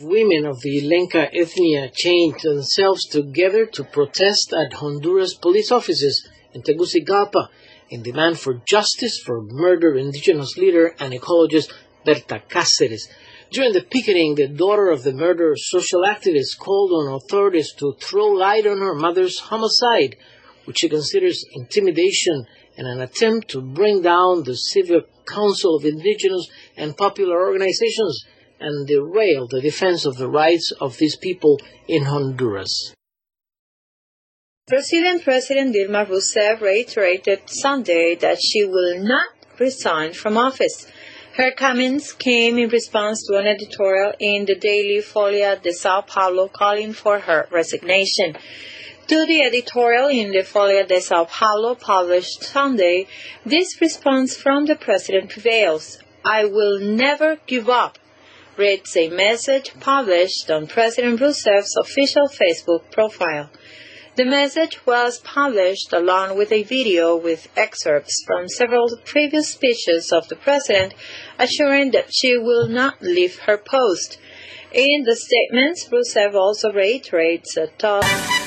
Women of the Lenca ethnia chained themselves together to protest at Honduras police offices in Tegucigalpa in demand for justice for murdered indigenous leader and ecologist Berta Cáceres. During the picketing, the daughter of the murdered social activist called on authorities to throw light on her mother's homicide, which she considers intimidation and an attempt to bring down the Civil Council of Indigenous and Popular Organizations and derail the defense of the rights of these people in Honduras. President Dilma Rousseff reiterated Sunday that she will not resign from office. Her comments came in response to an editorial in the daily Folha de Sao Paulo calling for her resignation. To the editorial in the Folha de Sao Paulo published Sunday, this response from the president prevails. "I will never give up," reads a message published on President Rousseff's official Facebook profile. The message was published along with a video with excerpts from several previous speeches of the president, assuring that she will not leave her post. In the statements, Rousseff also reiterates a tough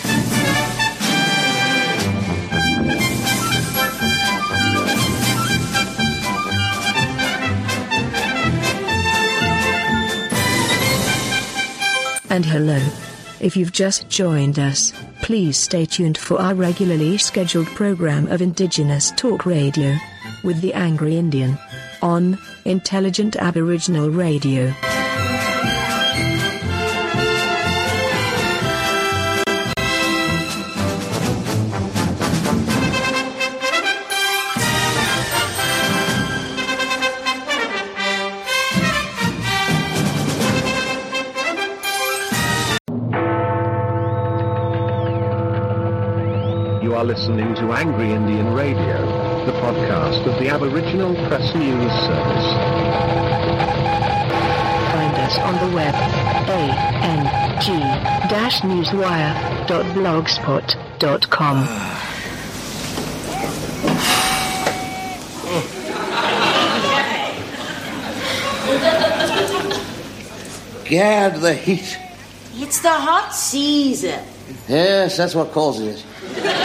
And hello. If you've just joined us, please stay tuned for our regularly scheduled program of Indigenous Talk Radio with the Angry Indian on Intelligent Aboriginal Radio. You are listening to Angry Indian Radio, the podcast of the Aboriginal Press News Service. Find us on the web, ang-newswire.blogspot.com. Gad, the heat. It's the hot season. Yes, that's what causes it.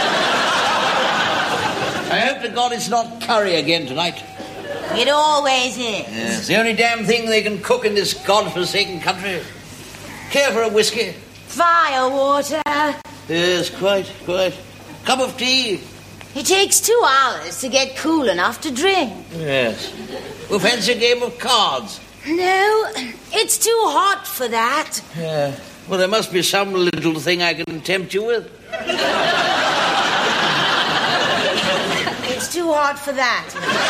I hope to God it's not curry again tonight. It always is. Yes, the only damn thing they can cook in this godforsaken country. Care for a whiskey? Fire water. Yes, quite. Cup of tea? It takes 2 hours to get cool enough to drink. Yes. We'll fancy a game of cards. No, it's too hot for that. Yeah. Well, there must be some little thing I can tempt you with. It's too hot for that.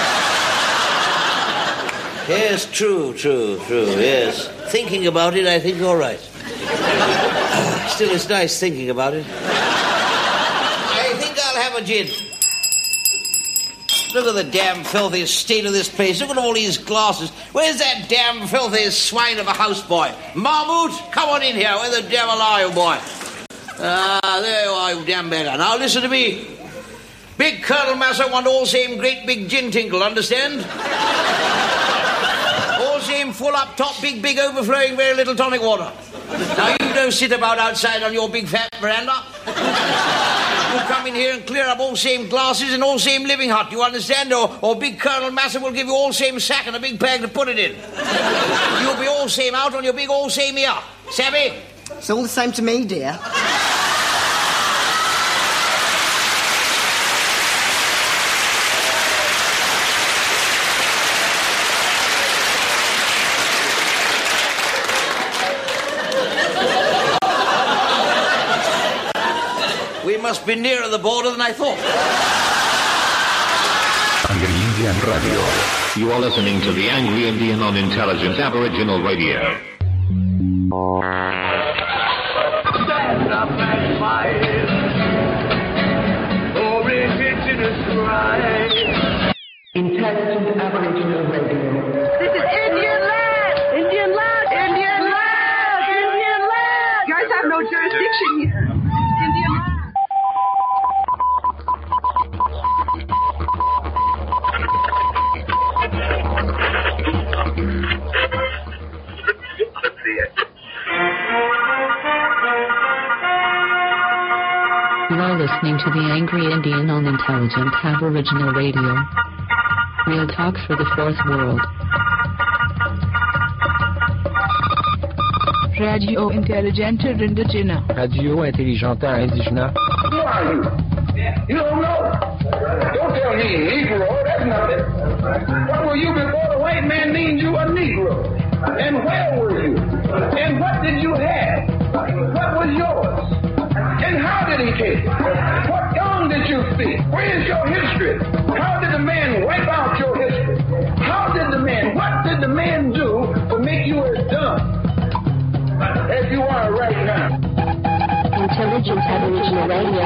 Yes, true, yes. Thinking about it, I think you're right. Still, it's nice thinking about it. I think I'll have a gin. Look at the damn filthy state of this place. Look at all these glasses. Where's that damn filthy swine of a houseboy? Mahmoud, come on in here. Where the devil are you, boy? There you are, you damn beggar. Now listen to me. Big Colonel Massa want all same great big gin tinkle, understand? All same full up top, big overflowing, very little tonic water. Now you don't sit about outside on your big fat veranda. You come in here and clear up all same glasses and all same living hut, you understand? Or Big Colonel Massa will give you all same sack and a big bag to put it in. You'll be all same out on your big all same ear. Savvy? It's all the same to me, dear. We must be nearer the border than I thought. Angry Indian Radio. You are listening to the Angry Indian on Intelligent Aboriginal Radio. Stand up and fight for Indigenous rights. Intelligent Aboriginal Radio. This is Indian land! Indian land! Indian land! Indian land! You guys have no jurisdiction here. Indian land. are listening to the Angry Indian on Intelligent Aboriginal Radio. Real talk for the fourth world. Radio Intelligente Indigena. Radio Intelligente Indigena. Who are you? You don't know. Don't tell me Negro. That's nothing. What were you before the white man named you a Negro? And where were you? And what did you have? What was yours? And how did he take it? What tongue did you speak? Where is your history? How did the man wipe out your history? What did the man do to make you as dumb as you are right now? Intelligent Aboriginal Radio.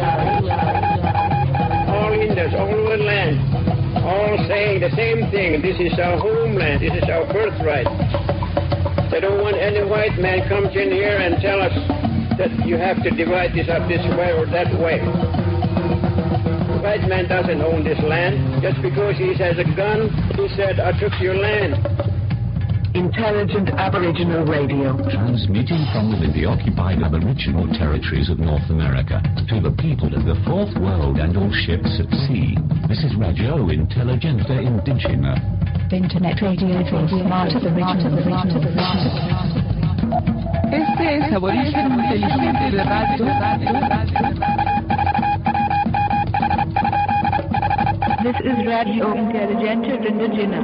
All Indians, all over the land, all saying the same thing. This is our homeland. This is our birthright. They don't want any white man comes in here and tell us that you have to divide this up this way or that way. The white man doesn't own this land. Just because he has a gun, he said, I took your land. Intelligent Aboriginal Radio. Transmitting from within the occupied Aboriginal territories of North America to the people of the fourth world and all ships at sea. This is Radio Intelligente Indigena. Internet radio for smart Aboriginal. Este es Aborigen Inteligente de Radio. This is Radio Intelligente Indigena.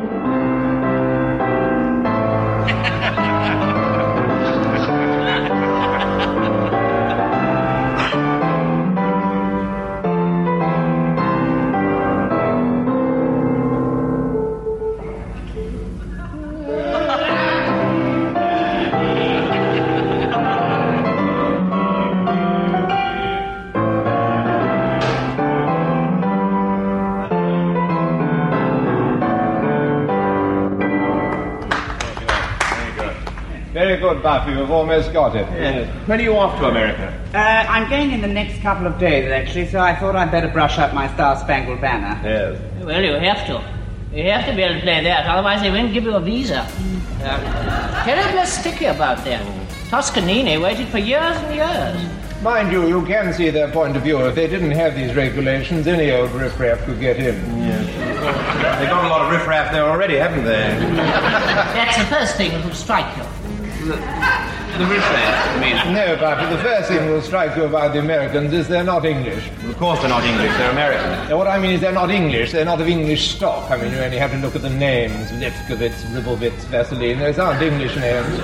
Very good, Buffy. We've almost got it. Yes. When are you off to America? I'm going in the next couple of days, actually, so I thought I'd better brush up my Star-Spangled Banner. Yes. Well, you have to. You have to be able to play that, otherwise they won't give you a visa. Terribly sticky about that. Toscanini waited for years and years. Mind you, you can see their point of view. If they didn't have these regulations, any old riffraff could get in. Yes. They've got a lot of riffraff there already, haven't they? That's the first thing that will strike you. The riffraff, I mean. No, Buffy, the first thing that will strike you about the Americans is they're not English. Well, of course they're not English, they're American. Now, what I mean is they're not English, they're not of English stock. I mean, you only have to look at the names. Lefkowitz, Ribblewitz, Vaseline. Those aren't English names.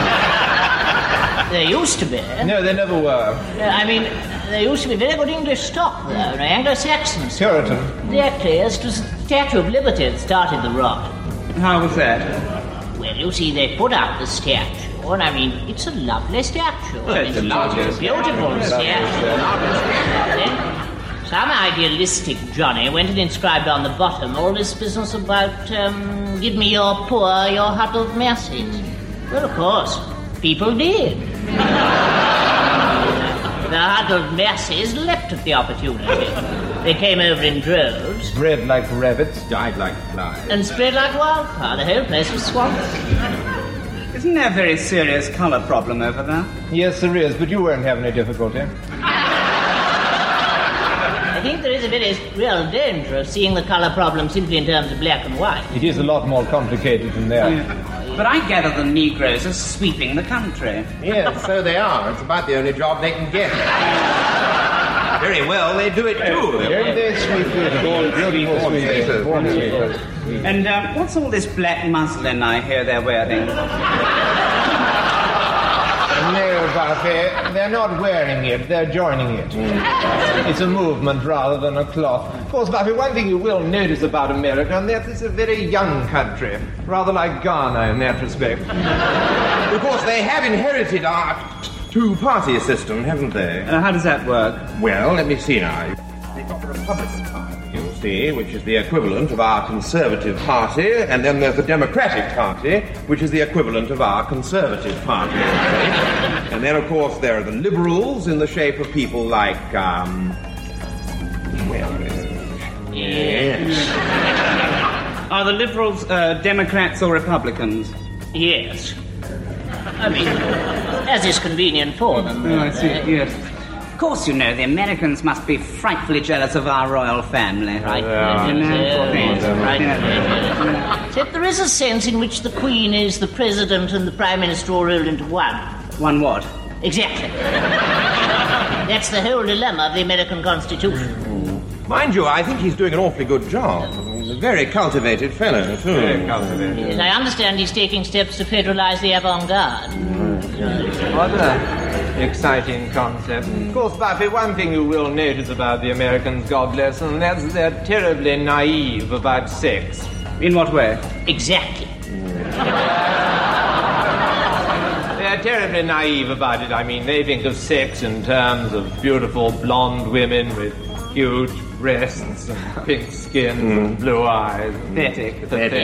They used to be. No, they never were. I mean, there used to be very good English stock, though, Anglo-Saxons. Puritan. Exactly, as it was the Statue of Liberty that started the rot. How was that? Well, you see, they put up the statue, and I mean, it's a lovely statue. Well, it's a lovely beautiful statue. Then some idealistic Johnny went and inscribed on the bottom all this business about, give me your poor, your huddled masses. Well, of course, people did. The huddled masses leapt at the opportunity. They came over in droves. Bred like rabbits, died like flies. And spread like wildfire. The whole place was swamped. Isn't there a very serious colour problem over there? Yes, there is, but you won't have any difficulty. I think there is a very real danger of seeing the colour problem simply in terms of black and white. It is a lot more complicated than that. Yeah. But I gather the Negroes are sweeping the country. Yes, so they are. It's about the only job they can get. Very well, they do it too. They sweep it. Born sweepers. And what's all this black muslin I hear they're wearing? No, Buffy, they're not wearing it, they're joining it. It's a movement rather than a cloth. Of course, Buffy, one thing you will notice about America, and that it's a very young country, rather like Ghana in that respect. Of course, they have inherited our two-party system, haven't they? How does that work? Well, let me see now. They've got the Republican Party, you'll see, which is the equivalent of our Conservative Party, and then there's the Democratic Party, which is the equivalent of our Conservative Party. And then, of course, there are the Liberals in the shape of people like, yes. Are the Liberals Democrats or Republicans? Yes. I mean, as is convenient for them. Oh, I see, yes. course, you know, the Americans must be frightfully jealous of our royal family, right? Except there is a sense in which the Queen is the President and the Prime Minister all rolled into one. One what? Exactly. That's the whole dilemma of the American Constitution. Mind you, I think he's doing an awfully good job. He's a very cultivated fellow, too. Very cultivated. Yes, I understand he's taking steps to federalize the avant-garde. What an exciting concept. Of course, Buffy, one thing you will notice about the Americans, God bless them, that's they're terribly naive about sex. In what way? Exactly. They're terribly naive about it. I mean, they think of sex in terms of beautiful blonde women with huge breasts and pink skin and blue eyes. Pathetic.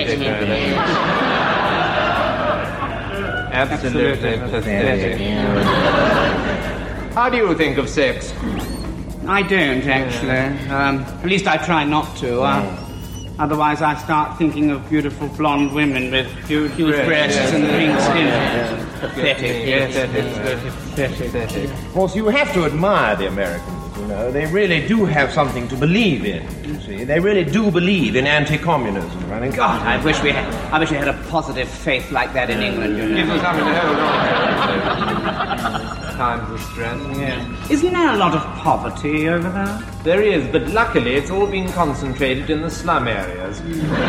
Absolutely pathetic. How do you think of sex? I don't, actually. At least I try not to. Otherwise I start thinking of beautiful blonde women with huge breasts and pink skin. Pathetic. Of course, you have to admire the Americans. You know, they really do have something to believe in. You see, they really do believe in anti-communism. I mean, God, I wish we had a positive faith like that in England. You know? Give us something to hold on. Times of stress. Yeah. Isn't there a lot of poverty over there? There is, but luckily it's all been concentrated in the slum areas.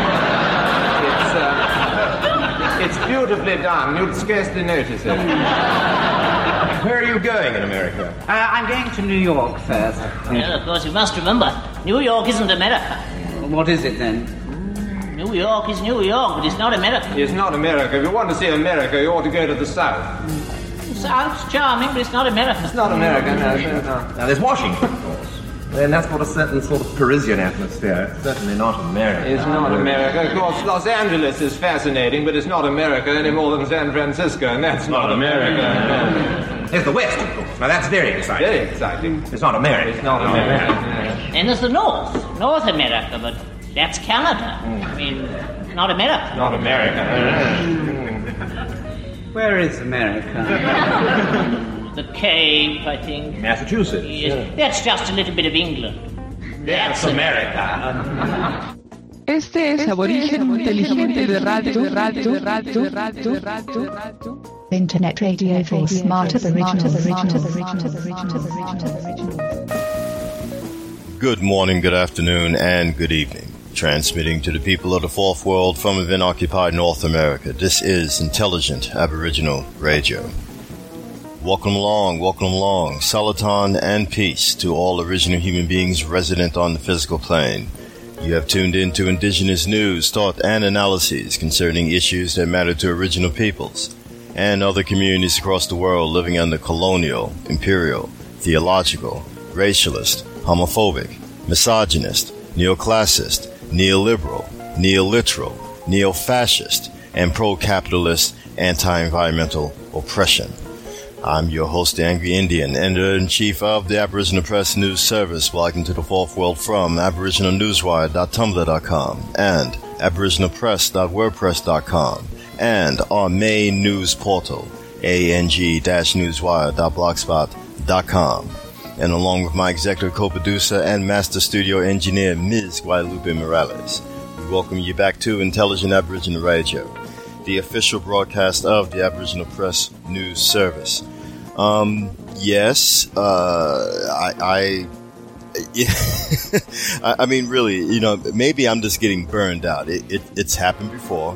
It's beautifully done. You'd scarcely notice it. Where are you going in America? I'm going to New York first. Well, of course, you must remember, New York isn't America. What is it then? New York is New York, but it's not America. It's not America. If you want to see America, you ought to go to the South. The South's charming, but it's not America. It's not America, no. Now, there's Washington, of course. Then that's got a certain sort of Parisian atmosphere. It's certainly not America. It's not America. Of course, Los Angeles is fascinating, but it's not America any more than San Francisco, and that's not America. There's the West, of course. Now, that's very exciting. Very exciting. It's not America. It's not America. And there's the North America, but that's Canada. I mean, not America. Not America. Where is America? The Cape, I think. Massachusetts. Yes. That's just a little bit of England. That's America. Este es Aborigen Inteligente de Radio. Internet radio for smart aboriginals. Good morning, good afternoon, and good evening. Transmitting to the people of the Fourth World from within occupied North America. This is Intelligent Aboriginal Radio. Welcome along, Salaton and peace to all original human beings resident on the physical plane. You have tuned into indigenous news, thought, and analyses concerning issues that matter to original peoples and other communities across the world living under colonial, imperial, theological, racialist, homophobic, misogynist, neoclassist, neoliberal, neoliteral, neo-fascist, and pro-capitalist anti-environmental oppression. I'm your host, the Angry Indian, editor-in-chief of the Aboriginal Press News Service, blogging to the Fourth World from aboriginalnewswire.tumblr.com and aboriginalpress.wordpress.com and our main news portal, ang-newswire.blogspot.com. And along with my executive co-producer and master studio engineer, Ms. Guadalupe Morales, we welcome you back to Intelligent Aboriginal Radio, the official broadcast of the Aboriginal Press News Service. I mean, really, you know, maybe I'm just getting burned out. It's happened before.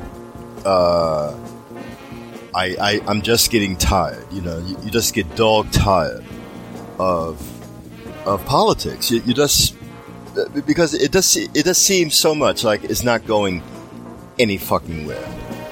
I'm just getting tired. You know, you just get dog tired of politics. You just, because it just seems so much like it's not going any fucking where.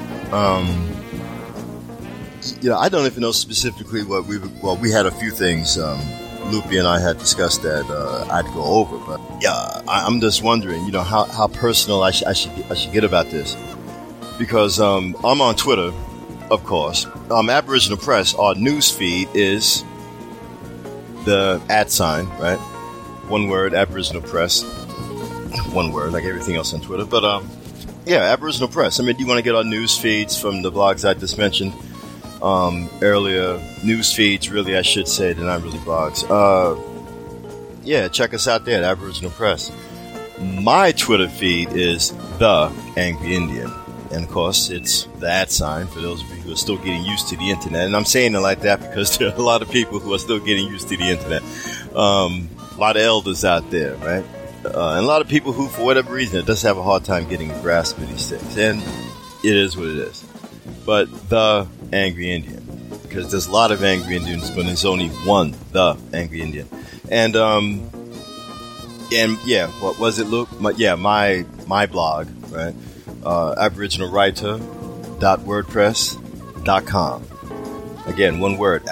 You know, I don't even know specifically what we had a few things, Loopy and I had discussed that, I'd go over, but yeah, I'm just wondering, you know, how personal I should get about this, because, I'm on Twitter, of course, Aboriginal Press, our news feed is the @ right? One word, Aboriginal Press, one word, like everything else on Twitter, but, yeah, Aboriginal Press. I mean, do you want to get our news feeds from the blogs I just mentioned earlier? News feeds, really, I should say. They're not really blogs. yeah, check us out there at Aboriginal Press. My Twitter feed is The Angry Indian. And, of course, it's the @ sign for those of you who are still getting used to the internet. And I'm saying it like that because there are a lot of people who are still getting used to the internet. A lot of elders out there, right? And a lot of people who, for whatever reason, just have a hard time getting a grasp of these things. And it is what it is. But The Angry Indian. Because there's a lot of angry Indians, but there's only one The Angry Indian. And yeah, what was it, Luke? My blog, right? aboriginalwriter.wordpress.com. Again, one word,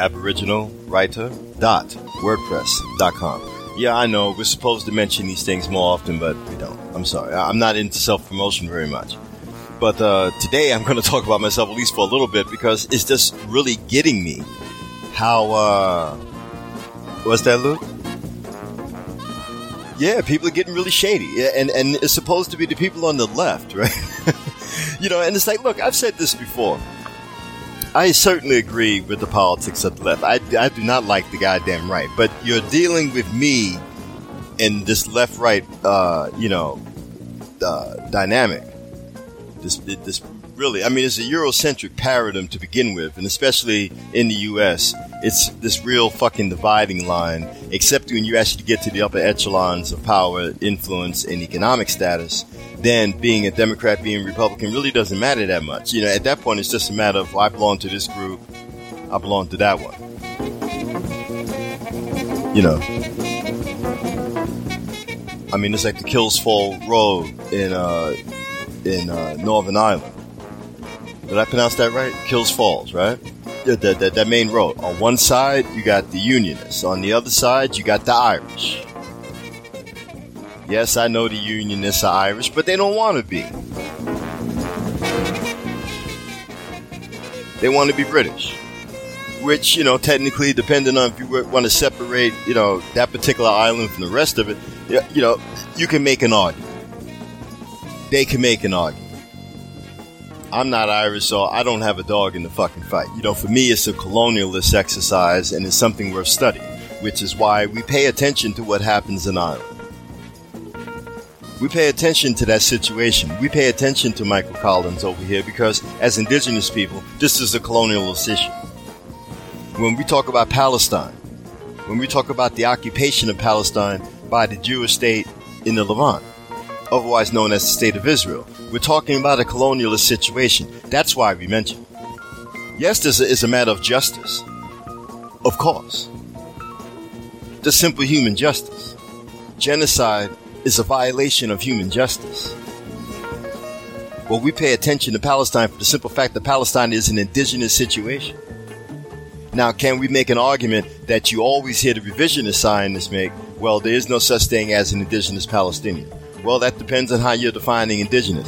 aboriginalwriter.wordpress.com. Yeah, I know, we're supposed to mention these things more often, but we don't. I'm sorry. I'm not into self-promotion very much. But today I'm going to talk about myself at least for a little bit because it's just really getting me how, what's that, Luke? Yeah, people are getting really shady. And it's supposed to be the people on the left, right? And it's like, look, I've said this before. I certainly agree with the politics of the left. I do not like the goddamn right. But you're dealing with me in this left-right, dynamic. This really, I mean, it's a Eurocentric paradigm to begin with, and especially in the U.S., it's this real fucking dividing line, except when you actually get to the upper echelons of power, influence, and economic status. Then being a Democrat, being a Republican really doesn't matter that much. At that point, it's just a matter of, well, I belong to this group, I belong to that one. I mean, it's like the Kills Fall Road in Northern Ireland. Did I pronounce that right? Kills Falls, right? That main road. On one side, you got the Unionists. On the other side, you got the Irish. Yes, I know the Unionists are Irish, but they don't want to be. They want to be British. Which, technically, depending on if you want to separate, that particular island from the rest of it, you can make an argument. They can make an argument. I'm not Irish, so I don't have a dog in the fucking fight. For me, it's a colonialist exercise, and it's something worth studying, which is why we pay attention to what happens in Ireland. We pay attention to that situation. We pay attention to Michael Collins over here because, as indigenous people, this is a colonialist issue. When we talk about Palestine, when we talk about the occupation of Palestine by the Jewish state in the Levant, otherwise known as the State of Israel, we're talking about a colonialist situation. That's why we mention it. Yes, this is a matter of justice. Of course. The simple human justice. Genocide is a violation of human justice. Well, we pay attention to Palestine for the simple fact that Palestine is an indigenous situation. Now, can we make an argument that you always hear the revisionist scientists make, well, there is no such thing as an indigenous Palestinian? Well, that depends on how you're defining indigenous.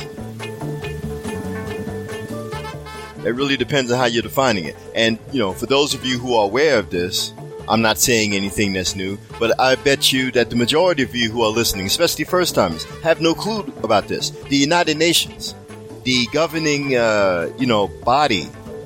It really depends on how you're defining it. And, for those of you who are aware of this, I'm not saying anything that's new, but I bet you that the majority of you who are listening, especially first-timers, have no clue about this. The United Nations, the governing, body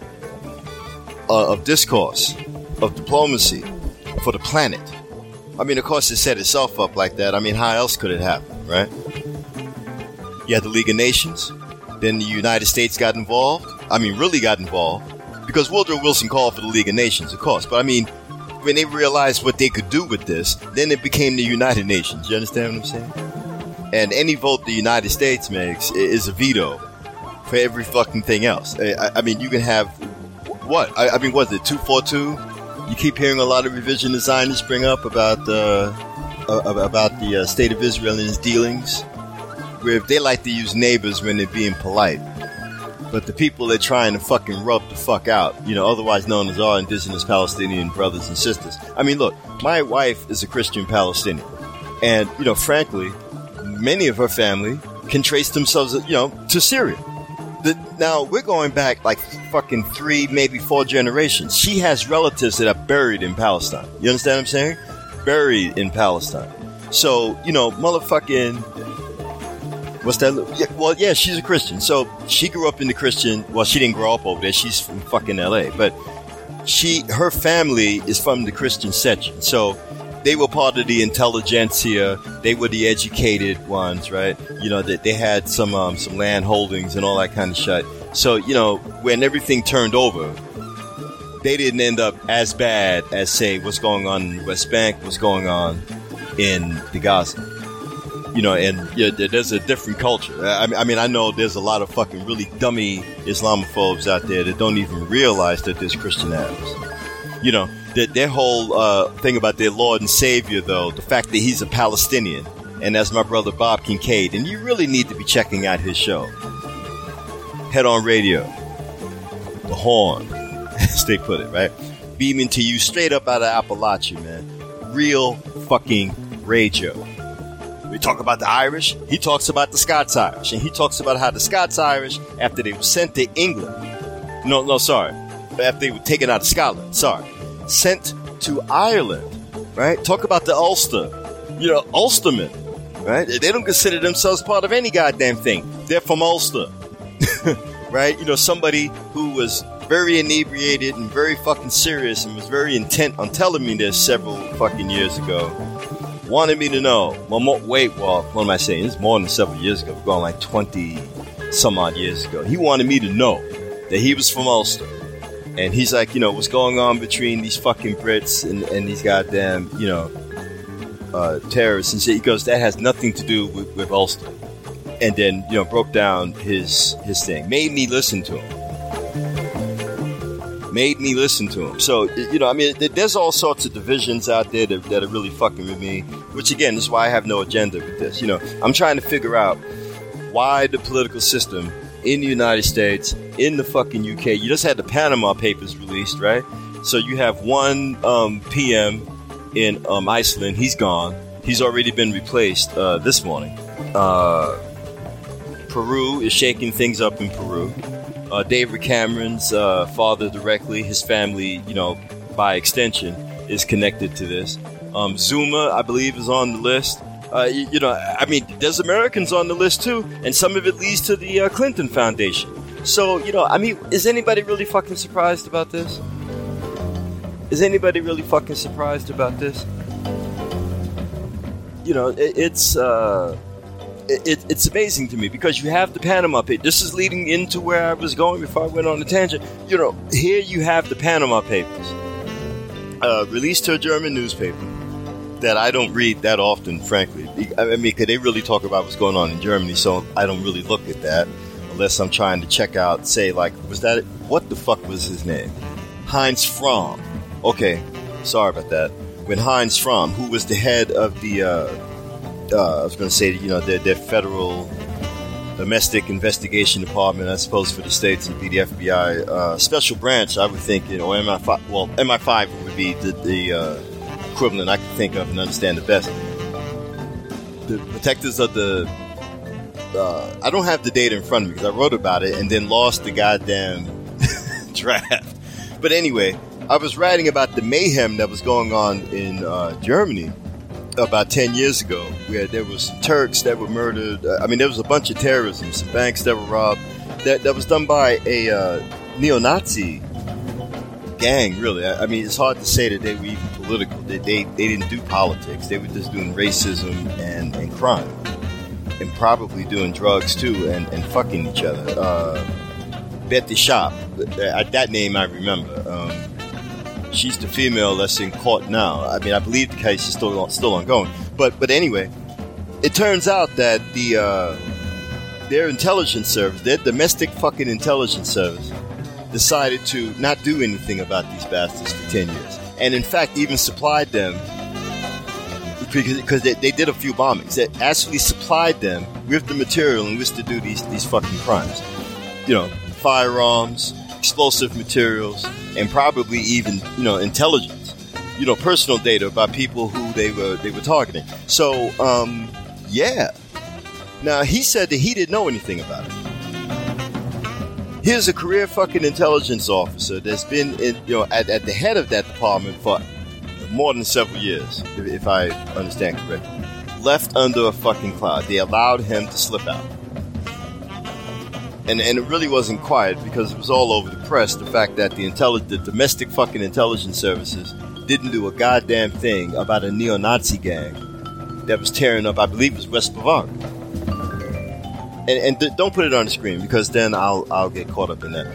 of discourse, of diplomacy for the planet. I mean, of course, it set itself up like that. I mean, how else could it happen, right? You had the League of Nations. Then the United States got involved. I mean, really got involved. Because Woodrow Wilson called for the League of Nations, of course. But I mean, when they realized what they could do with this, then it became the United Nations. You understand what I'm saying? And any vote the United States makes is a veto for every fucking thing else. I mean, you can have, what? I mean, what is it, 242? You keep hearing a lot of revisionist Zionists bring up about the State of Israel and its dealings, where they like to use neighbors when they're being polite. But the people they're trying to fucking rub the fuck out, otherwise known as our indigenous Palestinian brothers and sisters. I mean, look, my wife is a Christian Palestinian. And, frankly, many of her family can trace themselves, to Syria. Now, we're going back like fucking 3, maybe 4 generations. She has relatives that are buried in Palestine. You understand what I'm saying? Buried in Palestine. So, motherfucking... What's that? Yeah, she's a Christian. So she grew up in the Christian... Well, she didn't grow up over there. She's from fucking L.A. But her family is from the Christian section. So they were part of the intelligentsia. They were the educated ones, right? You know, that they had some land holdings and all that kind of shit. So, you know, when everything turned over, they didn't end up as bad as, say, what's going on in the West Bank, what's going on in the Gaza. You know, and yeah, there's a different culture. I mean, I know there's a lot of fucking really dummy Islamophobes out there that don't even realize that there's Christian Arabs. You know, their whole thing about their Lord and Savior, though, the fact that he's a Palestinian, and that's my brother Bob Kincaid, and you really need to be checking out his show. Head On Radio. The Horn, as they put it, right? Beaming to you straight up out of Appalachia, man. Real fucking radio. We talk about the Irish, he talks about the Scots-Irish, and he talks about how the Scots-Irish, after they were sent to England, after they were taken out of Scotland, sent to Ireland, right? Talk about the Ulster, you know, Ulstermen, right? They don't consider themselves part of any goddamn thing. They're from Ulster, right? You know, somebody who was very inebriated and very fucking serious and was very intent on telling me this several fucking years ago. Wanted me to know. What am I saying? It's more than several years ago. We're going like 20 some odd years ago. He wanted me to know that he was from Ulster. And he's like, you know, what's going on between these fucking Brits and these goddamn, you know, terrorists and shit. He goes, that has nothing to do with Ulster. And then, you know, broke down his thing. Made me listen to him. So, you know, I mean, there's all sorts of divisions out there that are really fucking with me, which again is why I have no agenda with this. You know, I'm trying to figure out why the political system in the United States, in the fucking UK, you just had the Panama Papers released, right? So you have one PM in Iceland, he's gone. He's already been replaced this morning. Peru is shaking things up in Peru. David Cameron's father directly, his family, you know, by extension, is connected to this. Zuma, I believe, is on the list. You know, I mean, there's Americans on the list too, and some of it leads to the Clinton Foundation. So, you know, I mean, is anybody really fucking surprised about this? You know, it's amazing to me because you have the Panama Papers. This is leading into where I was going before I went on the tangent. You know, here you have the Panama Papers, released to a German newspaper that I don't read that often, frankly. I mean, because they really talk about what's going on in Germany, so I don't really look at that unless I'm trying to check out, say, like, what the fuck was his name? Heinz Fromm. Okay, sorry about that. When Heinz Fromm, who was the head of the, I was going to say, you know, their federal domestic investigation department, I suppose, for the states would be the FBI special branch, I would think, you know, MI5. Well, MI5 would be the equivalent I can think of and understand the best. The protectors of the I don't have the data in front of me because I wrote about it and then lost the goddamn draft. But anyway, I was writing about the mayhem that was going on in Germany about 10 years ago, where there was some Turks that were murdered. I mean, there was a bunch of terrorism, some banks that were robbed. That was done by a neo-Nazi gang, really. I mean, it's hard to say that they were even political. They didn't do politics. They were just doing racism and crime. And probably doing drugs, too, and fucking each other. Betty Schaap, that name I remember. She's the female that's in court now. I mean, I believe the case is still ongoing. But anyway, it turns out that their intelligence service, their domestic fucking intelligence service, decided to not do anything about these bastards for 10 years. And in fact, even supplied them, because they did a few bombings, that actually supplied them with the material in which to do these fucking crimes. You know, firearms, explosive materials, and probably even, you know, intelligence, you know, personal data about people who they were targeting. So, yeah. Now, he said that he didn't know anything about it. Here's a career fucking intelligence officer that's been at the head of that department for more than several years, if I understand correctly. Left under a fucking cloud. They allowed him to slip out. And it really wasn't quiet because it was all over the press, the fact that the domestic fucking intelligence services didn't do a goddamn thing about a neo-Nazi gang that was tearing up, I believe it was West Bavaria. And don't put it on the screen, because then I'll get caught up in that.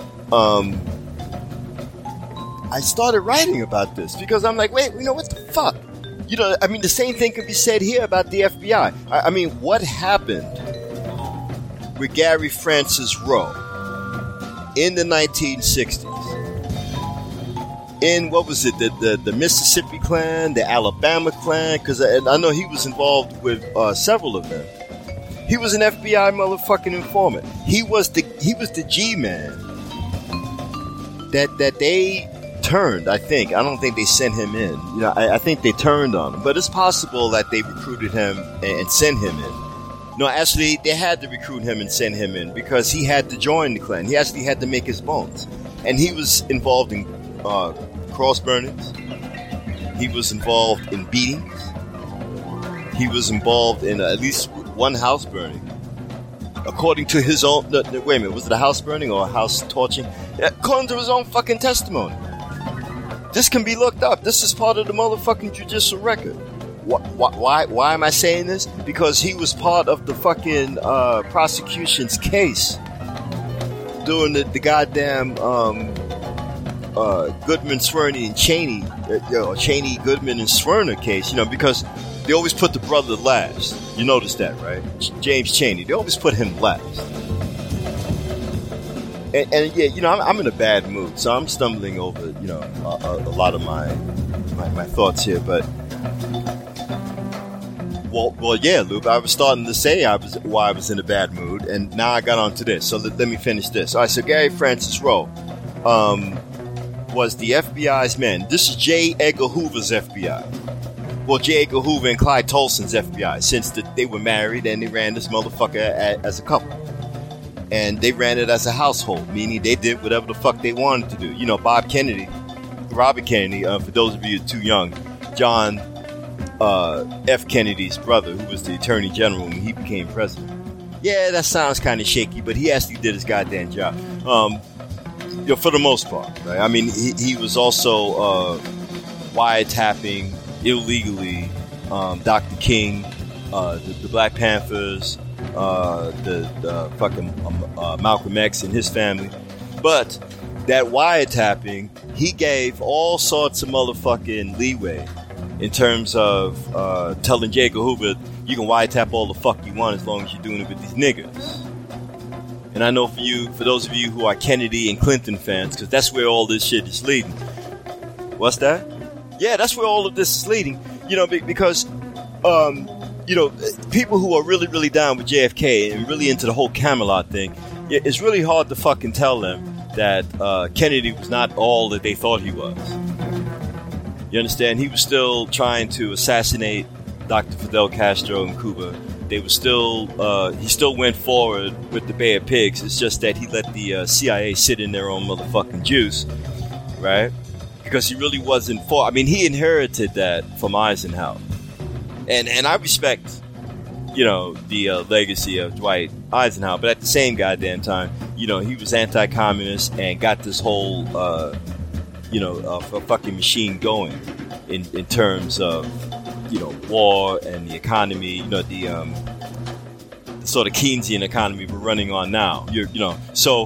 I started writing about this because I'm like, wait, what the fuck? I mean, the same thing could be said here about the FBI. I mean, what happened with Gary Francis Rowe in the 1960s? In, what was it, the Mississippi Klan, the Alabama Klan? Because I know he was involved with several of them. He was an FBI motherfucking informant. He was the G-man that they turned, I think. I don't think they sent him in. I think they turned on him. But it's possible that they recruited him and sent him in. No, actually, they had to recruit him and send him in because he had to join the Klan. He actually had to make his bones. And he was involved in cross burnings. He was involved in beatings. He was involved in at least one house burning. According to his own... wait a minute, was it a house burning or a house torching? According to his own fucking testimony. This can be looked up. This is part of the motherfucking judicial record. Why am I saying this? Because he was part of the fucking prosecution's case during the goddamn Goodman, Swerny, and Cheney, Cheney, Goodman, and Swerner case, because they always put the brother last. You notice that, right? James Cheney. They always put him last. And yeah, I'm in a bad mood, so I'm stumbling over, a lot of my thoughts here. But well, yeah, Luke. I was starting to say why I was in a bad mood, and now I got onto this. So let me finish this. All right. So Gary Francis Rowe was the FBI's man. This is J. Edgar Hoover's FBI. Well, J. Edgar Hoover and Clyde Tolson's FBI, since they were married and they ran this motherfucker as a couple. And they ran it as a household, meaning they did whatever the fuck they wanted to do. Robert Kennedy, for those of you too young, John F. Kennedy's brother, who was the Attorney General when he became president. Yeah, that sounds kind of shaky, but he actually did his goddamn job. For the most part, right? I mean, he was also wiretapping illegally Dr. King, the Black Panthers, the fucking Malcolm X and his family. But that wiretapping, he gave all sorts of motherfucking leeway in terms of telling J. Edgar Hoover, you can wiretap all the fuck you want as long as you're doing it with these niggas. And I know for those of you who are Kennedy and Clinton fans, because that's where all this shit is leading. What's that? Yeah, that's where all of this is leading. Because people who are really, really down with JFK and really into the whole Camelot thing, it's really hard to fucking tell them that Kennedy was not all that they thought he was. You understand? He was still trying to assassinate Dr. Fidel Castro in Cuba. They were still, he still went forward with the Bay of Pigs. It's just that he let the CIA sit in their own motherfucking juice, right? Because he really wasn't for. I mean, he inherited that from Eisenhower, and I respect, the legacy of Dwight Eisenhower. But at the same goddamn time, he was anti-communist and got this whole, a fucking machine going in terms of, war and the economy. The sort of Keynesian economy we're running on now. So.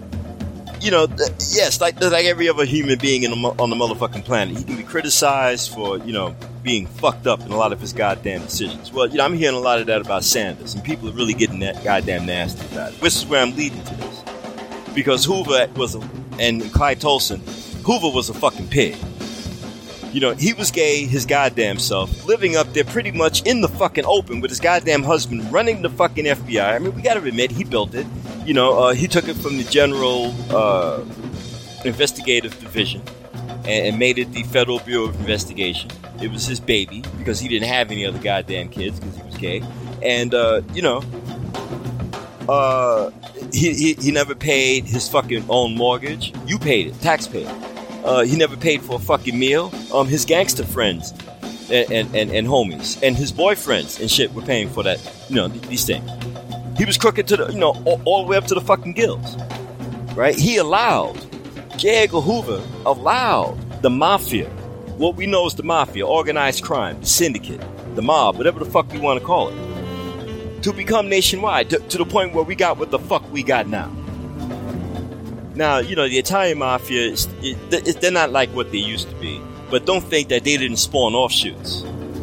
Yes, like every other human being on the motherfucking planet, he can be criticized for, being fucked up in a lot of his goddamn decisions. Well, I'm hearing a lot of that about Sanders, and people are really getting that goddamn nasty about it. Which is where I'm leading to this. Because Hoover and Clyde Tolson, Hoover was a fucking pig. He was gay his goddamn self, living up there pretty much in the fucking open with his goddamn husband running the fucking FBI. I mean, we gotta admit, he built it. He took it from the General Investigative Division and made it the Federal Bureau of Investigation. It was his baby because he didn't have any other goddamn kids because he was gay. And, he never paid his fucking own mortgage. You paid it, taxpayer. He never paid for a fucking meal. His gangster friends and homies and his boyfriends and shit were paying for that, these things. He was crooked to the, all the way up to the fucking gills, right? J. Edgar Hoover allowed the mafia what we know is the mafia, organized crime, the syndicate, the mob, whatever the fuck we want to call it, to become nationwide, to the point where we got what the fuck we got now. Now, you know, the Italian mafia, they're not like what they used to be, but don't think that they didn't spawn offshoots.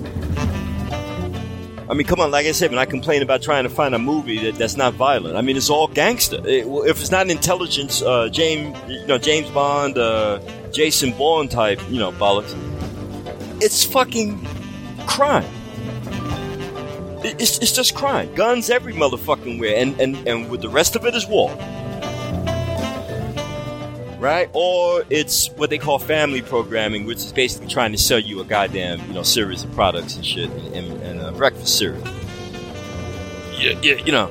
I mean, come on, like I said, when I complain about trying to find a movie that's not violent, I mean, it's all gangster. If it's not intelligence, James Bond, Jason Bourne type, bollocks, it's fucking crime. It's just crime. Guns every motherfucking where, and with the rest of it is war. Right? Or it's what they call family programming, which is basically trying to sell you a goddamn, series of products and shit, and breakfast cereal. Yeah,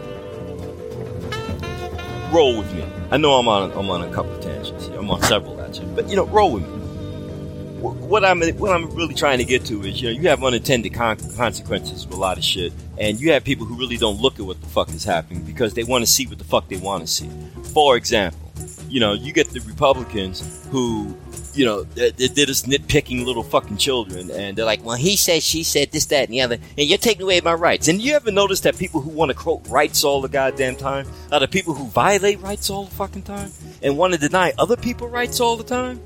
roll with me. I know I'm on a couple of tangents here. I'm on several actually, but roll with me. What I'm really trying to get to is, you have unintended consequences with a lot of shit, and you have people who really don't look at what the fuck is happening because they want to see what the fuck they want to see. For example, you get the Republicans who, they're just nitpicking little fucking children, and they're like, well, he said, she said, this, that, and the other, and you're taking away my rights. And you ever notice that people who want to quote rights all the goddamn time are the people who violate rights all the fucking time and want to deny other people rights all the time?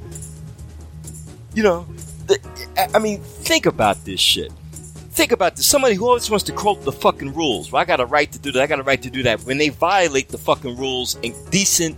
I mean, think about this shit. Think about this. Somebody who always wants to quote the fucking rules. Well, I got a right to do that. I got a right to do that. When they violate the fucking rules and decent,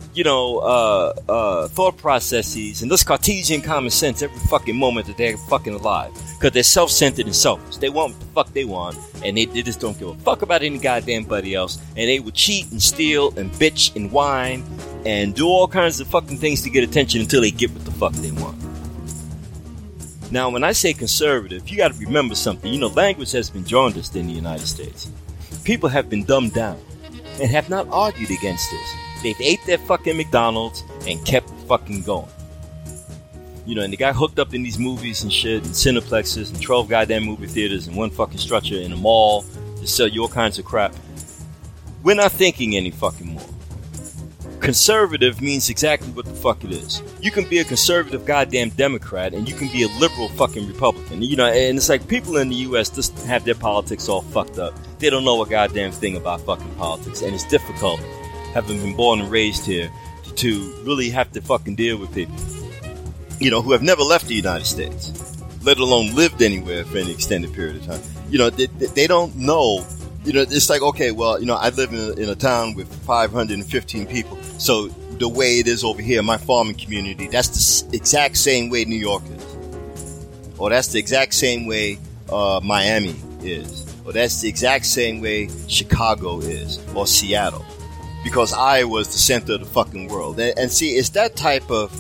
thought processes and this Cartesian common sense every fucking moment that they're fucking alive. Because they're self-centered and selfish. They want what the fuck they want, and they just don't give a fuck about any goddamn buddy else. And they will cheat and steal and bitch and whine and do all kinds of fucking things to get attention until they get what the fuck they want. Now, when I say conservative, you got to remember something. Language has been jaundiced in the United States. People have been dumbed down and have not argued against this. They've ate their fucking McDonald's and kept fucking going. And they got hooked up in these movies and shit, and cineplexes, and 12 goddamn movie theaters, and one fucking structure in a mall to sell you all kinds of crap. We're not thinking any fucking more. Conservative means exactly what the fuck it is. You can be a conservative goddamn Democrat, and you can be a liberal fucking Republican. And it's like people in the U.S. just have their politics all fucked up. They don't know a goddamn thing about fucking politics, and it's difficult, having been born and raised here, to really have to fucking deal with people, who have never left the United States, let alone lived anywhere for any extended period of time. They don't know. It's like, okay, well, I live in a town with 515 people. So the way it is over here, my farming community, that's the exact same way New York is. Or that's the exact same way Miami is. Or that's the exact same way Chicago is. Or Seattle. Because Iowa is the center of the fucking world. And see, it's that type of,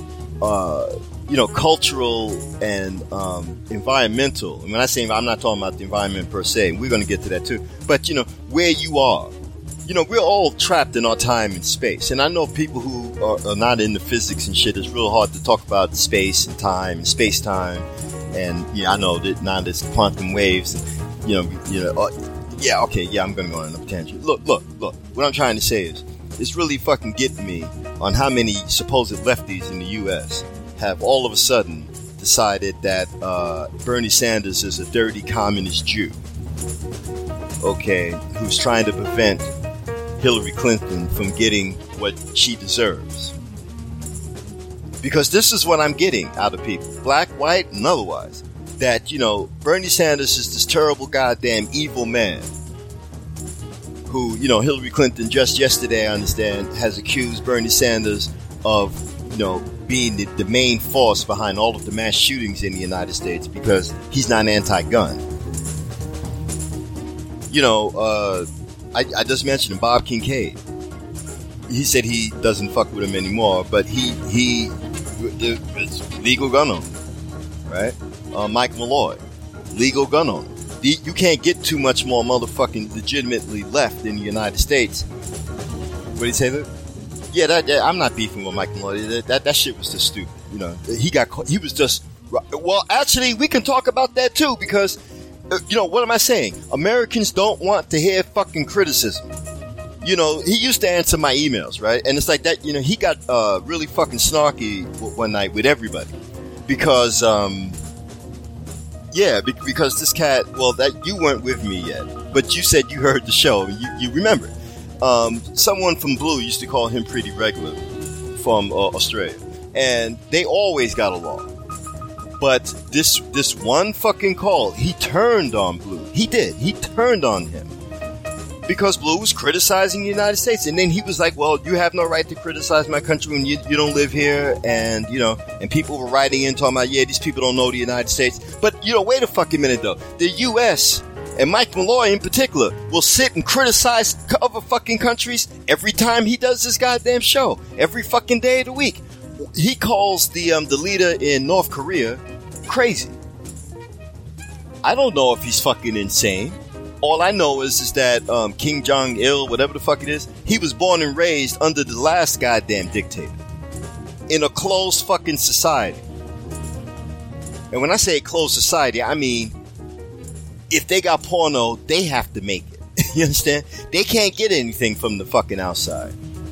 cultural and environmental. And when I say I'm not talking about the environment per se, and we're going to get to that too. But, where you are. We're all trapped in our time and space. And I know people who are not into physics and shit, it's real hard to talk about space and time and space-time. And, I know that now there's quantum waves. And, I'm going to go on a tangent. Look. What I'm trying to say is, it's really fucking getting me on how many supposed lefties in the U.S. have all of a sudden decided that Bernie Sanders is a dirty communist Jew, okay, who's trying to prevent Hillary Clinton from getting what she deserves. Because this is what I'm getting out of people, black, white, and otherwise, that, Bernie Sanders is this terrible goddamn evil man who, Hillary Clinton just yesterday, I understand, has accused Bernie Sanders of, being the main force behind all of the mass shootings in the United States because he's not anti-gun. I just mentioned Bob Kincaid. He said he doesn't fuck with him anymore, but it's legal gun owner, right? Mike Malloy, legal gun owner. You can't get too much more motherfucking legitimately left in the United States. What did he say that? Yeah, I'm not beefing with Mike Malloy. That shit was just stupid. He was just. Well, actually, we can talk about that too because, what am I saying? Americans don't want to hear fucking criticism. He used to answer my emails, right? And it's like that. He got really fucking snarky one night with everybody. because this cat. Well, that you weren't with me yet, but you said you heard the show. You remember. Someone from Blue used to call him Pretty Regular from Australia, and they always got along. But this one fucking call, he turned on Blue. He did. He turned on him because Blue was criticizing the United States, and then he was like, "Well, you have no right to criticize my country when you don't live here." And and people were writing in talking about, "Yeah, these people don't know the United States." But wait a fucking minute though. The U.S. and Mike Malloy in particular will sit and criticize other fucking countries every time he does this goddamn show. Every fucking day of the week. He calls the leader in North Korea crazy. I don't know if he's fucking insane. All I know is that Kim Jong-il, whatever the fuck it is, he was born and raised under the last goddamn dictator. In a closed fucking society. And when I say closed society, I mean if they got porno, they have to make it. You understand? They can't get anything from the fucking outside.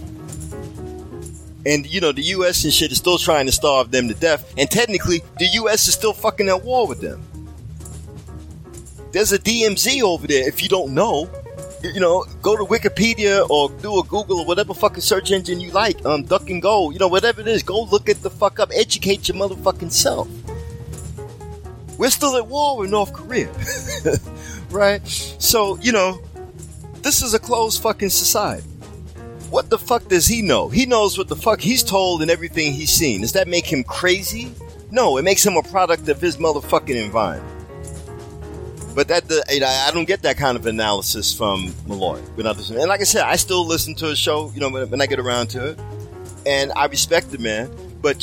And, the U.S. and shit is still trying to starve them to death. And technically, the U.S. is still fucking at war with them. There's a DMZ over there, if you don't know. Go to Wikipedia or do a Google or whatever fucking search engine you like. Duck and go. Whatever it is, go look it the fuck up. Educate your motherfucking self. We're still at war with North Korea. Right? So, this is a closed fucking society. What the fuck does he know? He knows what the fuck he's told and everything he's seen. Does that make him crazy? No, it makes him a product of his motherfucking environment. But I don't get that kind of analysis from Malloy. And like I said, I still listen to his show, when I get around to it. And I respect the man. But,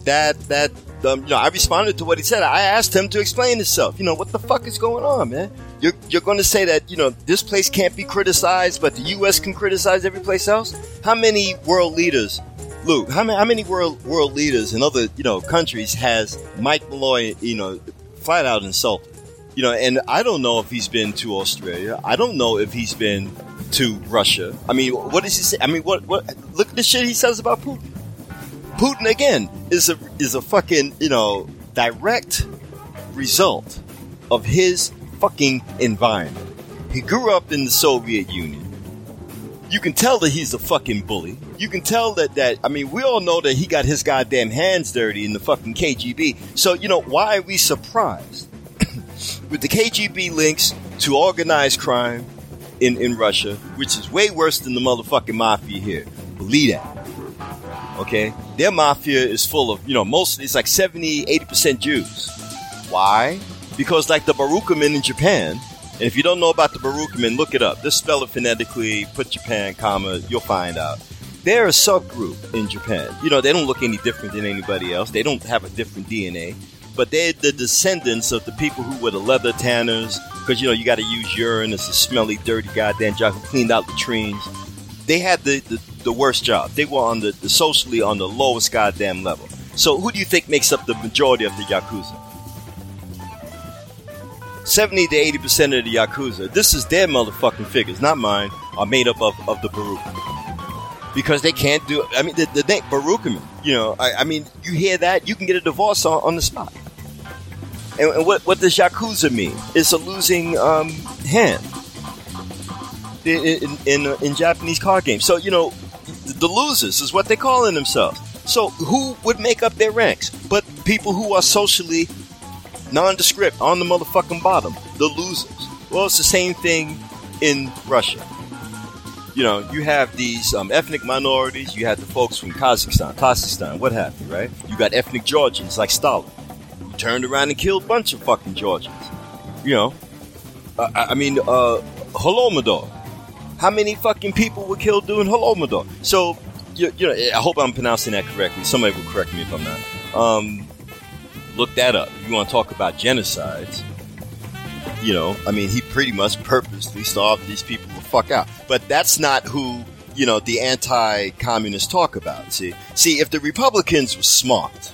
I responded to what he said. I asked him to explain himself. What the fuck is going on, man? You're going to say that, this place can't be criticized, but the U.S. can criticize every place else? How many world leaders, Luke, how many world leaders in other, countries has Mike Malloy, flat out insulted? And I don't know if he's been to Australia. I don't know if he's been to Russia. I mean, what does he say? I mean, what look at the shit he says about Putin. Putin, again, is a fucking, direct result of his fucking environment. He grew up in the Soviet Union. You can tell that he's a fucking bully. You can tell that we all know that he got his goddamn hands dirty in the fucking KGB. So, why are we surprised? With the KGB links to organized crime in Russia, which is way worse than the motherfucking mafia here. Believe that. Okay? Their mafia is full of, mostly it's like 70, 80% Jews. Why? Because like the Barukamen in Japan, and if you don't know about the Barukamen, look it up. Just spell it phonetically, put Japan, comma, you'll find out. They're a subgroup in Japan. They don't look any different than anybody else. They don't have a different DNA. But they're the descendants of the people who were the leather tanners, because, you got to use urine. It's a smelly, dirty goddamn job who cleaned out latrines. They had the worst job. They were on the socially on the lowest goddamn level. So who do you think makes up the majority of the Yakuza? 70 to 80% of the Yakuza, this is their motherfucking figures, not mine, are made up of the Barukamen. Because they can't do, the name Barukamen, you hear that, you can get a divorce on the spot. And what does Yakuza mean? It's a losing hand in Japanese card games. So, the losers is what they're calling themselves. So who would make up their ranks? But people who are socially nondescript, on the motherfucking bottom, the losers. Well, it's the same thing in Russia. You have these ethnic minorities. You have the folks from Kazakhstan, what have you, right? You got ethnic Georgians like Stalin. He turned around and killed a bunch of fucking Georgians. Holodomor. How many fucking people were killed doing Holodomor? So, I hope I'm pronouncing that correctly. Somebody will correct me if I'm not. Look that up. If you want to talk about genocides, he pretty much purposely starved these people the fuck out. But that's not who, the anti-communists talk about. See, if the Republicans were smart,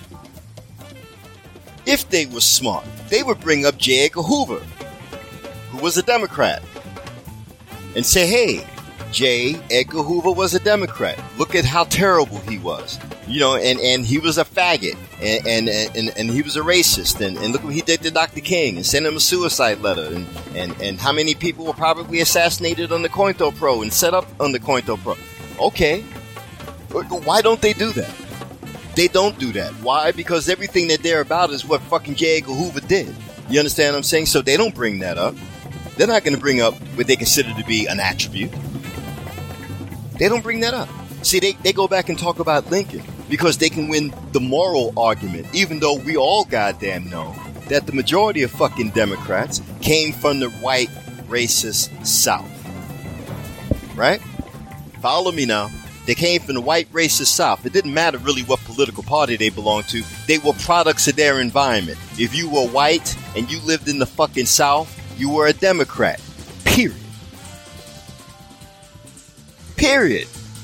they would bring up J. Edgar Hoover, who was a Democrat, and say, hey, J. Edgar Hoover was a Democrat. Look at how terrible he was. You know, and he was a faggot, and he was a racist, and look what he did to Dr. King, and sent him a suicide letter, and how many people were probably assassinated on the COINTELPRO and set up on the COINTELPRO. Okay, why don't they do that? They don't do that. Why? Because everything that they're about is what fucking J. Edgar Hoover did. You understand what I'm saying? So they don't bring that up. They're not going to bring up what they consider to be an attribute. They don't bring that up. See, they go back and talk about Lincoln because they can win the moral argument, even though we all goddamn know that the majority of fucking Democrats came from the white, racist South. Right? Follow me now. They came from the white, racist South. It didn't matter really what political party they belonged to. They were products of their environment. If you were white and you lived in the fucking South, you were a Democrat. Period. Period.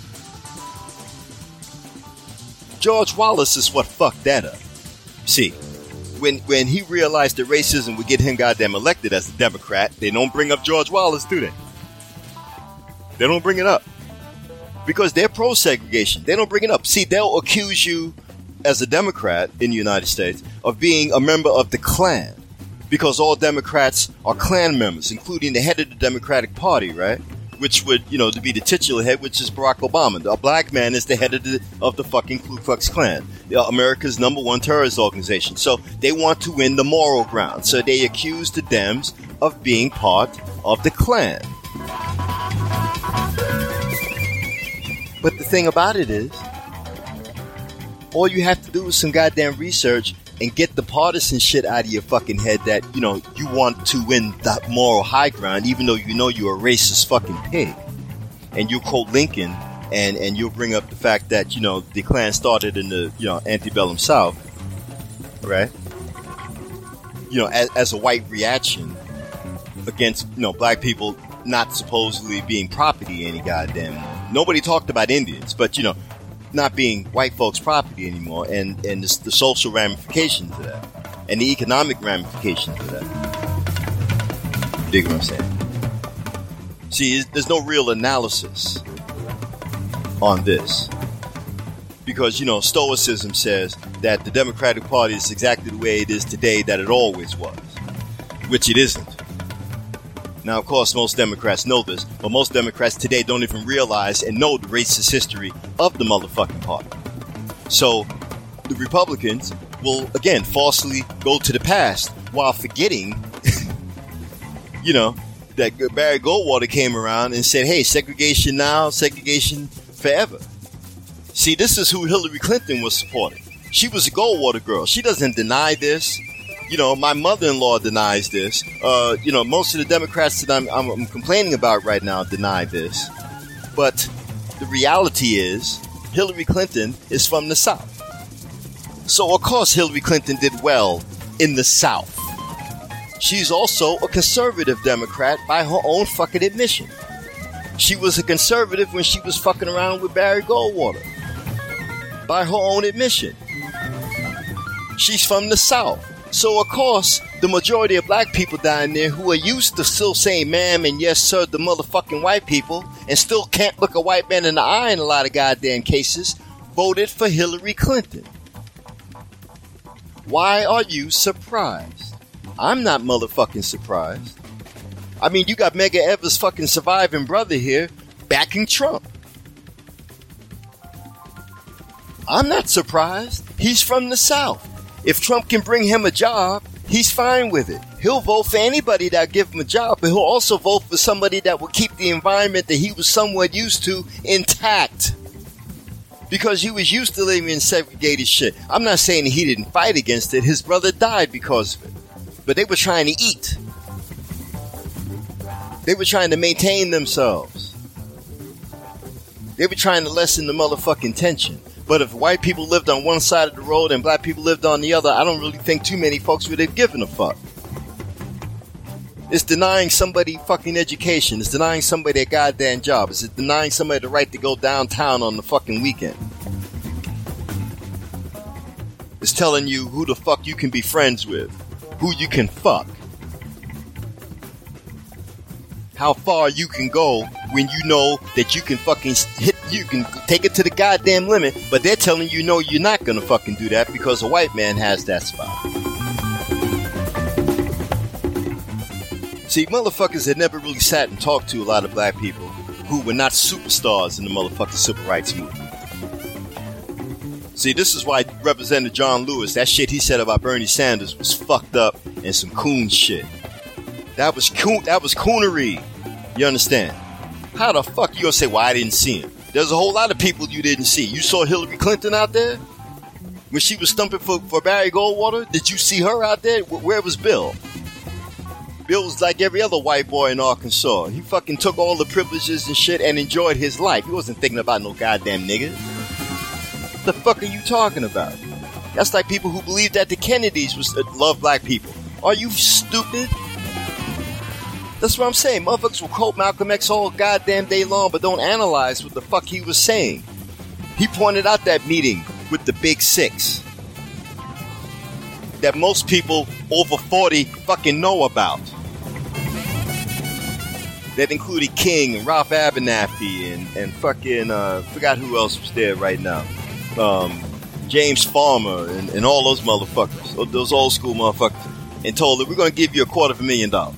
George Wallace is what fucked that up. See, when he realized that racism would get him goddamn elected as a Democrat, they don't bring up George Wallace, do they? They don't bring it up. Because they're pro-segregation. They don't bring it up. See, they'll accuse you as a Democrat in the United States of being a member of the Klan. Because all Democrats are Klan members, including the head of the Democratic Party, right? Which would, you know, to be the titular head, which is Barack Obama. A black man is the head of the fucking Ku Klux Klan, America's #1 terrorist organization. So they want to win the moral ground. So they accuse the Dems of being part of the Klan. But the thing about it is, all you have to do is some goddamn research and get the partisan shit out of your fucking head that, you know, you want to win that moral high ground, even though you know you're a racist fucking pig. And you quote Lincoln, and you'll bring up the fact that, you know, the Klan started in the, you know, antebellum South, right? You know, as a white reaction against, you know, black people not supposedly being property any goddamn. Nobody talked about Indians, but, you know, not being white folks' property anymore, and the social ramifications of that, and the economic ramifications of that. Dig what I'm saying? See, there's no real analysis on this. Because, you know, Stoicism says that the Democratic Party is exactly the way it is today that it always was, which it isn't. Now, of course, most Democrats know this, but most Democrats today don't even realize and know the racist history of the motherfucking party. So, the Republicans will, again, falsely go to the past while forgetting, you know, that Barry Goldwater came around and said, hey, segregation now, segregation forever. See, this is who Hillary Clinton was supporting. She was a Goldwater girl. She doesn't deny this. You know, my mother-in-law denies this. You know, most of the Democrats that I'm complaining about right now deny this. But the reality is, Hillary Clinton is from the South. So, of course, Hillary Clinton did well in the South. She's also a conservative Democrat by her own fucking admission. She was a conservative when she was fucking around with Barry Goldwater. By her own admission. She's from the South. So, of course, the majority of black people down there who are used to still saying ma'am and yes sir to motherfucking white people and still can't look a white man in the eye in a lot of goddamn cases, voted for Hillary Clinton. Why are you surprised? I'm not motherfucking surprised. I mean, you got Medgar Evers' fucking surviving brother here backing Trump. I'm not surprised. He's from the South. If Trump can bring him a job, he's fine with it. He'll vote for anybody that'll give him a job, but he'll also vote for somebody that will keep the environment that he was somewhat used to intact. Because he was used to living in segregated shit. I'm not saying he didn't fight against it. His brother died because of it. But they were trying to eat. They were trying to maintain themselves. They were trying to lessen the motherfucking tension. But if white people lived on one side of the road and black people lived on the other, I don't really think too many folks would have given a fuck. It's denying somebody fucking education. It's denying somebody their goddamn job. It's denying somebody the right to go downtown on the fucking weekend. It's telling you who the fuck you can be friends with. Who you can fuck. How far you can go when you know that you can fucking hit you can take it to the goddamn limit, but they're telling you, no, you're not gonna fucking do that because a white man has that spot. See, motherfuckers had never really sat and talked to a lot of black people who were not superstars in the motherfucking civil rights movement. See, this is why Representative John Lewis, that shit he said about Bernie Sanders was fucked up and some coon shit. That was coonery. You understand? How the fuck you gonna say, well, I didn't see him? There's a whole lot of people you didn't see. You saw Hillary Clinton out there? When she was stumping for Barry Goldwater? Did you see her out there? Where was Bill? Bill was like every other white boy in Arkansas. He fucking took all the privileges and shit and enjoyed his life. He wasn't thinking about no goddamn nigga. What the fuck are you talking about? That's like people who believe that the Kennedys love black people. Are you stupid? That's what I'm saying. Motherfuckers will quote Malcolm X all goddamn day long, but don't analyze what the fuck he was saying. He pointed out that meeting with the Big Six that most people over 40 fucking know about. That included King and Ralph Abernathy and fucking, forgot who else was there right now. James Farmer and all those motherfuckers, those old school motherfuckers, and told them, we're going to give you $250,000.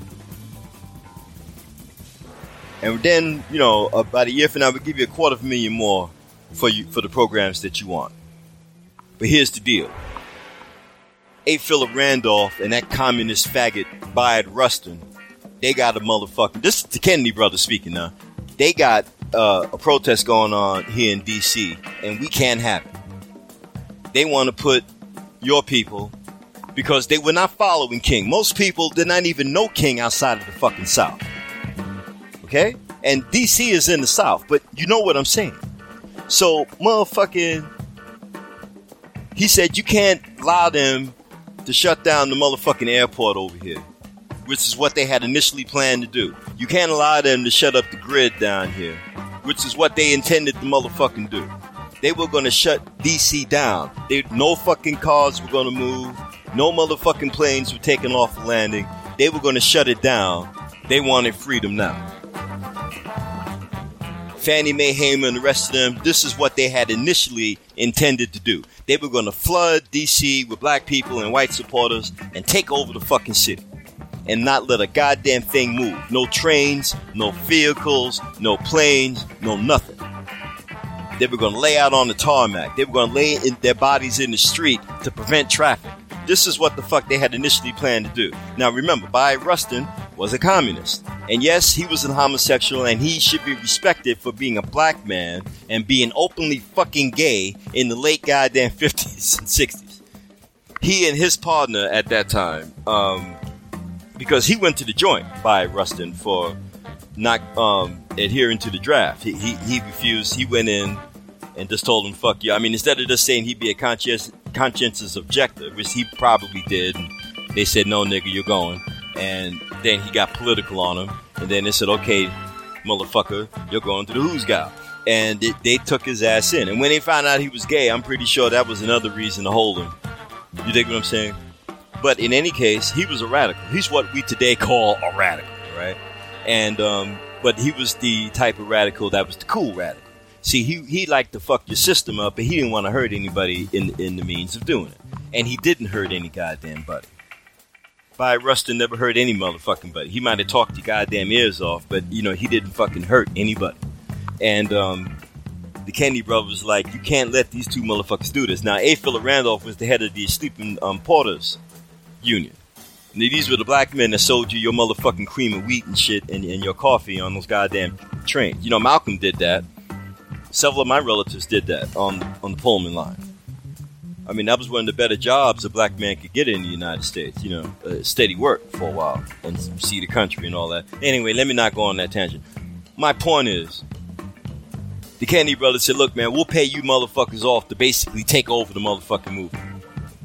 And then, you know, about a year from now, we'll give you $250,000 more for the programs that you want. But here's the deal. A. Philip Randolph and that communist faggot Bayard Rustin, they got a motherfucking... This is the Kennedy brothers speaking now. They got a protest going on here in D.C., and we can't have it. They want to put your people... Because they were not following King. Most people did not even know King outside of the fucking South. Okay? And D.C. is in the South, but you know what I'm saying. So, motherfucking... He said you can't allow them to shut down the motherfucking airport over here, which is what they had initially planned to do. You can't allow them to shut up the grid down here, which is what they intended to motherfucking do. They were going to shut D.C. down. No fucking cars were going to move. No motherfucking planes were taking off the landing. They were going to shut it down. They wanted freedom now. Fannie Mae Hamer and the rest of them, this is what they had initially intended to do. They were going to flood D.C. with black people and white supporters and take over the fucking city and not let a goddamn thing move. No trains, no vehicles, no planes, no nothing. They were going to lay out on the tarmac. They were going to lay their bodies in the street to prevent traffic. This is what the fuck they had initially planned to do. Now remember, Bayard Rustin was a communist. And yes, he was a homosexual and he should be respected for being a black man and being openly fucking gay in the late goddamn 50s and 60s. He and his partner at that time, because he went to the joint, Bayard Rustin, for not adhering to the draft. He refused. He went in and just told him, fuck you. I mean, instead of just saying he'd be a conscientious objector, which he probably did, and they said, no, nigga, you're going. And then he got political on him. And then they said, okay, motherfucker, you're going to the Who's Got. And they took his ass in. And when they found out he was gay, I'm pretty sure that was another reason to hold him. You dig what I'm saying? But in any case, he was a radical. He's what we today call a radical, right? And, but he was the type of radical that was the cool radical. See, he liked to fuck your system up, but he didn't want to hurt anybody in the means of doing it. And he didn't hurt any goddamn buddy. Bayard Rustin never hurt any motherfucking buddy. He might have talked your goddamn ears off, but, you know, he didn't fucking hurt anybody. And the Kennedy brothers was like, you can't let these two motherfuckers do this. Now, A. Philip Randolph was the head of the Sleeping Porters Union. And these were the black men that sold you your motherfucking cream of wheat and shit and your coffee on those goddamn trains. You know, Malcolm did that. Several of my relatives did that on the Pullman line. I mean, that was one of the better jobs a black man could get in the United States. You know, steady work for a while and see the country and all that. Anyway, let me not go on that tangent. My point is, the Kennedy brothers said, look, man, we'll pay you motherfuckers off to basically take over the motherfucking movement.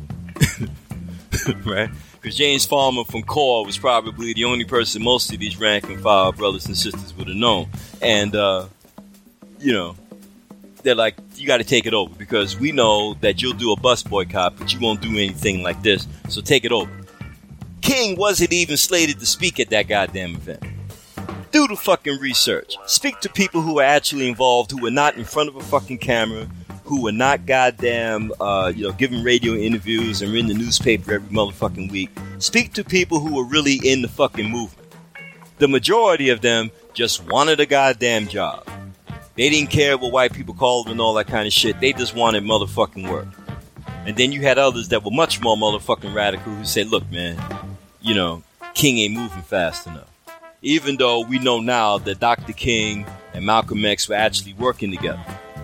Right? Because James Farmer from CORE was probably the only person most of these rank and file brothers and sisters would have known. And, you know, they're like, you got to take it over because we know that you'll do a bus boycott, but you won't do anything like this. So take it over. King wasn't even slated to speak at that goddamn event. Do the fucking research. Speak to people who are actually involved, who are not in front of a fucking camera, who are not goddamn, giving radio interviews and reading the newspaper every motherfucking week. Speak to people who are really in the fucking movement. The majority of them just wanted a goddamn job. They didn't care what white people called them and all that kind of shit. They just wanted motherfucking work. And then you had others that were much more motherfucking radical who said, look, man, King ain't moving fast enough. Even though we know now that Dr. King and Malcolm X were actually working together.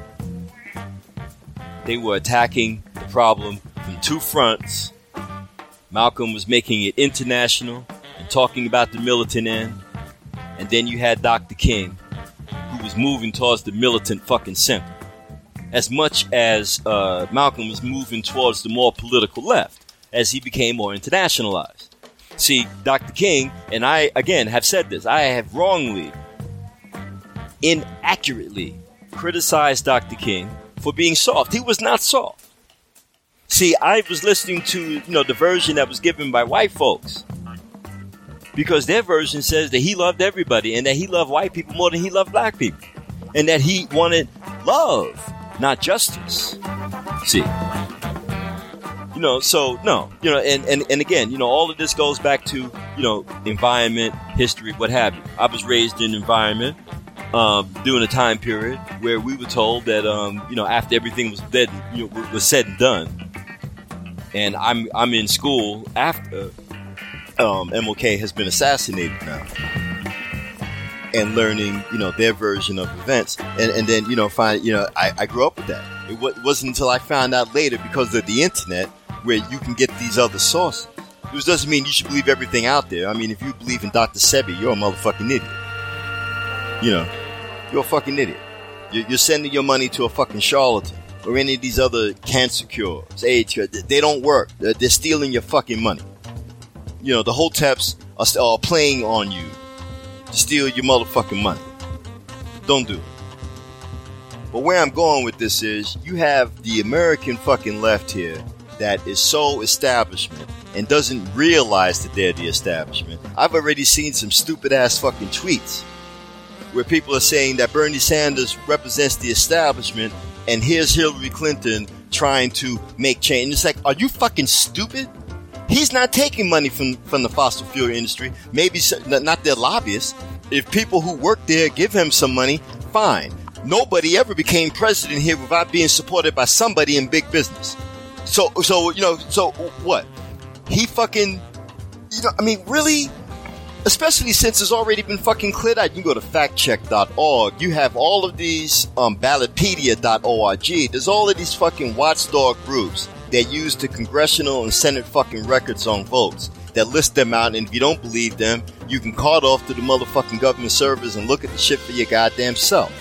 They were attacking the problem from two fronts. Malcolm was making it international and talking about the militant end. And then you had Dr. King, who was moving towards the militant fucking center. As much as Malcolm was moving towards the more political left, as he became more internationalized. See, Dr. King, and I, again, have said this, I have wrongly, inaccurately criticized Dr. King for being soft. He was not soft. See, I was listening to, the version that was given by white folks. Because their version says that he loved everybody and that he loved white people more than he loved black people. And that he wanted love, not justice. See. So, no. And again, all of this goes back to, environment, history, what have you. I was raised in an environment during a time period where we were told that, after everything was dead, was said and done. And I'm in school after MLK has been assassinated now. And learning, their version of events. And then, I grew up with that. It wasn't until I found out later because of the internet where you can get these other sources. This doesn't mean you should believe everything out there. I mean, if you believe in Dr. Sebi, you're a motherfucking idiot. You're a fucking idiot. You're sending your money to a fucking charlatan or any of these other cancer cures, AIDS cures. They don't work. They're stealing your fucking money. The hoteps are playing on you to steal your motherfucking money. Don't do it. But where I'm going with this is, you have the American fucking left here that is so establishment and doesn't realize that they're the establishment. I've already seen some stupid ass fucking tweets where people are saying that Bernie Sanders represents the establishment and here's Hillary Clinton trying to make change. It's like, are you fucking stupid? He's not taking money from the fossil fuel industry. Maybe not their lobbyists. If people who work there give him some money, fine. Nobody ever became president here without being supported by somebody in big business. So what? He fucking, really? Especially since it's already been fucking cleared out. You can go to factcheck.org. You have all of these, ballotpedia.org. There's all of these fucking watchdog groups that use the congressional and Senate fucking records on votes that list them out. And if you don't believe them, you can call it off to the motherfucking government servers and look at the shit for your goddamn self.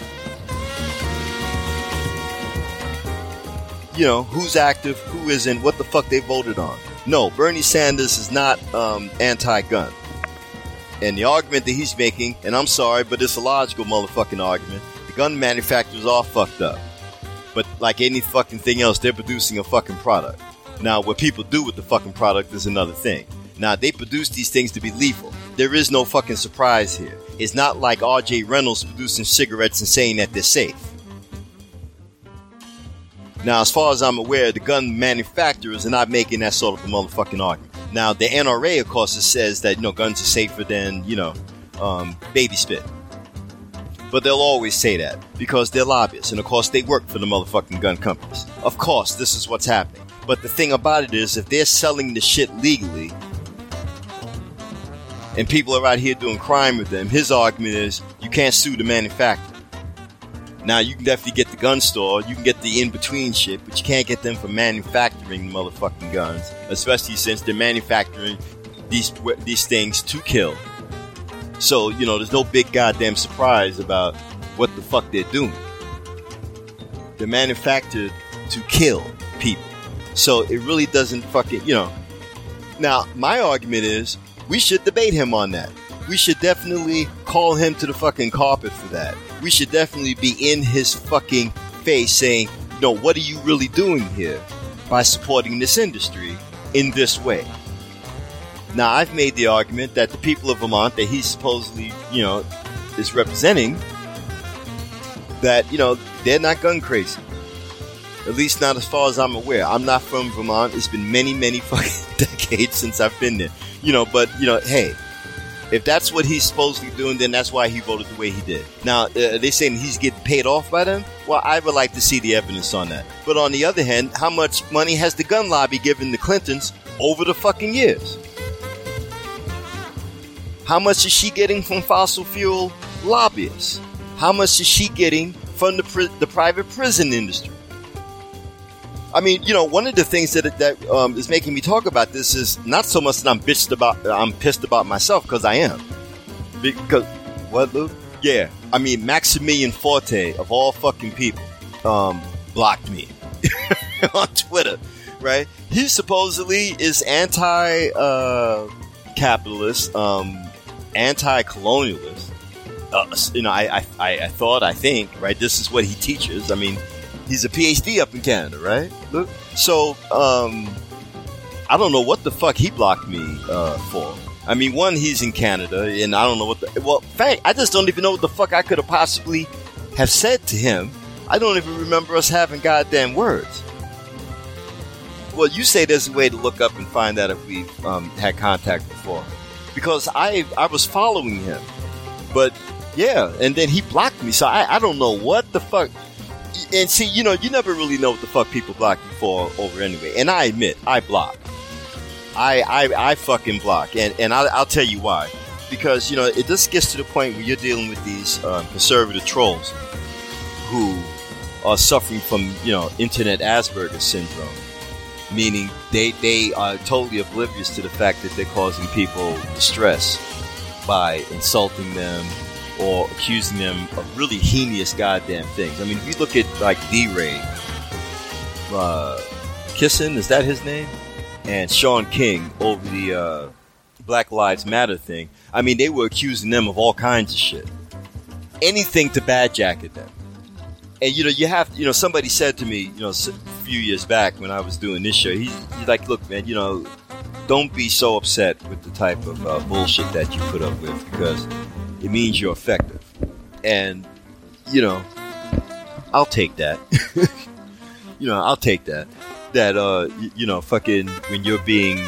Who's active, who isn't, what the fuck they voted on. No, Bernie Sanders is not anti-gun. And the argument that he's making, and I'm sorry, but it's a logical motherfucking argument, the gun manufacturers are fucked up. But like any fucking thing else, they're producing a fucking product. Now, what people do with the fucking product is another thing. Now, they produce these things to be lethal. There is no fucking surprise here. It's not like R.J. Reynolds producing cigarettes and saying that they're safe. Now, as far as I'm aware, the gun manufacturers are not making that sort of a motherfucking argument. Now, the NRA, of course, says that, guns are safer than, baby spit. But they'll always say that because they're lobbyists. And, of course, they work for the motherfucking gun companies. Of course, this is what's happening. But the thing about it is, if they're selling the shit legally and people are out here doing crime with them, his argument is you can't sue the manufacturer. Now, you can definitely get the gun store, you can get the in-between shit, but you can't get them for manufacturing motherfucking guns, especially since they're manufacturing these things to kill. So, there's no big goddamn surprise about what the fuck they're doing. They're manufactured to kill people. So, it really doesn't fucking, Now, my argument is, we should debate him on that. We should definitely call him to the fucking carpet for that. We should definitely be in his fucking face saying, what are you really doing here by supporting this industry in this way? Now, I've made the argument that the people of Vermont that he's supposedly, is representing that, you know, they're not gun crazy. At least not as far as I'm aware. I'm not from Vermont. It's been many, many fucking decades since I've been there. You know, but, you know, hey, if that's what he's supposedly doing, then that's why he voted the way he did. Now, they're saying he's getting paid off by them? Well, I would like to see the evidence on that. But on the other hand, how much money has the gun lobby given the Clintons over the fucking years? How much is she getting from fossil fuel lobbyists? How much is she getting from the private prison industry? I mean, you know, one of the things that is making me talk about this is not so much that I'm pissed about myself, because I am. Because what, Luke? Yeah, I mean, Maximilian Forte of all fucking people blocked me on Twitter, right? He supposedly is anti-capitalist, anti-colonialist. You know, I think, right? This is what he teaches. I mean, he's a PhD up in Canada, right? Look, so I don't know what the fuck he blocked me for. I mean, one, he's in Canada, and I don't know what in fact, I just don't even know what the fuck I could have possibly have said to him. I don't even remember us having goddamn words. Well, you say there's a way to look up and find out if we've had contact before. Because I was following him. But, yeah, and then he blocked me, so I don't know what the fuck. And see, you know, you never really know what the fuck people block you for over anyway. And I admit, I block. I fucking block. And I'll tell you why. Because, you know, it just gets to the point where you're dealing with these conservative trolls who are suffering from, you know, internet Asperger's syndrome. Meaning they are totally oblivious to the fact that they're causing people distress by insulting them or accusing them of really heinous goddamn things. I mean, if you look at, like, D-Ray, Kissin, is that his name? And Sean King over the Black Lives Matter thing. I mean, they were accusing them of all kinds of shit. Anything to badjacket them. And, you know, you have, you know, somebody said to me, you know, a few years back when I was doing this show, he's like, look, man, you know, don't be so upset with the type of bullshit that you put up with, because it means you're effective. And, you know, I'll take that. You know, I'll take that. That, you know, fucking, when you're being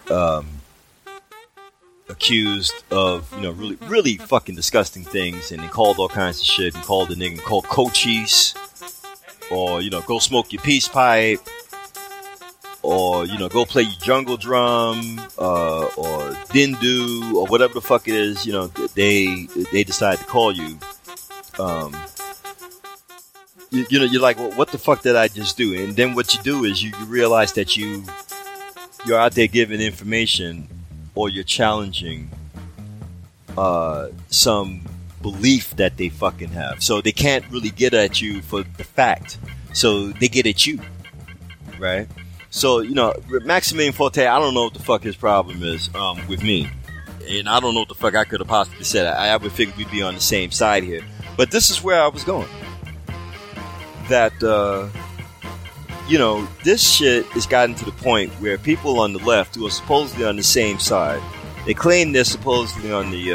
accused of, you know, really, really fucking disgusting things, and they called all kinds of shit, and called the nigga, called coaches, or, you know, go smoke your peace pipe, or, you know, go play your jungle drum, or dindu, or whatever the fuck it is, you know, they decide to call you. You know, you're like, well, what the fuck did I just do? And then what you do is you realize that you're out there giving information, or you're challenging some belief that they fucking have. So they can't really get at you for the fact. So they get at you, right? So, you know, Maximilian Forte, I don't know what the fuck his problem is with me. And I don't know what the fuck I could have possibly said. I would figure we'd be on the same side here. But this is where I was going. That, you know, this shit has gotten to the point where people on the left who are supposedly on the same side, they claim they're supposedly on the,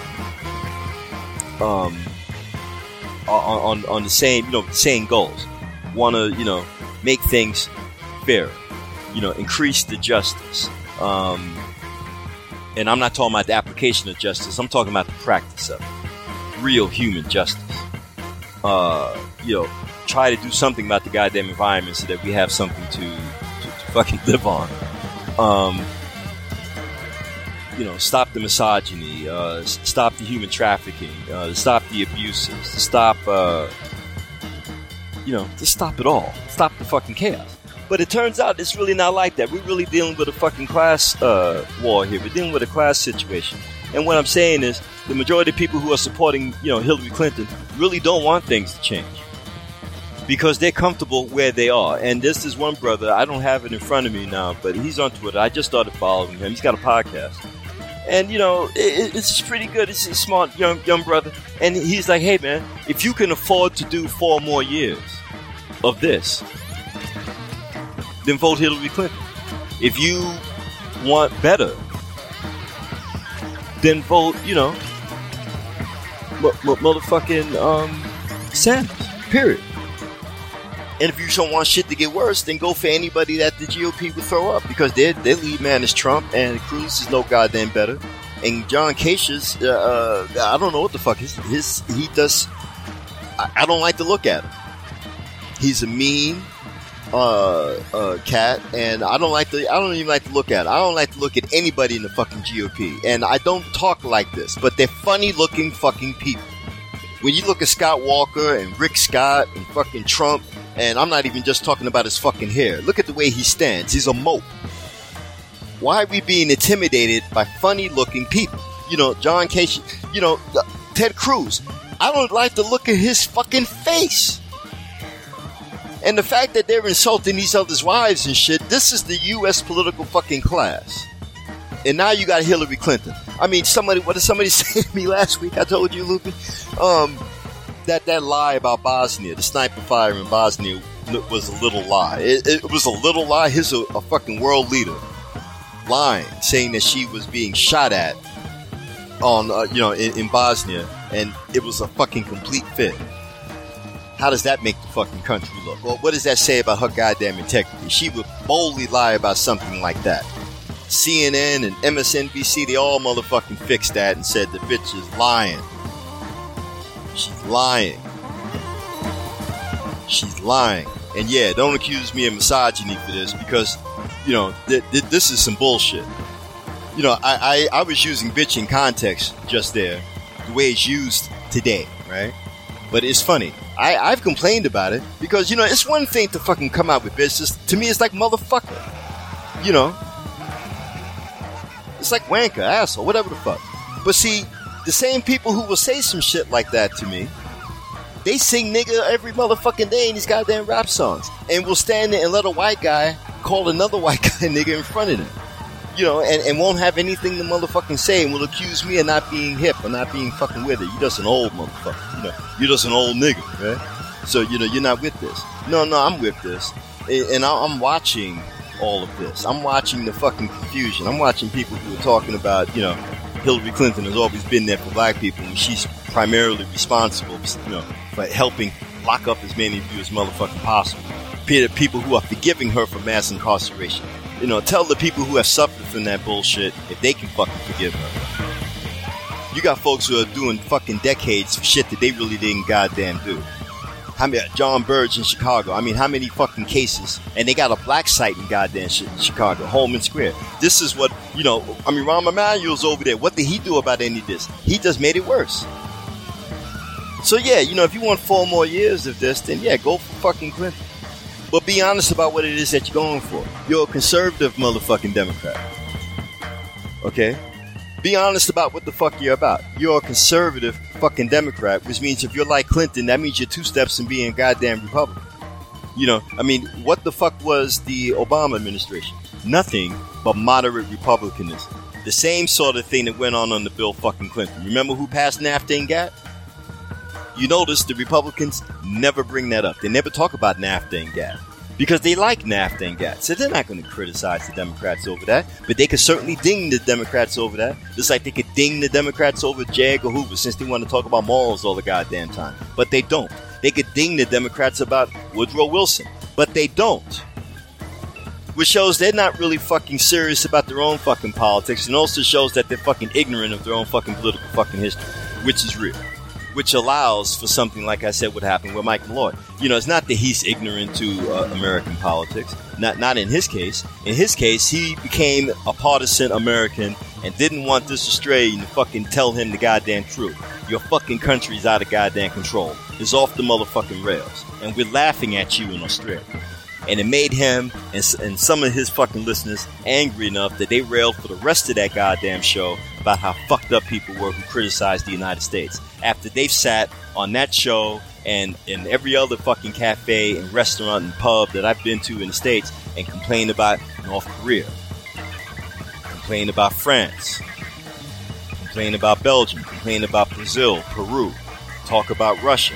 on the same, you know, same goals. Want to, you know, make things fair, you know, increase the justice. And I'm not talking about the application of justice. I'm talking about the practice of it. Real human justice. You know, try to do something about the goddamn environment so that we have something to fucking live on. You know, stop the misogyny, stop the human trafficking, stop the abuses, stop, you know, just stop it all. Stop the fucking chaos. But it turns out it's really not like that. We're really dealing with a fucking class war here. We're dealing with a class situation. And what I'm saying is the majority of people who are supporting, you know, Hillary Clinton really don't want things to change. Because they're comfortable where they are. And this is one brother, I don't have it in front of me now, but he's on Twitter. I just started following him. He's got a podcast. And, you know, it's pretty good. It's a smart young brother. And he's like, hey, man, if you can afford to do 4 more years of this, then vote Hillary Clinton. If you want better, then vote, you know, motherfucking Sanders. Period. And if you don't want shit to get worse, then go for anybody that the GOP would throw up, because their lead man is Trump, and Cruz is no goddamn better. And John Kasich, I don't know what the fuck he does. I don't like to look at him. He's a mean cat, and I don't even like to look at him. I don't like to look at anybody in the fucking GOP, and I don't talk like this, but they're funny looking fucking people. When you look at Scott Walker and Rick Scott and fucking Trump, and I'm not even just talking about his fucking hair. Look at the way he stands. He's a mope. Why are we being intimidated by funny-looking people? You know, John Kasich, you know, Ted Cruz. I don't like to look at his fucking face. And the fact that they're insulting each other's wives and shit, this is the U.S. political fucking class. And now you got Hillary Clinton. I mean, what did somebody say to me last week? I told you, Lupin. That lie about Bosnia, the sniper fire in Bosnia, was a little lie. It was a little lie. Here's a fucking world leader lying, saying that she was being shot at on, in Bosnia, and it was a fucking complete fit. How does that make the fucking country look? Well, what does that say about her goddamn integrity? She would boldly lie about something like that. CNN and MSNBC, they all motherfucking fixed that and said the bitch is lying. She's lying. She's lying. And yeah, don't accuse me of misogyny for this, because, you know, this is some bullshit. You know, I was using bitch in context just there, the way it's used today, right? But it's funny. I've complained about it because, you know, it's one thing to fucking come out with bitches. To me, it's like motherfucker. You know? It's like wanker, asshole, whatever the fuck. But see, the same people who will say some shit like that to me, they sing nigga every motherfucking day in these goddamn rap songs. And will stand there and let a white guy call another white guy nigga in front of them. You know, and won't have anything to motherfucking say, and will accuse me of not being hip or not being fucking with it. You just an old motherfucker. You know, you're just an old nigga, right? So, you know, you're not with this. No, I'm with this. And I'm watching all of this. I'm watching the fucking confusion. I'm watching people who are talking about, you know, Hillary Clinton has always been there for black people, and she's primarily responsible, you know, for helping lock up as many of you as motherfucking possible. People who are forgiving her for mass incarceration. You know, tell the people who have suffered from that bullshit if they can fucking forgive her. You got folks who are doing fucking decades for shit that they really didn't goddamn do. How many, John Burge in Chicago, I mean, how many fucking cases? And they got a black site in goddamn shit in Chicago, Holman Square. This is what, you know, I mean, Rahm Emanuel's over there. What did he do about any of this? He just made it worse. So yeah, you know, if you want 4 more years of this, then yeah, go for fucking Clinton. But be honest about what it is that you're going for. You're a conservative motherfucking Democrat. Okay? Be honest about what the fuck you're about. You're a conservative fucking Democrat, which means if you're like Clinton, that means you're 2 steps in being a goddamn Republican. You know, I mean, what the fuck was the Obama administration? Nothing but moderate Republicanism. The same sort of thing that went on under Bill fucking Clinton. Remember who passed NAFTA and GATT? You notice the Republicans never bring that up. They never talk about NAFTA and GATT because they like NAFTA and GATT. So they're not going to criticize the Democrats over that, but they could certainly ding the Democrats over that, just like they could ding the Democrats over J. Edgar Hoover since they want to talk about morals all the goddamn time. But they don't. They could ding the Democrats about Woodrow Wilson, but they don't. Which shows they're not really fucking serious about their own fucking politics, and also shows that they're fucking ignorant of their own fucking political fucking history, which is real. Which allows for something like I said would happen with Mike Malloy. You know, it's not that he's ignorant to American politics. Not in his case. In his case, he became a partisan American and didn't want this Australian to fucking tell him the goddamn truth. Your fucking country's out of goddamn control. It's off the motherfucking rails. And we're laughing at you in Australia. And it made him and some of his fucking listeners angry enough that they railed for the rest of that goddamn show about how fucked up people were who criticized the United States. After they've sat on that show and in every other fucking cafe and restaurant and pub that I've been to in the States and complained about North Korea, complained about France, complained about Belgium, complained about Brazil, Peru, talk about Russia,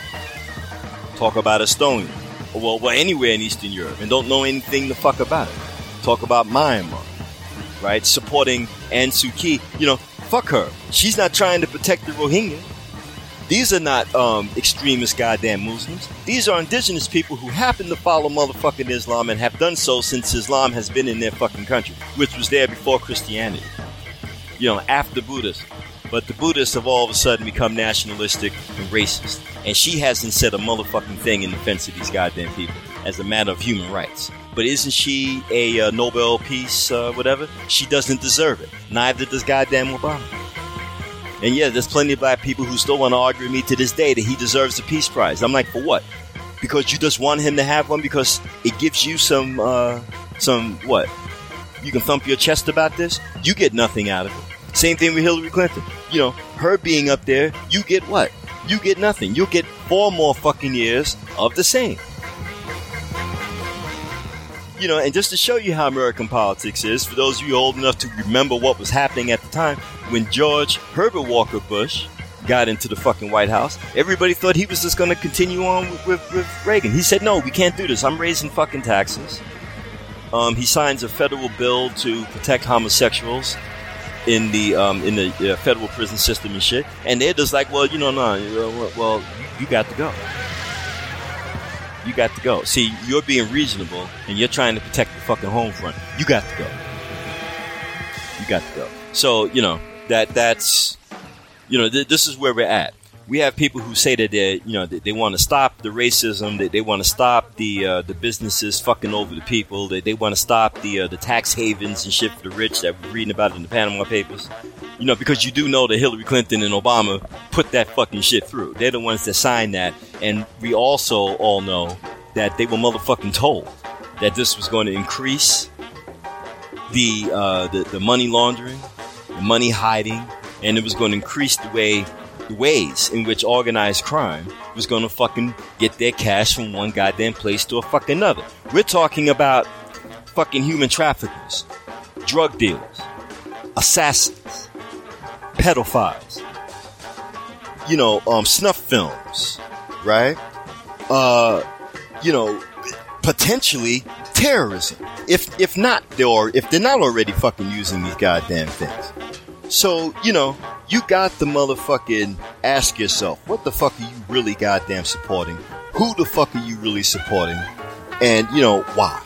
talk about Estonia. Well, anywhere in Eastern Europe, and don't know anything the fuck about it. Talk about Myanmar, right? Supporting Aung Suu Kyi. You know, fuck her. She's not trying to protect the Rohingya. These are not extremist goddamn Muslims. These are indigenous people who happen to follow motherfucking Islam and have done so since Islam has been in their fucking country, which was there before Christianity. You know, after Buddhism. But the Buddhists have all of a sudden become nationalistic and racist. And she hasn't said a motherfucking thing in defense of these goddamn people as a matter of human rights. But isn't she a Nobel Peace, whatever? She doesn't deserve it. Neither does goddamn Obama. And yeah, there's plenty of black people who still want to argue with me to this day that he deserves the Peace Prize. I'm like, for what? Because you just want him to have one because it gives you some what? You can thump your chest about this? You get nothing out of it. Same thing with Hillary Clinton. You know, her being up there, you get what? You get nothing. You'll get 4 more fucking years of the same. You know, and just to show you how American politics is, for those of you old enough to remember what was happening at the time, when George Herbert Walker Bush got into the fucking White House, everybody thought he was just going to continue on with Reagan. He said, no, we can't do this. I'm raising fucking taxes. He signs a federal bill to protect homosexuals in the federal prison system and shit. And they're just like, well, you know, no, well, you got to go. You got to go. See, you're being reasonable, and you're trying to protect the fucking home front. You got to go. You got to go. So, you know, that's, you know, this is where we're at. We have people who say that they want to stop the racism, that they want to stop the businesses fucking over the people, that they want to stop the tax havens and shit for the rich that we're reading about in the Panama Papers. You know, because you do know that Hillary Clinton and Obama put that fucking shit through. They're the ones that signed that. And we also all know that they were motherfucking told that this was going to increase the money laundering, the money hiding, and it was going to increase the ways in which organized crime was going to fucking get their cash from one goddamn place to a fucking another. We're talking about fucking human traffickers, drug dealers, assassins, pedophiles, you know, snuff films, right? You know, potentially terrorism. If they're not already fucking using these goddamn things. So, you know, you got the motherfucking ask yourself, what the fuck are you really goddamn supporting? Who the fuck are you really supporting? And, you know, why?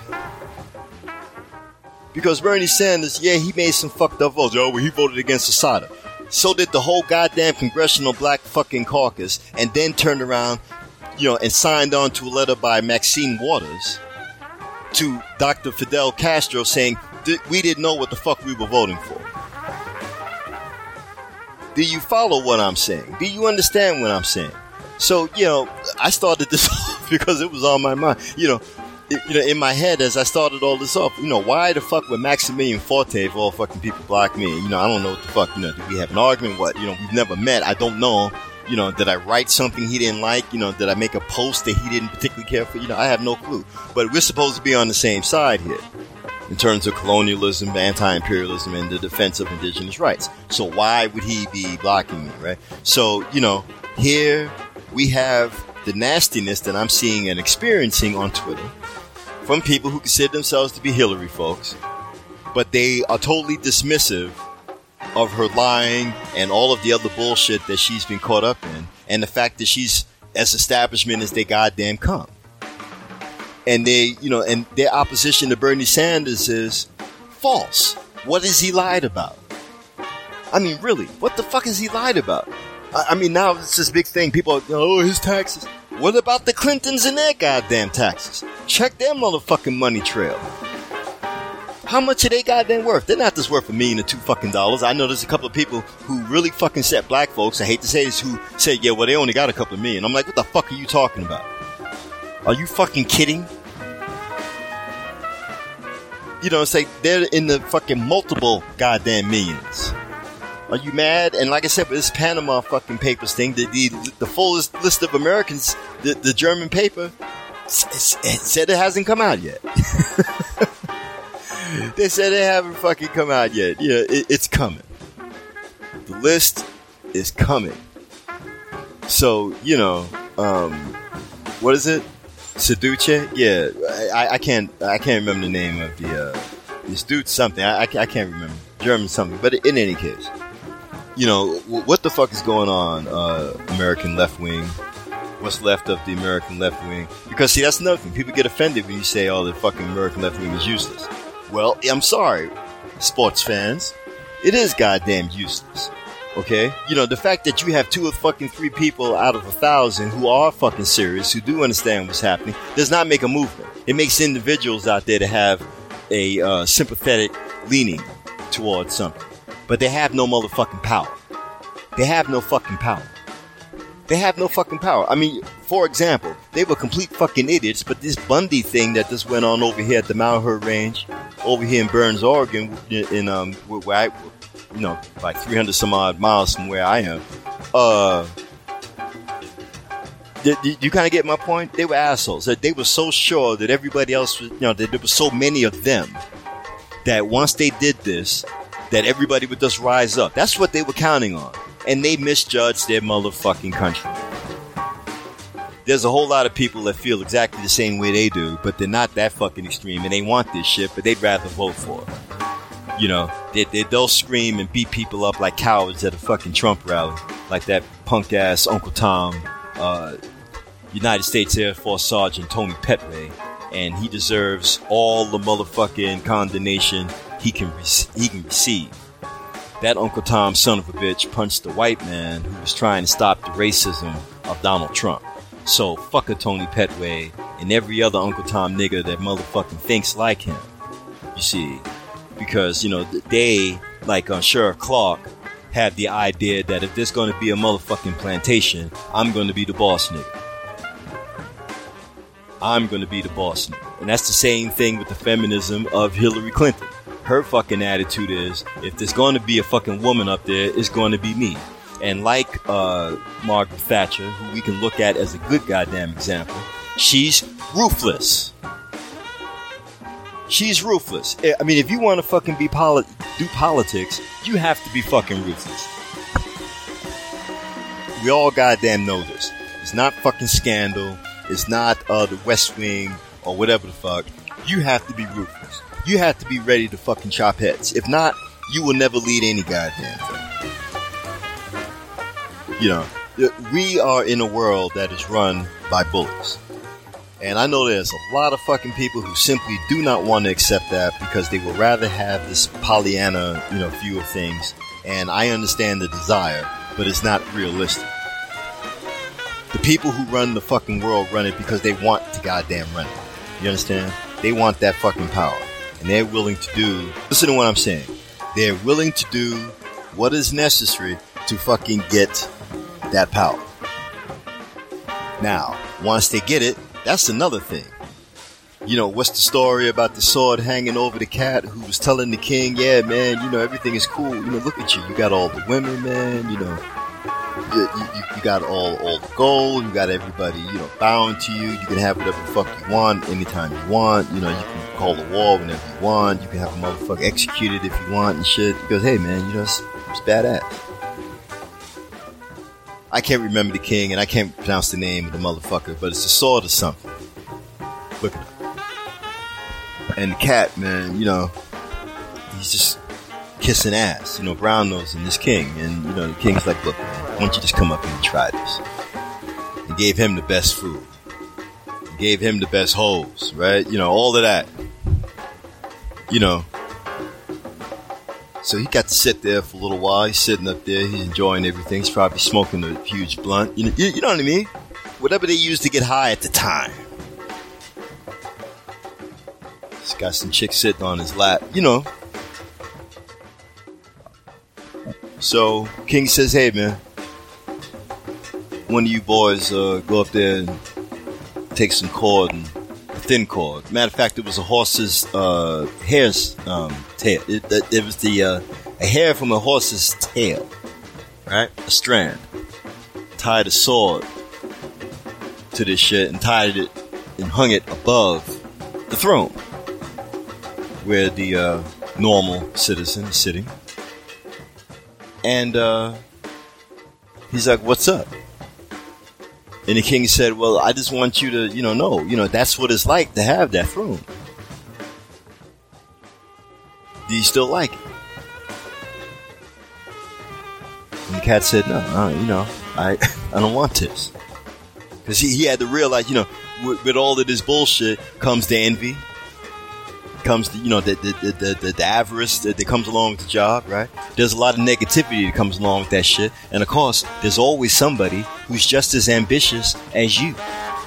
Because Bernie Sanders, yeah, he made some fucked up votes. Oh, well, he voted against Assata. So did the whole goddamn congressional black fucking caucus, and then turned around, you know, and signed on to a letter by Maxine Waters to Dr. Fidel Castro saying we didn't know what the fuck we were voting for. Do you follow what I'm saying? Do you understand what I'm saying? So, you know, I started this off because it was on my mind. You know, in my head as I started all this off, you know, why the fuck would Maximilian Forte, if all fucking people block me? You know, I don't know what the fuck, you know, did we have an argument? What? You know, we've never met. I don't know. You know, did I write something he didn't like? You know, did I make a post that he didn't particularly care for? You know, I have no clue. But we're supposed to be on the same side here in terms of colonialism, anti-imperialism, and the defense of indigenous rights. So why would he be blocking me, right? So, you know, here we have the nastiness that I'm seeing and experiencing on Twitter from people who consider themselves to be Hillary folks, but they are totally dismissive of her lying and all of the other bullshit that she's been caught up in, and the fact that she's as establishment as they goddamn come. And they, you know, and their opposition to Bernie Sanders is false. What has he lied about? I mean, really, what the fuck has he lied about? I mean, now it's this big thing. People are, oh, his taxes. What about the Clintons and their goddamn taxes? Check their motherfucking money trail. How much are they goddamn worth? They're not just worth $1 million or $2 fucking dollars. I know there's a couple of people who really fucking set black folks, I hate to say this, who say, yeah, well, they only got a couple of million. I'm like, what the fuck are you talking about? Are you fucking kidding? You know, it's like they're in the fucking multiple goddamn millions. Are you mad? And like I said, with this Panama fucking Papers thing, the fullest list of Americans, the German paper, it said it hasn't come out yet. They said it haven't fucking come out yet. Yeah, it's coming. The list is coming. So, you know, what is it? Seduce? Yeah, I can't remember the name of this dude something. I can't remember. German something. But in any case, you know, what the fuck is going on, American left wing? What's left of the American left wing? Because, see, that's another thing. People get offended when you say, oh, the fucking American left wing is useless. Well, I'm sorry, sports fans. It is goddamn useless. Okay? You know, the fact that you have 2 or fucking 3 people out of 1,000 who are fucking serious, who do understand what's happening, does not make a movement. It makes individuals out there to have a sympathetic leaning towards something. But they have no motherfucking power. They have no fucking power. They have no fucking power. I mean, for example, they were complete fucking idiots, but this Bundy thing that just went on over here at the Malheur Range, over here in Burns, Oregon, in where I, you know, like 300 some odd miles from where I am. You kind of get my point? They were assholes. They were so sure that everybody else was, you know, that there were so many of them that once they did this, that everybody would just rise up. That's what they were counting on. And they misjudged their motherfucking country. There's a whole lot of people that feel exactly the same way they do, but they're not that fucking extreme, and they want this shit, but they'd rather vote for it. You know, they'll scream and beat people up like cowards at a fucking Trump rally, like that punk-ass Uncle Tom, United States Air Force Sergeant Tony Petway, and he deserves all the motherfucking condemnation he can receive. That Uncle Tom son of a bitch punched the white man who was trying to stop the racism of Donald Trump. So fuck a Tony Petway and every other Uncle Tom nigger that motherfucking thinks like him. You see, because, you know, they, like Sheriff Clark, have the idea that if there's going to be a motherfucking plantation, I'm going to be the boss nigga. I'm going to be the boss nigga. And that's the same thing with the feminism of Hillary Clinton. Her fucking attitude is, if there's going to be a fucking woman up there, it's going to be me. And like Margaret Thatcher, who we can look at as a good goddamn example, she's ruthless. She's ruthless. I mean, if you want to fucking do politics, you have to be fucking ruthless. We all goddamn know this. It's not fucking Scandal. It's not the West Wing or whatever the fuck. You have to be ruthless. You have to be ready to fucking chop heads. If not, you will never lead any goddamn thing. You know, we are in a world that is run by bullies. And I know there's a lot of fucking people who simply do not want to accept that because they would rather have this Pollyanna, you know, view of things. And I understand the desire, but it's not realistic. The people who run the fucking world run it because they want to goddamn run it. You understand? They want that fucking power. And they're willing to do, listen to what I'm saying. They're willing to do what is necessary to fucking get that power. Now, once they get it, that's another thing. You know, what's the story about the sword hanging over the cat who was telling the king, yeah, man, you know, everything is cool. You know, look at you. You got all the women, man, you know. You got all the gold, you got everybody, you know, bound to you. You can have whatever the fuck you want anytime you want. You know, you can call a war whenever you want. You can have a motherfucker executed if you want and shit. He goes, hey man, you know, it's badass. I can't remember the king and I can't pronounce the name of the motherfucker, but it's a sword or something. Look it up. And the cat, man, you know, he's just kissing ass, you know, brown nosing this king. And, you know, the king's like, look, man, why don't you just come up and try this? He gave him the best food. He gave him the best hoes, right? You know, all of that. You know. So he got to sit there for a little while. He's sitting up there. He's enjoying everything. He's probably smoking a huge blunt. You know what I mean? Whatever they used to get high at the time. He's got some chick sitting on his lap. You know. So King says, hey man, one of you boys go up there and take some cord, and a thin cord. Matter of fact, it was a horse's hair's tail. It was a hair from a horse's tail, right? A strand. Tied a sword to this shit and tied it and hung it above the throne where the normal citizen is sitting. And he's like, what's up? And the king said, well, I just want you to, know, that's what it's like to have that throne. Do you still like it? And the cat said, no, I don't want this. Because he had to realize, with all of this bullshit comes the envy, comes the avarice that comes along with the job, right? There's a lot of negativity that comes along with that shit. And of course, there's always somebody who's just as ambitious as you.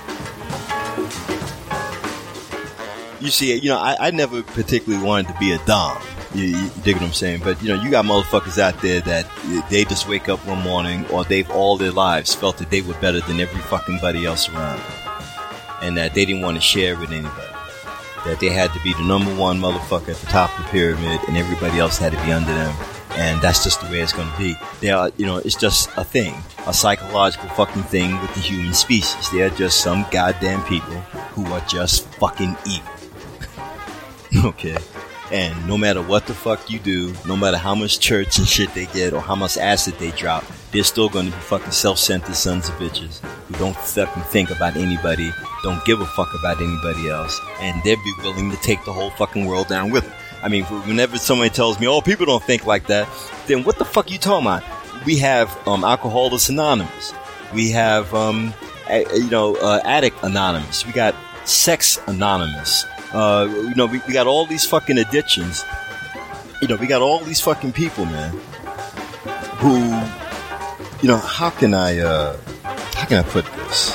You see, I never particularly wanted to be a dom. You dig what I'm saying? But, you got motherfuckers out there that they just wake up one morning or they've all their lives felt that they were better than every fucking buddy else around them. And that they didn't want to share with anybody. That they had to be the number one motherfucker at the top of the pyramid and everybody else had to be under them. And that's just the way it's going to be. They are, it's just a thing. A psychological fucking thing with the human species. They are just some goddamn people who are just fucking evil. Okay? And no matter what the fuck you do, no matter how much church and shit they get or how much acid they drop, they're still going to be fucking self-centered sons of bitches who don't fucking think about anybody, don't give a fuck about anybody else, and they'd be willing to take the whole fucking world down with them. I mean, whenever somebody tells me, oh, people don't think like that, then what the fuck are you talking about? We have Alcoholics Anonymous. We have, Addict Anonymous. We got Sex Anonymous. We got all these fucking addictions. We got all these fucking people, man, who, how can I put this?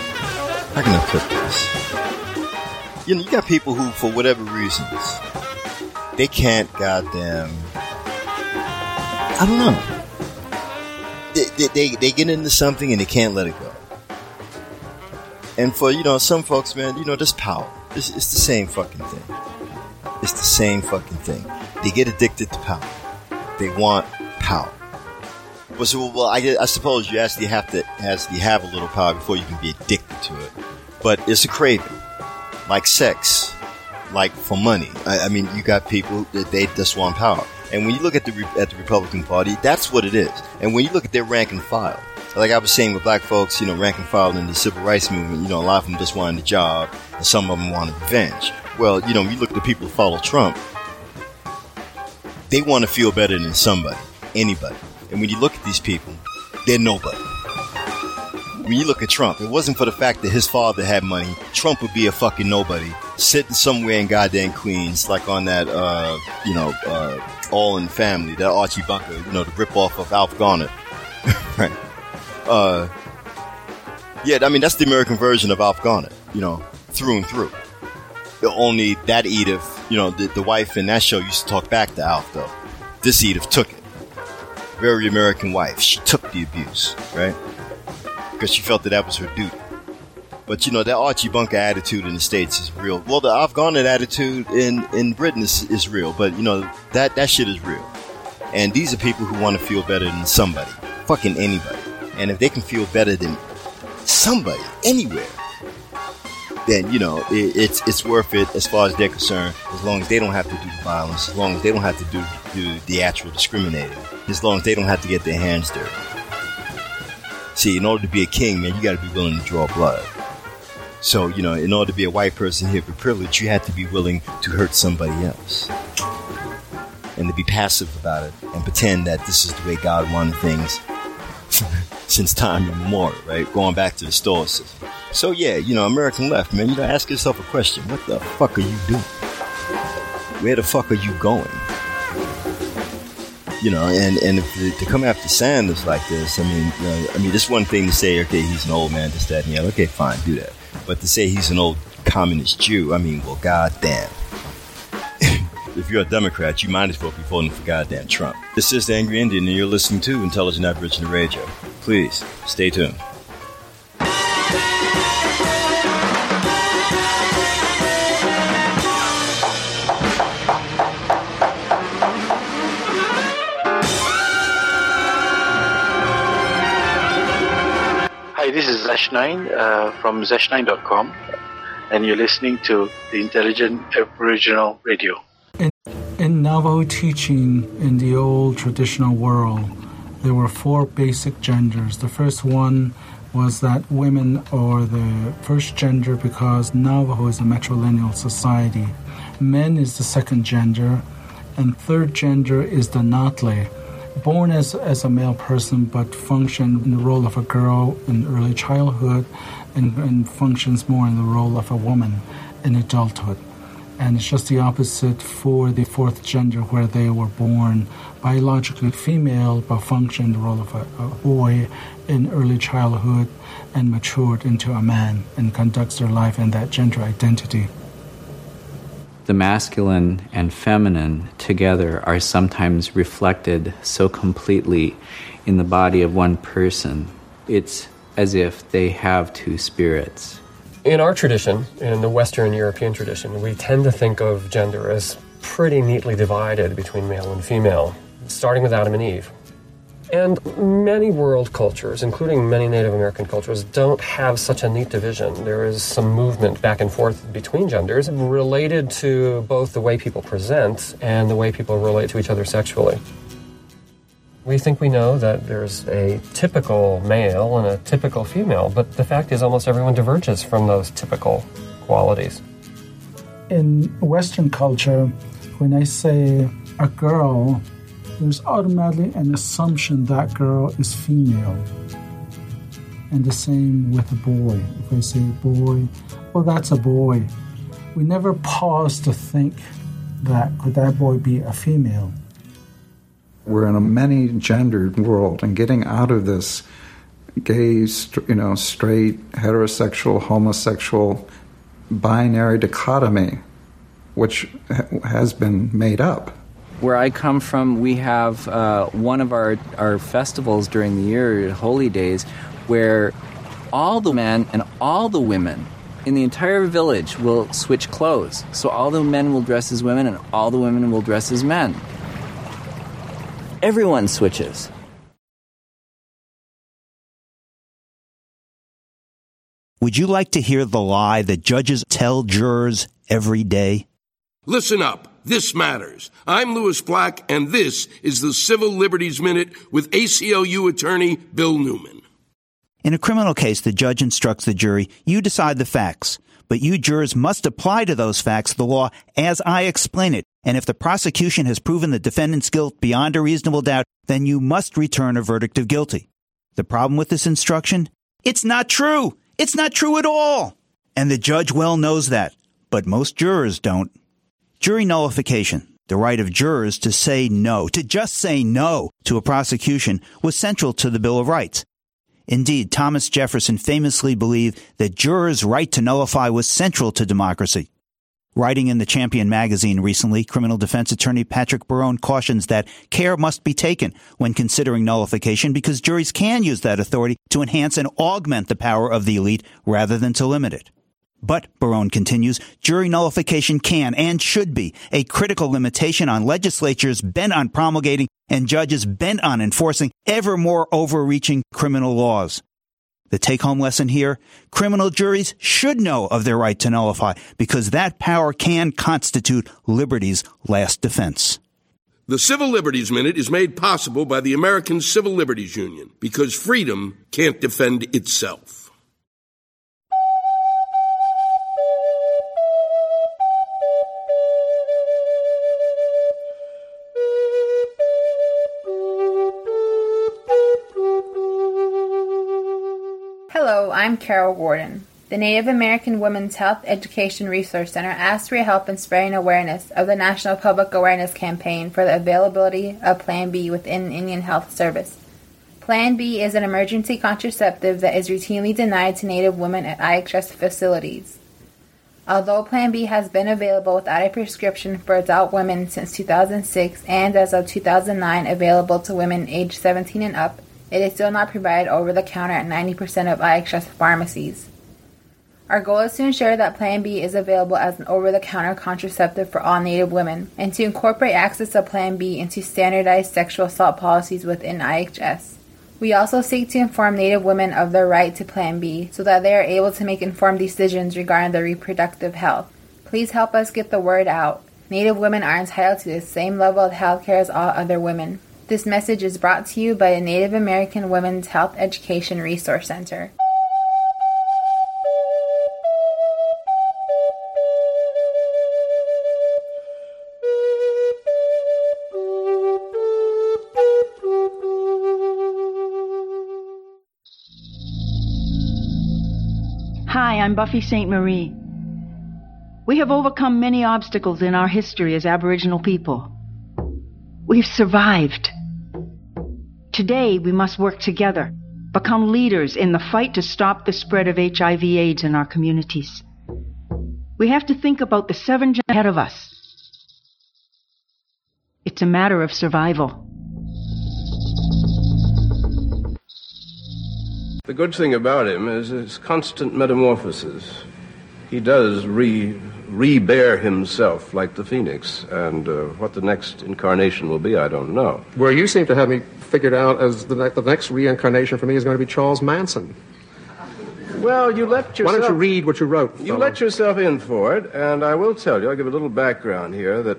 You got people who, for whatever reasons, they can't goddamn, I don't know. They get into something and they can't let it go. And for, some folks, man, there's power. It's the same fucking thing. It's the same fucking thing. They get addicted to power. They want power. Well, I suppose you actually have to have a little power before you can be addicted to it. But it's a craving. Like sex. Like for money. I mean, you got people that they just want power. And when you look at the Republican Party, that's what it is. And when you look at their rank and file, like I was saying with black folks, rank and file in the civil rights movement, a lot of them just wanted a job, and some of them wanted revenge. Well, when you look at the people who follow Trump, they want to feel better than somebody, anybody. And when you look at these people, they're nobody. When you look at Trump, it wasn't for the fact that his father had money, Trump would be a fucking nobody, sitting somewhere in goddamn Queens, like on that, All in the Family, that Archie Bunker, the ripoff of Alf Garner. Right. That's the American version of Alf Garner, through and through. Only that Edith, the wife in that show used to talk back to Alf, though. This Edith took it. Very American wife. She took the abuse, right? Because she felt that was her duty. But, that Archie Bunker attitude in the States is real. Well, the Alf Garner attitude in Britain is real, but, that shit is real. And these are people who want to feel better than somebody. Fucking anybody. And if they can feel better than somebody, anywhere, then, it's worth it as far as they're concerned, as long as they don't have to do the violence, as long as they don't have to do the actual discriminating, as long as they don't have to get their hands dirty. See, in order to be a king, man, you gotta be willing to draw blood. So, in order to be a white person here with privilege, you have to be willing to hurt somebody else. And to be passive about it and pretend that this is the way God wanted things since time immemorial, right? Going back to the Stoicism. So yeah, American left, man, ask yourself a question. What the fuck are you doing? Where the fuck are you going? And if to come after Sanders like this, I mean, this one thing to say, okay, he's an old man, this, that, and the other. Okay, fine, do that. But to say he's an old communist Jew, I mean, well, goddamn. If you're a Democrat, you might as well be voting for goddamn Trump. This is the Angry Indian, and you're listening to Intelligent Aboriginal Radio. Please, stay tuned. Hi, this is Zesh9 from zesh9.com, and you're listening to the Intelligent Aboriginal Radio. In Navajo teaching in the old traditional world, there were 4 basic genders. The first one was that women are the first gender because Navajo is a matrilineal society. Men is the second gender, and third gender is the Natle. born as a male person but function in the role of a girl in early childhood and functions more in the role of a woman in adulthood. And it's just the opposite for the fourth gender, where they were born biologically female but function in the role of a boy in early childhood and matured into a man and conducts their life in that gender identity. The masculine and feminine together are sometimes reflected so completely in the body of one person. It's as if they have two spirits. In our tradition, in the Western European tradition, we tend to think of gender as pretty neatly divided between male and female, starting with Adam and Eve. And many world cultures, including many Native American cultures, don't have such a neat division. There is some movement back and forth between genders related to both the way people present and the way people relate to each other sexually. We think we know that there's a typical male and a typical female, but the fact is almost everyone diverges from those typical qualities. In Western culture, when I say a girl, there's automatically an assumption that girl is female. And the same with a boy. If I say boy, well, that's a boy. We never pause to think that could that boy be a female. We're in a many-gendered world, and getting out of this gay, straight, heterosexual, homosexual, binary dichotomy, which has been made up. Where I come from, we have one of our festivals during the year, Holy Days, where all the men and all the women in the entire village will switch clothes. So all the men will dress as women and all the women will dress as men. Everyone switches. Would you like to hear the lie that judges tell jurors every day? Listen up. This matters. I'm Louis Black, and this is the Civil Liberties Minute with ACLU attorney Bill Newman. In a criminal case, the judge instructs the jury, you decide the facts, but you jurors must apply to those facts the law as I explain it. And if the prosecution has proven the defendant's guilt beyond a reasonable doubt, then you must return a verdict of guilty. The problem with this instruction? It's not true. It's not true at all. And the judge well knows that, but most jurors don't. Jury nullification, the right of jurors to say no, to just say no to a prosecution, was central to the Bill of Rights. Indeed, Thomas Jefferson famously believed that jurors' right to nullify was central to democracy. Writing in the Champion magazine recently, criminal defense attorney Patrick Barone cautions that care must be taken when considering nullification because juries can use that authority to enhance and augment the power of the elite rather than to limit it. But, Barone continues, jury nullification can and should be a critical limitation on legislatures bent on promulgating and judges bent on enforcing ever more overreaching criminal laws. The take-home lesson here, criminal juries should know of their right to nullify because that power can constitute liberty's last defense. The Civil Liberties Minute is made possible by the American Civil Liberties Union because freedom can't defend itself. Hello, I'm Carol Gordon. The Native American Women's Health Education Resource Center asks for your help in spreading awareness of the National Public Awareness Campaign for the availability of Plan B within Indian Health Service. Plan B is an emergency contraceptive that is routinely denied to Native women at IHS facilities. Although Plan B has been available without a prescription for adult women since 2006 and as of 2009 available to women aged 17 and up, it is still not provided over-the-counter at 90% of IHS pharmacies. Our goal is to ensure that Plan B is available as an over-the-counter contraceptive for all Native women, and to incorporate access to Plan B into standardized sexual assault policies within IHS. We also seek to inform Native women of their right to Plan B so that they are able to make informed decisions regarding their reproductive health. Please help us get the word out. Native women are entitled to the same level of health care as all other women. This message is brought to you by the Native American Women's Health Education Resource Center. Hi, I'm Buffy St. Marie. We have overcome many obstacles in our history as Aboriginal people. We've survived. Today, we must work together, become leaders in the fight to stop the spread of HIV/AIDS in our communities. We have to think about the 7 generations ahead of us. It's a matter of survival. The good thing about him is his constant metamorphosis. He does re-bear himself like the phoenix, and what the next incarnation will be, I don't know. Well, you seem to have me figured out as the next reincarnation for me is going to be Charles Manson. Well, you let yourself... Why don't you read what you wrote? You let yourself in for it, and I will tell you, I'll give a little background here, that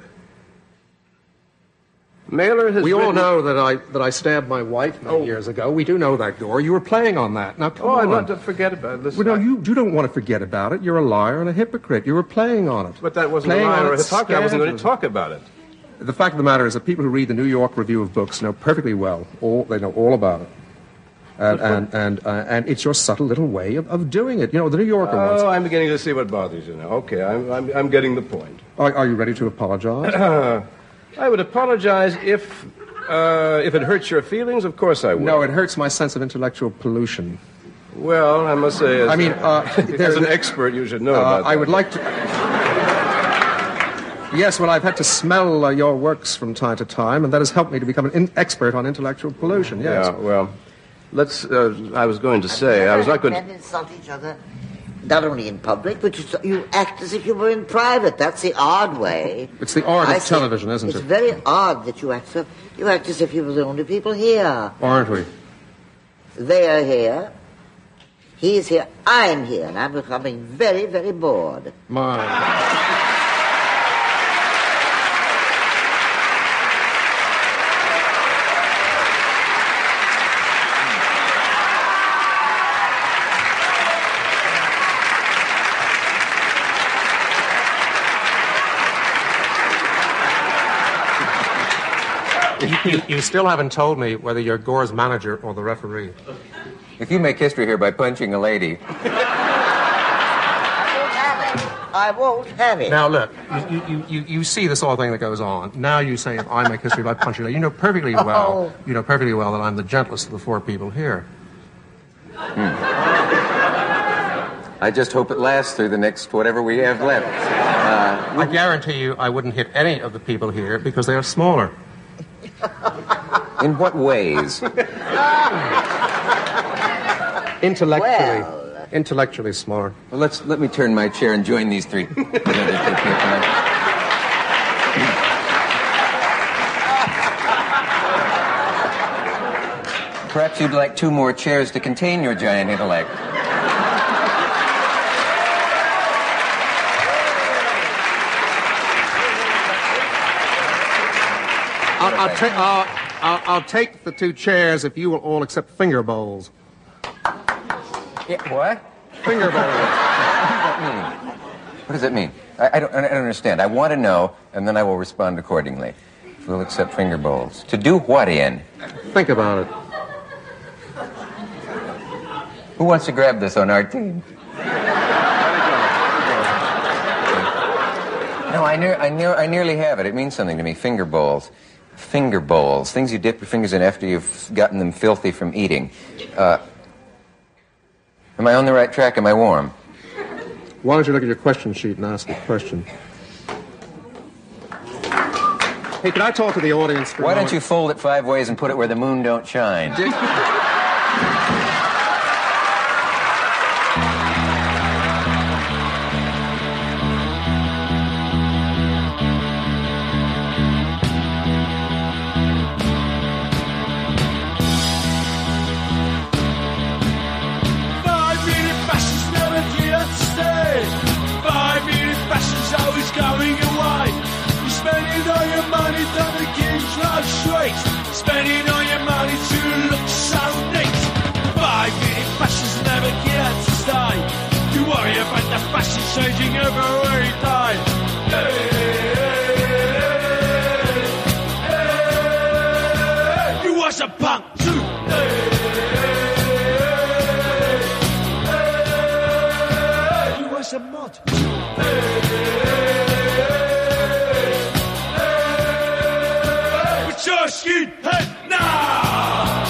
Mailer has all know that I stabbed my wife many years ago. We do know that, Gore. You were playing on that. Now, come on. I'm not to forget about it. Listen, well, no, you don't want to forget about it. You're a liar and a hypocrite. You were playing on it. But that wasn't a liar or a hypocrite. I wasn't going to talk about it. The fact of the matter is that people who read the New York Review of Books know perfectly well. They know all about it. And it's your subtle little way of doing it. You know, the New Yorker wants... Oh, I'm beginning to see what bothers you now. Okay, I'm getting the point. Are you ready to apologize? I would apologize if it hurts your feelings. Of course I would. No, it hurts my sense of intellectual pollution. Well, I must say, as an expert, you should know about that. I would like to... Yes, well, I've had to smell your works from time to time, and that has helped me to become an expert on intellectual pollution, yes. Yeah, well, I was going to say, I was not going to... Men insult each other, not only in public, but you act as if you were in private. That's the odd way. It's the art of television, isn't it? It's very odd that you act as if you were the only people here. Aren't we? They are here. He's here. I'm here. And I'm becoming very, very bored. You still haven't told me whether you're Gore's manager or the referee. If you make history here by punching a lady... I won't have it. Now, look, you see the sort of thing that goes on. Now you say if I make history by punching a lady. You know perfectly well that I'm the gentlest of the 4 people here. I just hope it lasts through the next whatever we have left. I guarantee you I wouldn't hit any of the people here because they are smaller. In what ways? Intellectually smaller. Well, let me turn my chair and join these 3. Perhaps you'd like 2 more chairs to contain your giant intellect. I'll take the 2 chairs if you will all accept finger bowls. Yeah, what? Finger bowls. What does that mean? I don't understand. I want to know, and then I will respond accordingly. We'll accept finger bowls. To do what in? Think about it. Who wants to grab this on our team? No, I nearly have it. It means something to me. Finger bowls. Finger bowls. Things you dip your fingers in after you've gotten them filthy from eating. Am I on the right track? Am I warm? Why don't you look at your question sheet and ask a question? Hey, can I talk to the audience for a moment? Why don't you fold it 5 ways and put it where the moon don't shine? Spending all your money to look so neat. 5-minute fashions never get to stay. You worry about the fashion changing every day. You was a punk too. a mod. Put your skinhead now!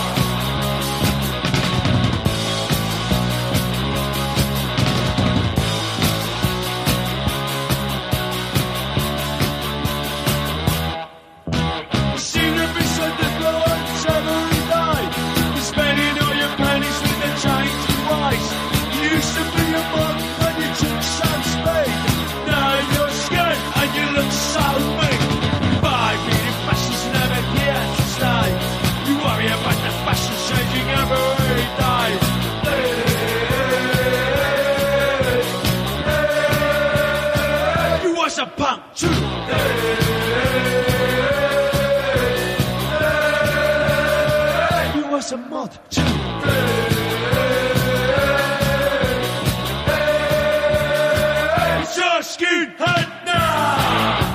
A punk too. He was a mod too. It's your skinhead now.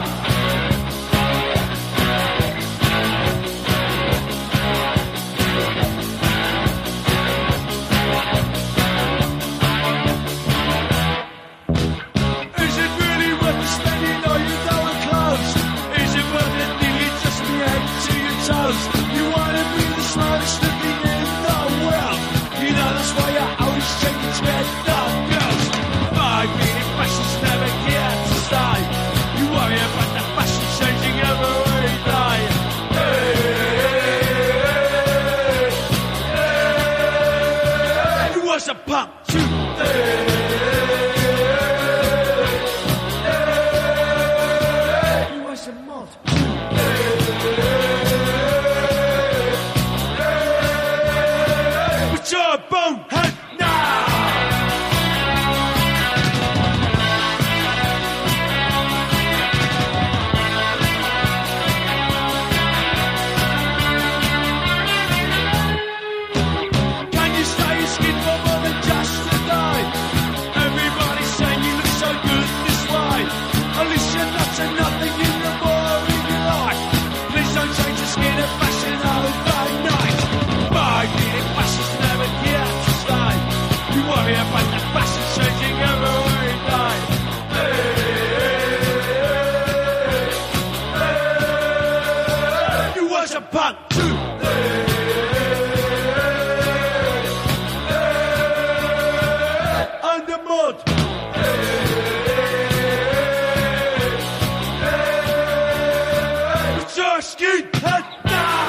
You wanna be the smartest living in the world. You know that's why you always change your dog girls. 5 minute fashions never get to stay. You worry about the fashion changing every day. You was a punk too. You was a mod too. Your bonehead now! Can you stay your skin for more than just a day? Everybody's saying you look so good this way. At least you're not to nothing in the boring life. Please don't change your skin and fashion overnight. 5 minute fashions never get to stay. You worry about the fashion changing every day. You was a punk too. And the mud. It's your skinhead now.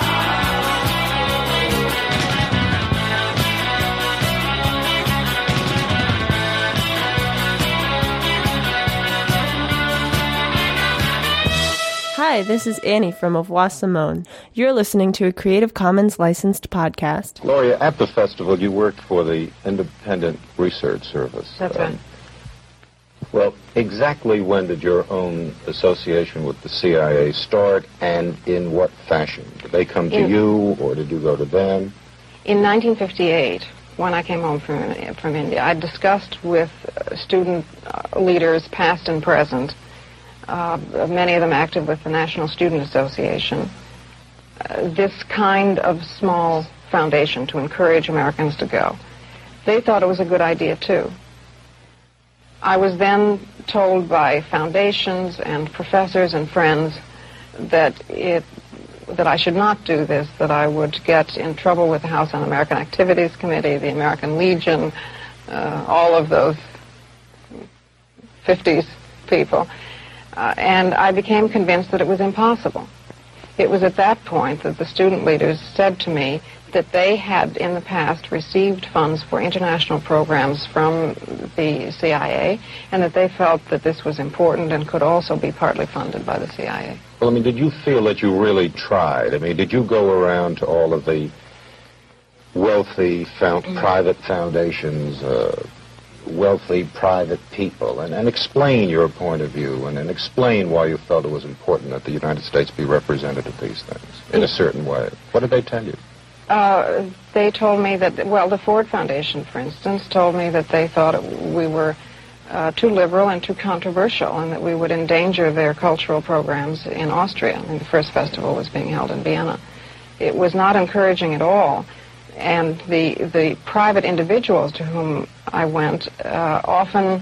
Hi, this is Annie from Avoir Simone. You're listening to a Creative Commons licensed podcast. Gloria, at the festival, you worked for the Independent Research Service. That's right. Well, exactly when did your own association with the CIA start, and in what fashion? Did they come to you, or did you go to them? In 1958, when I came home from India, I discussed with student leaders, past and present, many of them active with the National Student Association, this kind of small foundation to encourage Americans to go. They thought it was a good idea, too. I was then told by foundations and professors and friends that I should not do this, that I would get in trouble with the House Un-American Activities Committee, the American Legion, all of those 50s people. And I became convinced that it was impossible. It was at that point that the student leaders said to me that they had in the past received funds for international programs from the CIA, and that they felt that this was important and could also be partly funded by the CIA. Well, I mean, did you feel that you really tried? I mean, did you go around to all of the wealthy private foundations, wealthy private people, and explain your point of view, and explain why you felt it was important that the United States be represented at these things in a certain way? What did they tell you? They told me that, well, the Ford Foundation, for instance, told me that they thought we were too liberal and too controversial, and that we would endanger their cultural programs in Austria. I mean, the first festival was being held in Vienna. It was not encouraging at all. And the private individuals to whom I went often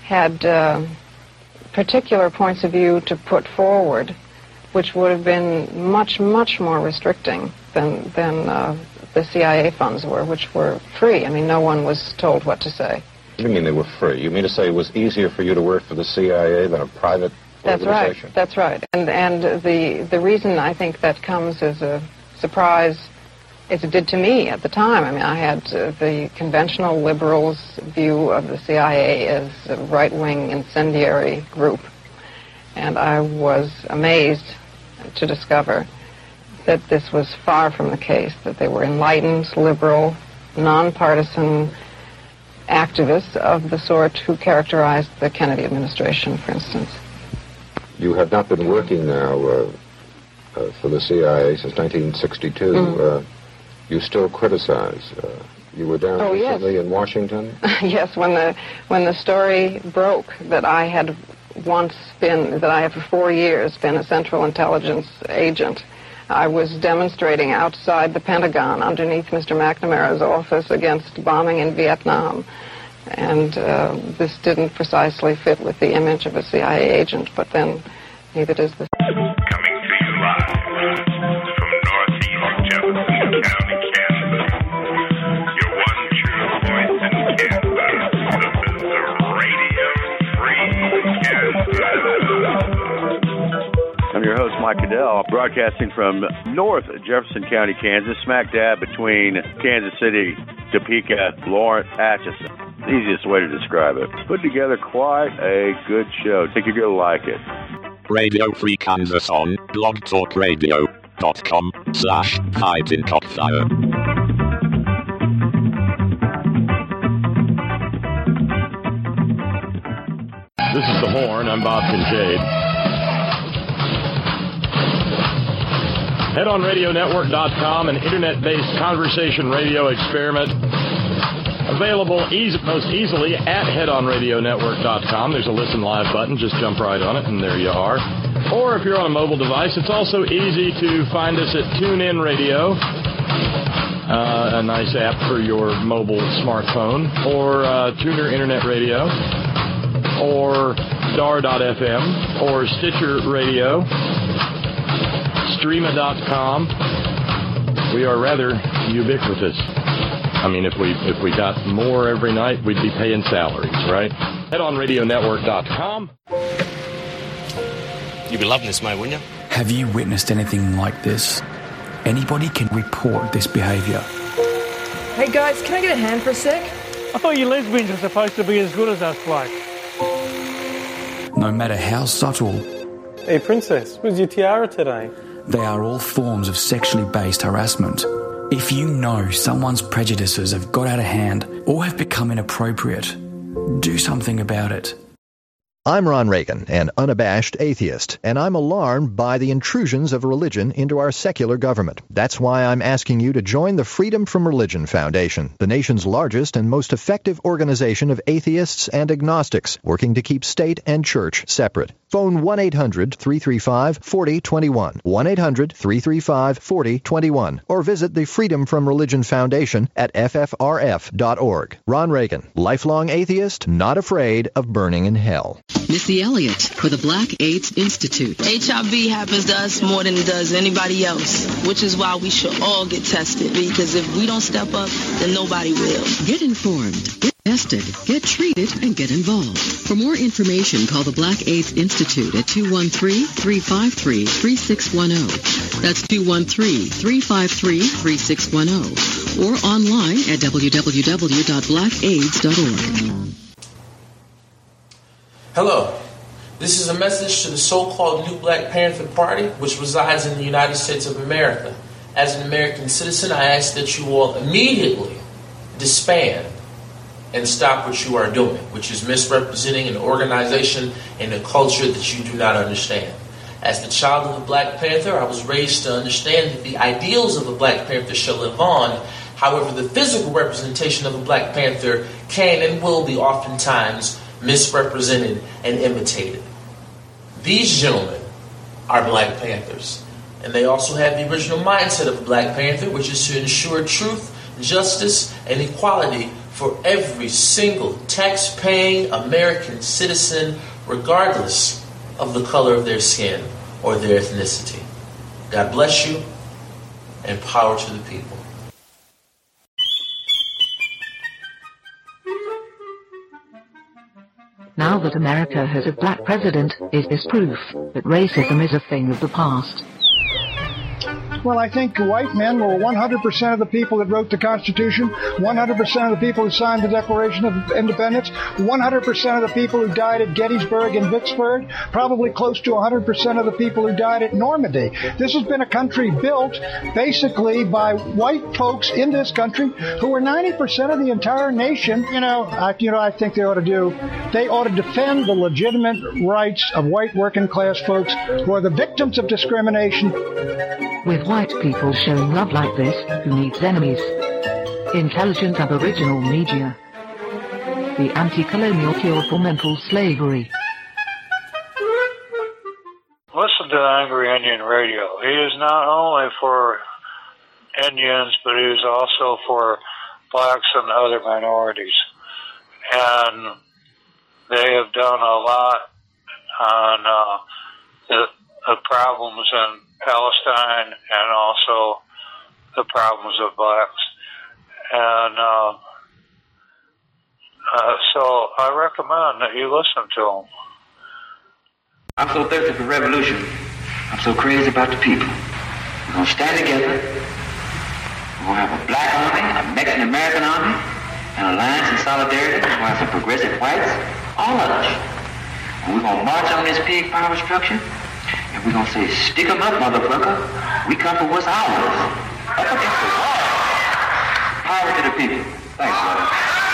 had particular points of view to put forward, which would have been much, much more restricting than the CIA funds were, which were free. I mean, no one was told what to say. What do you mean they were free? You mean to say it was easier for you to work for the CIA than a private organization? That's right. And the reason I think that comes as a surprise, as it did to me at the time. I mean, I had the conventional liberals' view of the CIA as a right-wing incendiary group, and I was amazed to discover that this was far from the case, that they were enlightened, liberal, nonpartisan activists of the sort who characterized the Kennedy administration, for instance. You have not been working now for the CIA since 1962. You still criticize. You were down recently in Washington? Yes, when the story broke that I had for 4 years been a Central Intelligence agent, I was demonstrating outside the Pentagon underneath Mr. McNamara's office against bombing in Vietnam. And this didn't precisely fit with the image of a CIA agent, but then neither does this. Coming to you live from northeast Jefferson County, Kansas. Your one true voice in Kansas. This is Radio Free Kansas. I'm your host, Mike Cadell, broadcasting from North Jefferson County, Kansas, smack dab between Kansas City, Topeka, Lawrence, Atchison. The easiest way to describe it. Put together quite a good show. Think you're going to like it. Radio Free Kansas on blogtalkradio.com/Heidenkopfire. This is The Horn. I'm Bob Kincaid. HeadOnRadioNetwork.com, an internet-based conversation radio experiment. Available most easily at HeadOnRadioNetwork.com. There's a Listen Live button. Just jump right on it, and there you are. Or if you're on a mobile device, it's also easy to find us at TuneIn Radio, a nice app for your mobile smartphone, or Tuner Internet Radio, or Star.fm, or Stitcher Radio, Streama.com. We are rather ubiquitous. I mean, if we got more every night, we'd be paying salaries, right? HeadOnRadioNetwork.com. You'd be loving this, mate, wouldn't you? Have you witnessed anything like this? Anybody can report this behavior. Hey guys, can I get a hand for a sec? I thought you lesbians were supposed to be as good as us blokes. No matter how subtle. Hey princess, where's your tiara today? They are all forms of sexually based harassment. If you know someone's prejudices have got out of hand or have become inappropriate, do something about it. I'm Ron Reagan, an unabashed atheist, and I'm alarmed by the intrusions of religion into our secular government. That's why I'm asking you to join the Freedom from Religion Foundation, the nation's largest and most effective organization of atheists and agnostics, working to keep state and church separate. Phone 1-800-335-4021, 1-800-335-4021, or visit the Freedom from Religion Foundation at ffrf.org. Ron Reagan, lifelong atheist, not afraid of burning in hell. Missy Elliott for the Black AIDS Institute. HIV happens to us more than it does anybody else, which is why we should all get tested, because if we don't step up, then nobody will. Get informed, get tested, get treated, and get involved. For more information, call the Black AIDS Institute at 213-353-3610. That's 213-353-3610. Or online at www.blackaids.org. Hello. This is a message to the so-called New Black Panther Party, which resides in the United States of America. As an American citizen, I ask that you all immediately disband and stop what you are doing, which is misrepresenting an organization and a culture that you do not understand. As the child of a Black Panther, I was raised to understand that the ideals of a Black Panther shall live on. However, the physical representation of a Black Panther can and will be oftentimes misrepresented and imitated. These gentlemen are Black Panthers, and they also have the original mindset of a Black Panther, which is to ensure truth, justice, and equality for every single tax-paying American citizen, regardless of the color of their skin or their ethnicity. God bless you, and power to the people. Now that America has a black president, is this proof that racism is a thing of the past? Well, I think white men were 100% of the people that wrote the Constitution, 100% of the people who signed the Declaration of Independence, 100% of the people who died at Gettysburg and Vicksburg, probably close to 100% of the people who died at Normandy. This has been a country built basically by white folks in this country who are 90% of the entire nation. I think they ought to defend the legitimate rights of white working class folks who are the victims of discrimination. With white people showing love like this, who needs enemies? Intelligent Aboriginal media. The anti-colonial cure for mental slavery. Listen to Angry Indian Radio. He is not only for Indians, but he is also for blacks and other minorities. And they have done a lot on the problems in Palestine and also the problems of blacks. And so I recommend that you listen to them. I'm so thirsty for revolution. I'm so crazy about the people. We're going to stand together. We're going to have a black army, a Mexican-American army, an alliance and solidarity. We're going to have some progressive whites, all of us. And we're going to march on this pig power structure. And we're going to say, stick 'em up, motherfucker. We come for what's ours. Up against the wall. Power to the people. Thanks, brother.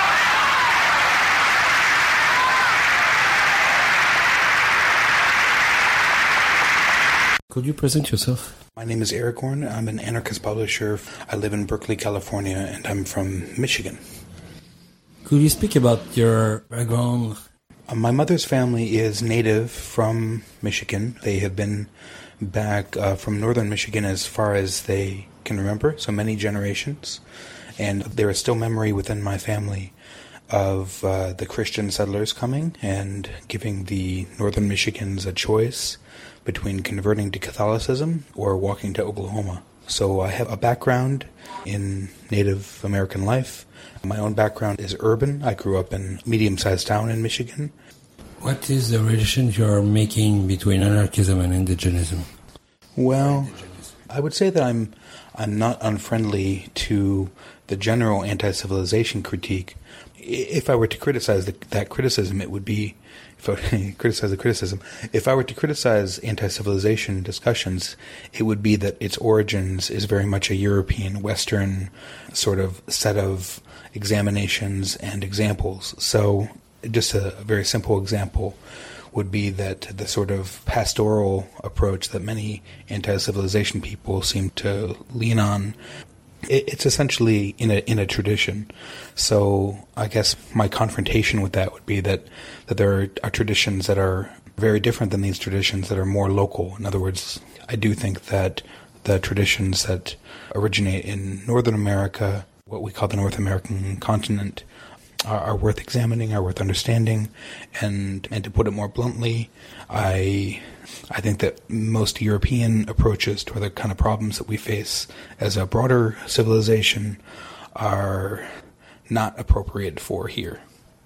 Could you present yourself? My name is Eric Horn. I'm an anarchist publisher. I live in Berkeley, California, and I'm from Michigan. Could you speak about your background? My mother's family is native from Michigan. They have been back from northern Michigan as far as they can remember, so many generations. And there is still memory within my family of the Christian settlers coming and giving the northern Michigans a choice between converting to Catholicism or walking to Oklahoma. So I have a background in Native American life. My own background is urban. I grew up in a medium-sized town in Michigan. What is the relation you're making between anarchism and indigenism? Well, I would say that I'm not unfriendly to the general anti-civilization critique. If I were to criticize that criticism, it would be, if I were to criticize the criticism, if I were to criticize anti-civilization discussions, it would be that its origins is very much a European, Western sort of set of examinations and examples. So just a very simple example would be that the sort of pastoral approach that many anti-civilization people seem to lean on, it's essentially in a tradition. So I guess my confrontation with that would be that there are traditions that are very different than these traditions that are more local. In other words, I do think that the traditions that originate in Northern America, what we call the North American continent, are worth examining, are worth understanding, and to put it more bluntly, I think that most European approaches to the kind of problems that we face as a broader civilization are not appropriate for here.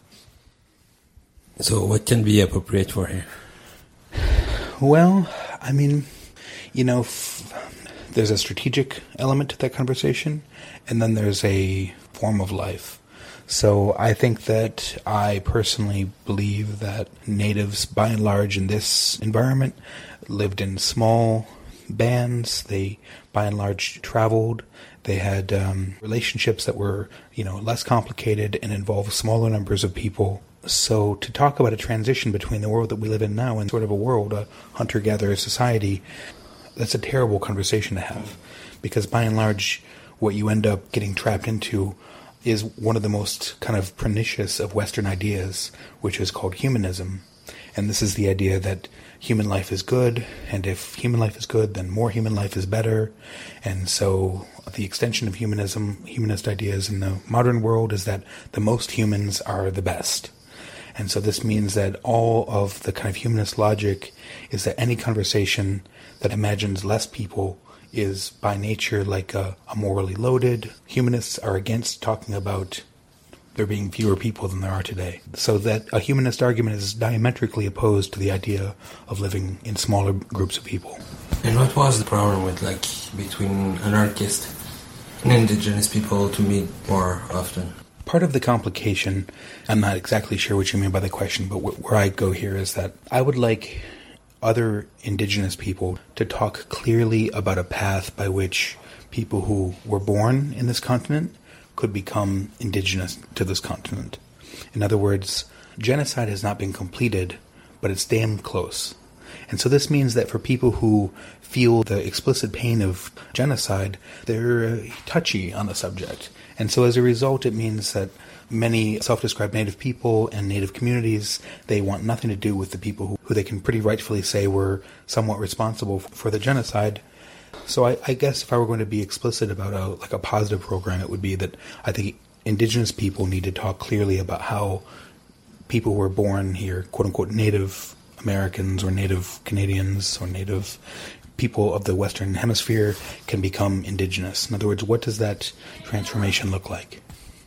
So what can be appropriate for here? Well, I mean, there's a strategic element to that conversation, and then there's a form of life. So I think that I personally believe that natives, by and large, in this environment, lived in small bands. They, by and large, traveled. They had relationships that were, less complicated and involved smaller numbers of people. So to talk about a transition between the world that we live in now and sort of a hunter-gatherer society, that's a terrible conversation to have. Because by and large, what you end up getting trapped into is one of the most kind of pernicious of Western ideas, which is called humanism. And this is the idea that human life is good, and if human life is good, then more human life is better. And so the extension of humanism, humanist ideas in the modern world is that the most humans are the best. And so this means that all of the kind of humanist logic is that any conversation that imagines less people is by nature like a morally loaded. Humanists are against talking about there being fewer people than there are today. So that a humanist argument is diametrically opposed to the idea of living in smaller groups of people. And what was the problem with, like, between anarchists and indigenous people to meet more often? Part of the complication, I'm not exactly sure what you mean by the question, but where I go here is that I would like other indigenous people to talk clearly about a path by which people who were born in this continent could become indigenous to this continent. In other words, genocide has not been completed, but it's damn close. And so this means that for people who feel the explicit pain of genocide, they're touchy on the subject. And so as a result, it means that many self-described Native people and Native communities, they want nothing to do with the people who they can pretty rightfully say were somewhat responsible for the genocide. So I guess if I were going to be explicit about a positive program, it would be that I think indigenous people need to talk clearly about how people who were born here, quote-unquote, Native Americans or Native Canadians or Native people of the Western Hemisphere can become indigenous. In other words, what does that transformation look like?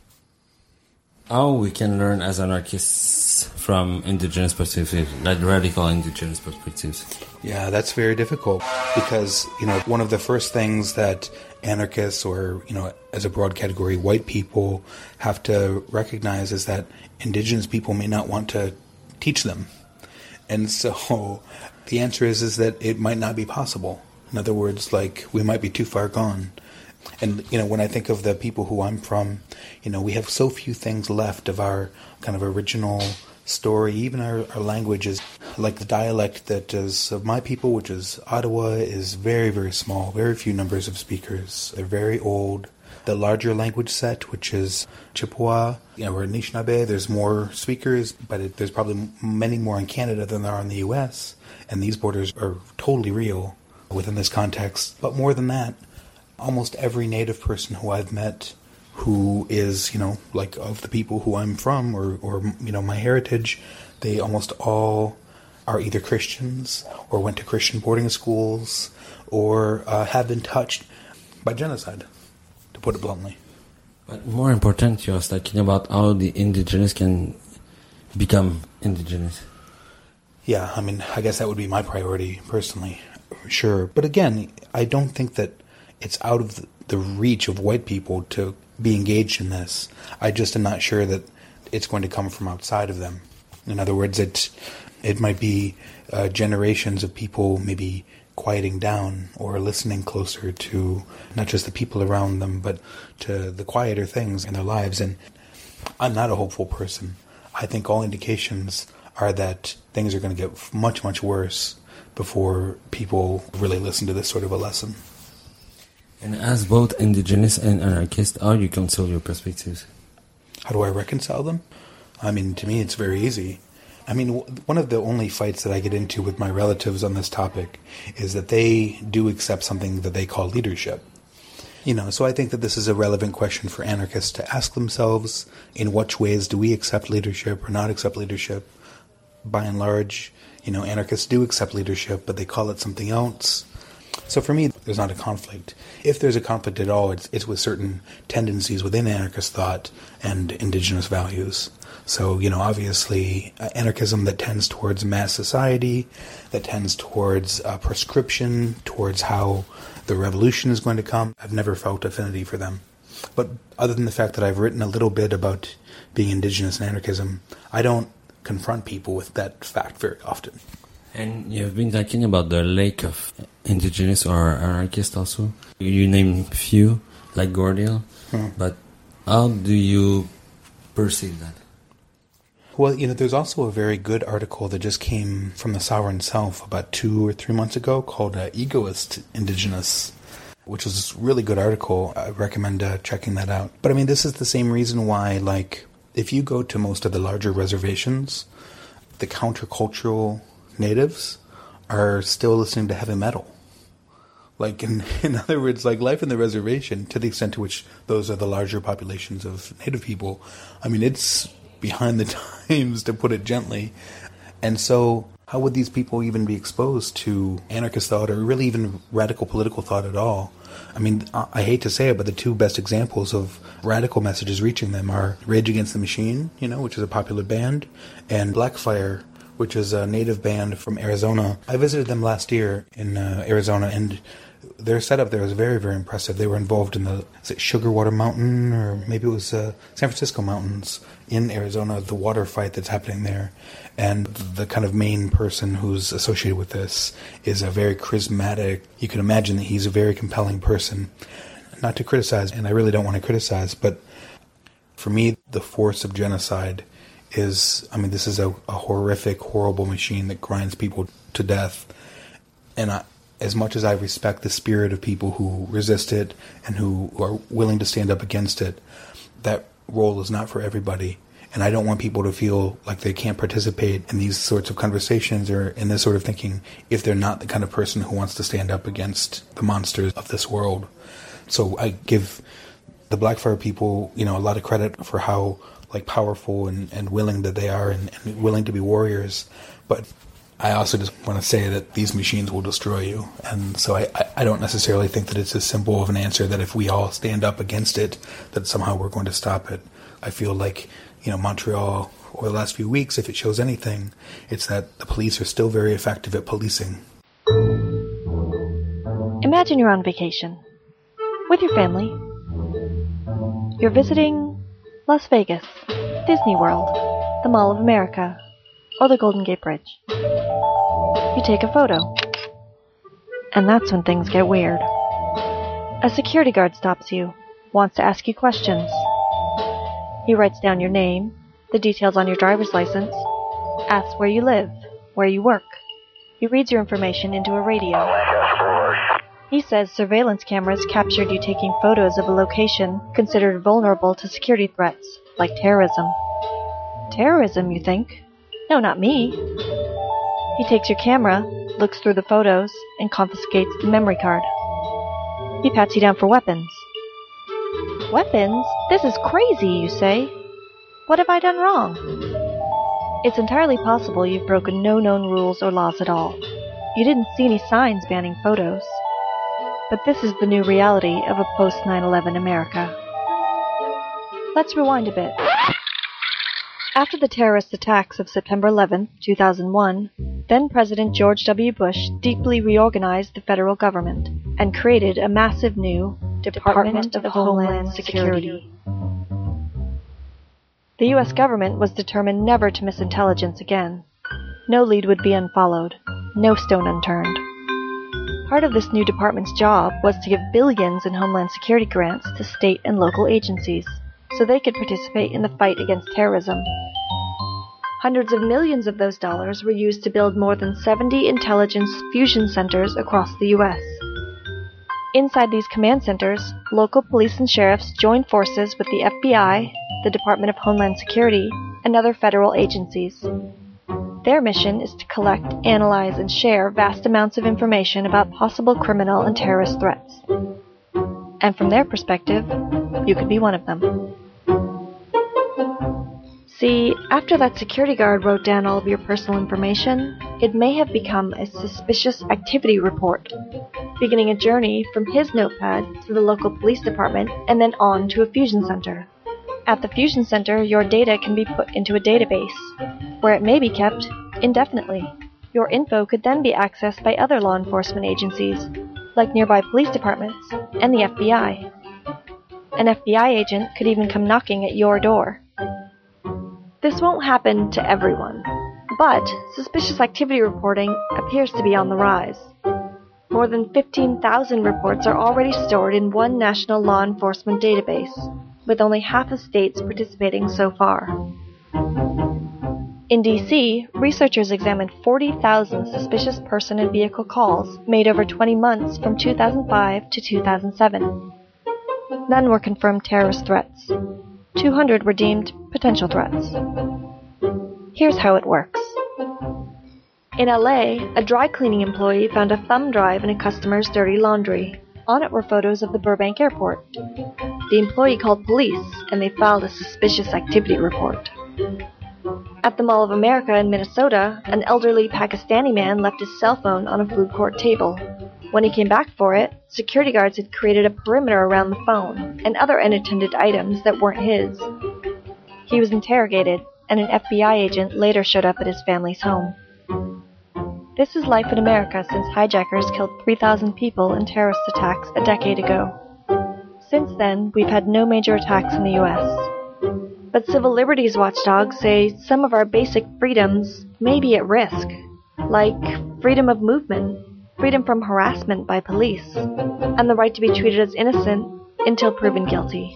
How we can learn as anarchists from indigenous perspectives, like radical indigenous perspectives? Yeah, that's very difficult because, one of the first things that anarchists or, as a broad category, white people have to recognize is that indigenous people may not want to teach them. And so the answer is that it might not be possible. In other words, like, we might be too far gone. And, when I think of the people who I'm from, we have so few things left of our kind of original story. Even our language is like the dialect that is of my people, which is Ottawa, is very, very small, very few numbers of speakers. They're very old. The larger language set, which is Chippewa, or Anishinaabe, there's more speakers, but there's probably many more in Canada than there are in the U.S., and these borders are totally real within this context. But more than that, almost every Native person who I've met who is, like of the people who I'm from or my heritage, they almost all are either Christians or went to Christian boarding schools or have been touched by genocide, to put it bluntly. But more important, you're talking about how the indigenous can become indigenous. Yeah, I guess that would be my priority personally, sure. But again, I don't think that it's out of the reach of white people to be engaged in this. I just am not sure that it's going to come from outside of them. In other words, it might be generations of people maybe quieting down or listening closer to not just the people around them, but to the quieter things in their lives. And I'm not a hopeful person. I think all indications are that things are going to get much, much worse before people really listen to this sort of a lesson. And as both indigenous and anarchist, how do you reconcile your perspectives? How do I reconcile them? To me, it's very easy. One of the only fights that I get into with my relatives on this topic is that they do accept something that they call leadership. So I think that this is a relevant question for anarchists to ask themselves, in which ways do we accept leadership or not accept leadership? By and large, anarchists do accept leadership, but they call it something else. So for me, there's not a conflict. If there's a conflict at all, it's with certain tendencies within anarchist thought and indigenous values. So, obviously, anarchism that tends towards mass society, that tends towards prescription, towards how the revolution is going to come, I've never felt affinity for them. But other than the fact that I've written a little bit about being indigenous and anarchism, I don't confront people with that fact very often. And you've been talking about the lack of indigenous or anarchists also. You name a few, like Gordiel, but how do you perceive that? Well, there's also a very good article that just came from the Sovereign Self about 2 or 3 months ago called Egoist Indigenous, which was a really good article. I recommend checking that out. But this is the same reason why, if you go to most of the larger reservations, the countercultural natives are still listening to heavy metal. Like, in other words, like life in the reservation, to the extent to which those are the larger populations of native people, I mean, it's behind the times, to put it gently. And so how would these people even be exposed to anarchist thought or really even radical political thought at all? I mean, I hate to say it, but the two best examples of radical messages reaching them are Rage Against the Machine, which is a popular band, and Blackfire, which is a native band from Arizona. I visited them last year in Arizona, and their setup there was very, very impressive. They were involved in the Sugarwater Mountain, or maybe it was San Francisco Mountains in Arizona, the water fight that's happening there. And the kind of main person who's associated with this is a very charismatic, you can imagine that he's a very compelling person. Not to criticize, and I really don't want to criticize, but for me, the force of genocide is, I mean, this is a horrific, horrible machine that grinds people to death. And as much as I respect the spirit of people who resist it and who are willing to stand up against it, that role is not for everybody. And I don't want people to feel like they can't participate in these sorts of conversations or in this sort of thinking if they're not the kind of person who wants to stand up against the monsters of this world. So I give the Blackfire people, a lot of credit for how powerful and willing that they are and willing to be warriors. But I also just want to say that these machines will destroy you. And so I don't necessarily think that it's as simple of an answer that if we all stand up against it, that somehow we're going to stop it. I feel like, Montreal over the last few weeks, if it shows anything, it's that the police are still very effective at policing. Imagine you're on vacation with your family. You're visiting Las Vegas, Disney World, the Mall of America, or the Golden Gate Bridge. You take a photo. And that's when things get weird. A security guard stops you, wants to ask you questions. He writes down your name, the details on your driver's license, asks where you live, where you work. He reads your information into a radio. He says surveillance cameras captured you taking photos of a location considered vulnerable to security threats, like terrorism. Terrorism, you think? No, not me. He takes your camera, looks through the photos, and confiscates the memory card. He pats you down for weapons. Weapons? This is crazy, you say. What have I done wrong? It's entirely possible you've broken no known rules or laws at all. You didn't see any signs banning photos. But this is the new reality of a post-9/11 America. Let's rewind a bit. After the terrorist attacks of September 11, 2001, then-President George W. Bush deeply reorganized the federal government and created a massive new Department of Homeland Security. The U.S. government was determined never to miss intelligence again. No lead would be unfollowed, no stone unturned. Part of this new department's job was to give billions in Homeland Security grants to state and local agencies, so they could participate in the fight against terrorism. Hundreds of millions of those dollars were used to build more than 70 intelligence fusion centers across the U.S. Inside these command centers, local police and sheriffs joined forces with the FBI, the Department of Homeland Security, and other federal agencies. Their mission is to collect, analyze, and share vast amounts of information about possible criminal and terrorist threats. And from their perspective, you could be one of them. See, after that security guard wrote down all of your personal information, it may have become a suspicious activity report, beginning a journey from his notepad to the local police department and then on to a fusion center. At the fusion center, your data can be put into a database, where it may be kept indefinitely. Your info could then be accessed by other law enforcement agencies, like nearby police departments and the FBI. An FBI agent could even come knocking at your door. This won't happen to everyone, but suspicious activity reporting appears to be on the rise. More than 15,000 reports are already stored in one national law enforcement database, with only half the states participating so far. In D.C., researchers examined 40,000 suspicious person and vehicle calls made over 20 months from 2005 to 2007. None were confirmed terrorist threats. 200 were deemed potential threats. Here's how it works. In LA, a dry cleaning employee found a thumb drive in a customer's dirty laundry. On it were photos of the Burbank airport. The employee called police, and they filed a suspicious activity report. At the Mall of America in Minnesota, an elderly Pakistani man left his cell phone on a food court table. When he came back for it, security guards had created a perimeter around the phone and other unattended items that weren't his. He was interrogated, and an FBI agent later showed up at his family's home. This is life in America since hijackers killed 3,000 people in terrorist attacks a decade ago. Since then, we've had no major attacks in the U.S. But civil liberties watchdogs say some of our basic freedoms may be at risk, like freedom of movement, freedom from harassment by police, and the right to be treated as innocent until proven guilty.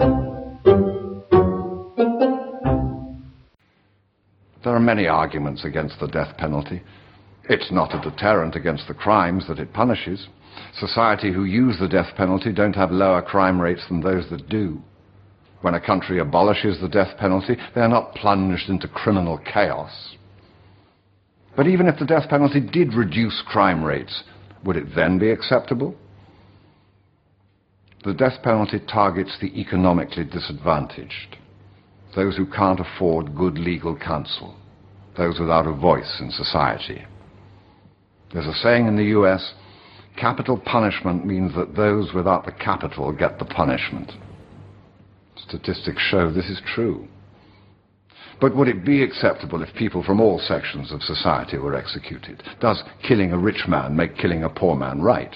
There are many arguments against the death penalty. It's not a deterrent against the crimes that it punishes. Society who use the death penalty don't have lower crime rates than those that do. When a country abolishes the death penalty, they are not plunged into criminal chaos. But even if the death penalty did reduce crime rates, would it then be acceptable? The death penalty targets the economically disadvantaged, those who can't afford good legal counsel, those without a voice in society. There's a saying in the US, capital punishment means that those without the capital get the punishment. Statistics show this is true. But would it be acceptable if people from all sections of society were executed? Does killing a rich man make killing a poor man right?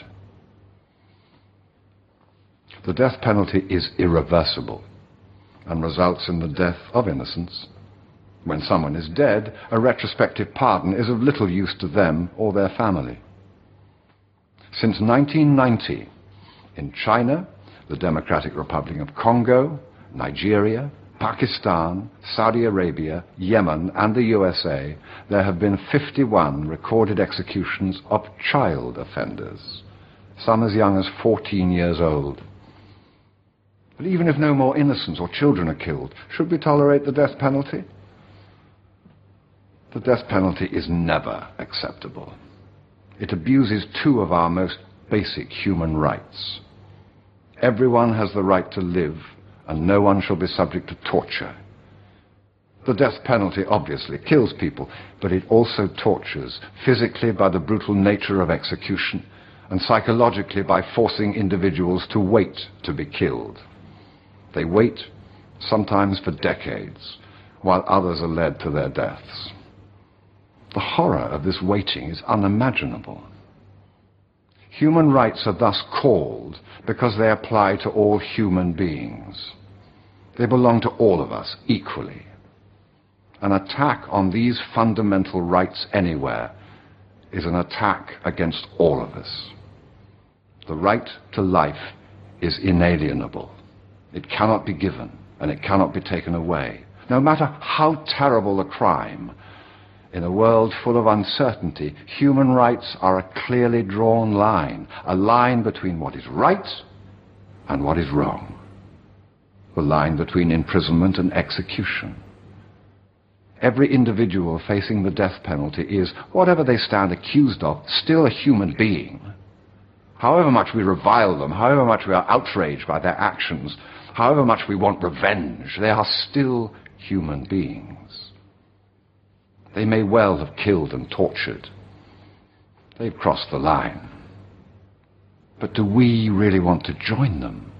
The death penalty is irreversible and results in the death of innocence. When someone is dead, a retrospective pardon is of little use to them or their family. Since 1990, in China, the Democratic Republic of Congo, Nigeria, Pakistan, Saudi Arabia, Yemen, and the USA, there have been 51 recorded executions of child offenders, some as young as 14 years old. But even if no more innocents or children are killed, should we tolerate the death penalty? The death penalty is never acceptable. It abuses two of our most basic human rights. Everyone has the right to live, and no one shall be subject to torture. The death penalty obviously kills people, but it also tortures, physically by the brutal nature of execution, and psychologically by forcing individuals to wait to be killed. They wait, sometimes for decades, while others are led to their deaths. The horror of this waiting is unimaginable. Human rights are thus called because they apply to all human beings. They belong to all of us equally. An attack on these fundamental rights anywhere is an attack against all of us. The right to life is inalienable. It cannot be given, and it cannot be taken away. No matter how terrible the crime, in a world full of uncertainty, human rights are a clearly drawn line, a line between what is right and what is wrong, the line between imprisonment and execution. Every individual facing the death penalty is, whatever they stand accused of, still a human being. However much we revile them, however much we are outraged by their actions, however much we want revenge, they are still human beings. They may well have killed and tortured. They've crossed the line. But do we really want to join them?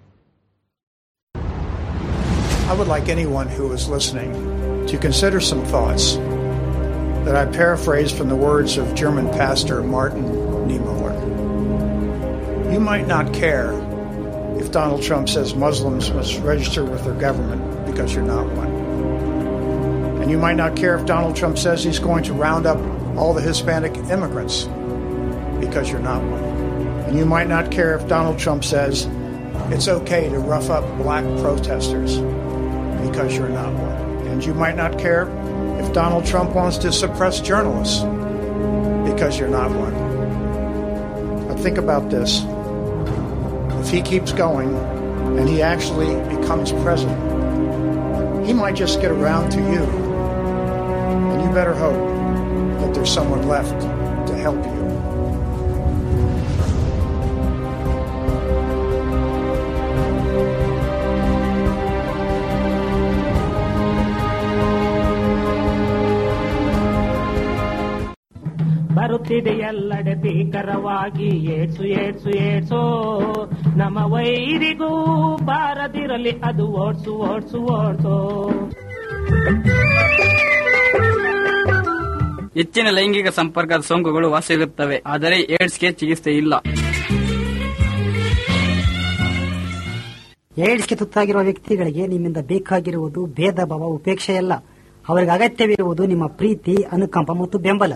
I would like anyone who is listening to consider some thoughts that I paraphrase from the words of German pastor Martin Niemöller. You might not care if Donald Trump says Muslims must register with their government because you're not one. And you might not care if Donald Trump says he's going to round up all the Hispanic immigrants because you're not one. And you might not care if Donald Trump says it's okay to rough up black protesters because you're not one. And you might not care if Donald Trump wants to suppress journalists because you're not one. But think about this. If he keeps going and he actually becomes president, he might just get around to you And you better hope that there's someone left to help you. ಬರುತ್ತಿದೆ ಎಲ್ಲೆಡೆ ಭೀಕರವಾಗಿ AIDS AIDS ಏಡ್ಸೋ ನಮ್ಮ ವೈರಿಗೂ ಬಾರದಿರಲಿ ಅದು odds odds ಓಡ್ಸೋ. ಹೆಚ್ಚಿನ ಲೈಂಗಿಕ ಸಂಪರ್ಕದ ಸೋಂಕುಗಳು ವಾಸಿಯಾಗುತ್ತವೆ, ಆದರೆ ಏಡ್ಸ್ಗೆ ಚಿಕಿತ್ಸೆ ಇಲ್ಲ. ಏಡ್ಸ್ಗೆ ತುತ್ತಾಗಿರುವ ವ್ಯಕ್ತಿಗಳಿಗೆ ನಿಮ್ಮಿಂದ ಬೇಕಾಗಿರುವುದು ಭೇದ ಭಾವ ಉಪೇಕ್ಷೆಯಲ್ಲ. ಅವರಿಗೆ ಅಗತ್ಯವಿರುವುದು ನಿಮ್ಮ ಪ್ರೀತಿ, ಅನುಕಂಪ ಮತ್ತು ಬೆಂಬಲ.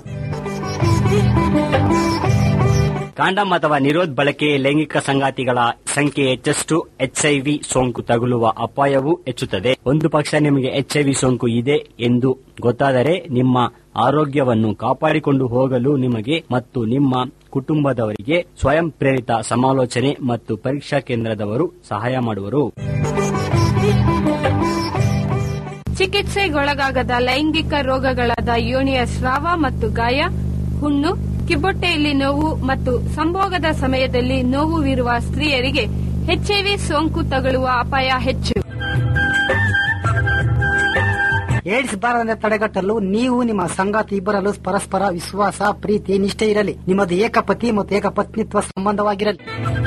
ಕಾಂಡಮ್ ಅಥವಾ ನಿರೋಧ್ ಬಳಕೆ ಲೈಂಗಿಕ ಸಂಗಾತಿಗಳ ಸಂಖ್ಯೆ ಹೆಚ್ಚಷ್ಟು HIV ಸೋಂಕು ತಗುಲುವ ಅಪಾಯವೂ ಹೆಚ್ಚುತ್ತದೆ. ಒಂದು ಪಕ್ಷ ನಿಮಗೆ HIV ಸೋಂಕು ಇದೆ ಎಂದು ಗೊತ್ತಾದರೆ ನಿಮ್ಮ ಆರೋಗ್ಯವನ್ನು ಕಾಪಾಡಿಕೊಂಡು ಹೋಗಲು ನಿಮಗೆ ಮತ್ತು ನಿಮ್ಮ ಕುಟುಂಬದವರಿಗೆ ಸ್ವಯಂ ಪ್ರೇರಿತ ಸಮಾಲೋಚನೆ ಮತ್ತು ಪರೀಕ್ಷಾ ಕೇಂದ್ರದವರು ಸಹಾಯ ಮಾಡುವರು. ಚಿಕಿತ್ಸೆಗೊಳಗಾಗದ ಲೈಂಗಿಕ ರೋಗಗಳಾದ ಯೋನಿಯ ಸ್ರಾವ ಮತ್ತು ಗಾಯ, ಹುಣ್ಣು, ಕಿಬ್ಬೊಟ್ಟೆಯಲ್ಲಿ ನೋವು ಮತ್ತು ಸಂಭೋಗದ ಸಮಯದಲ್ಲಿ ನೋವುವಿರುವ ಸ್ತ್ರೀಯರಿಗೆ HIV ಸೋಂಕು ತಗುಲುವ ಅಪಾಯ ಹೆಚ್ಚು. ಏಡ್ಸ್ ಬಾರದಂತೆ ತಡೆಗಟ್ಟಲು ನೀವು ನಿಮ್ಮ ಸಂಗಾತಿ ಇಬ್ಬರಲ್ಲೂ ಪರಸ್ಪರ ವಿಶ್ವಾಸ, ಪ್ರೀತಿ, ನಿಷ್ಠೆ ಇರಲಿ. ನಿಮ್ಮದು ಏಕಪತಿ ಮತ್ತು ಏಕಪತ್ನಿತ್ವ ಸಂಬಂಧವಾಗಿರಲಿ.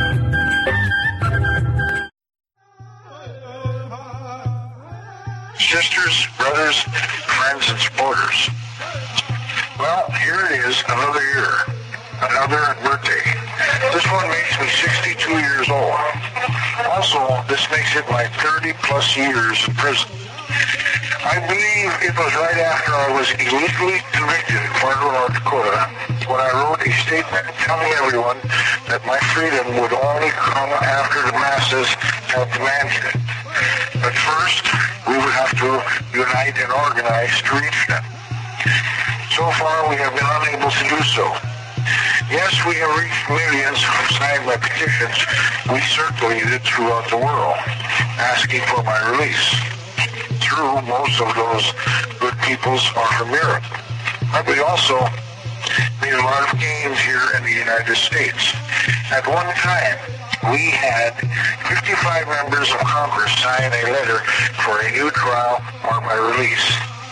Sisters, brothers, friends, and supporters. Well, here it is, another year, another birthday. This one makes me 62 years old. Also, this makes it my 30-plus years in prison. I believe it was right after I was illegally convicted in Fargo, North Dakota, when I wrote a statement telling everyone that my freedom would only come after the masses had demanded it. But first, we would have to unite and organize to reach them. So far, we have been unable to do so. Yes, we have reached millions who signed my petitions we circulated throughout the world, asking for my release. True, most of those good people's are from Europe. But we also made a lot of gains here in the United States. At one time, we had 55 members of Congress sign a letter for a new trial or my release.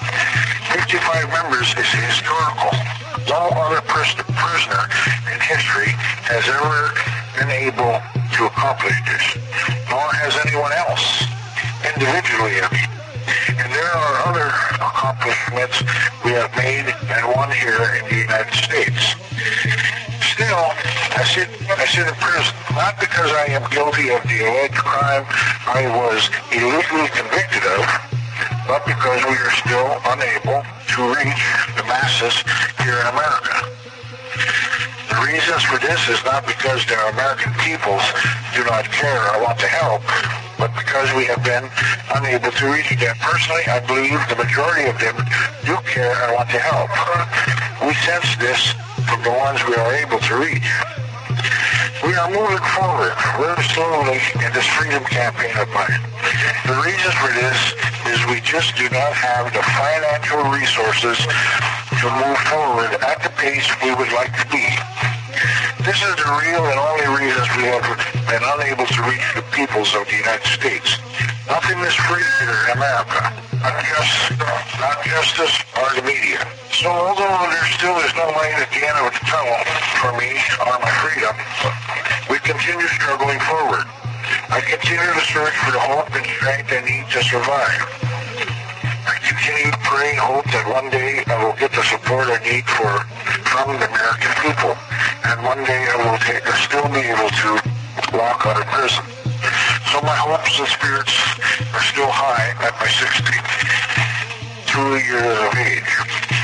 55 members is historical. No other prisoner in history has ever been able to accomplish this, nor has anyone else, individually. And there are other accomplishments we have made and won here in the United States. Still, I sit in prison, not because I am guilty of the alleged crime I was illegally convicted of, but because we are still unable to reach the masses here in America. The reasons for this is not because the American peoples do not care or want to help, but because we have been unable to reach them. Personally, I believe the majority of them do care and want to help. We sense this from the ones we are able to reach. We are moving forward very slowly in this freedom campaign of mine. The reason for this is we just do not have the financial resources to move forward at the pace we would like to be. This is the real and only reasons we have been unable to reach the peoples of the United States. Nothing is free here in America, not justice or the media. So although there still is no light at the end of the tunnel for me or my freedom, we continue struggling forward. I continue to search for the hope and strength I need to survive. I continue to pray and hope that one day I will get the support I need from the American people. And one day I will still be able to walk out of prison. So my hopes and spirits are still high at my 62 years of age.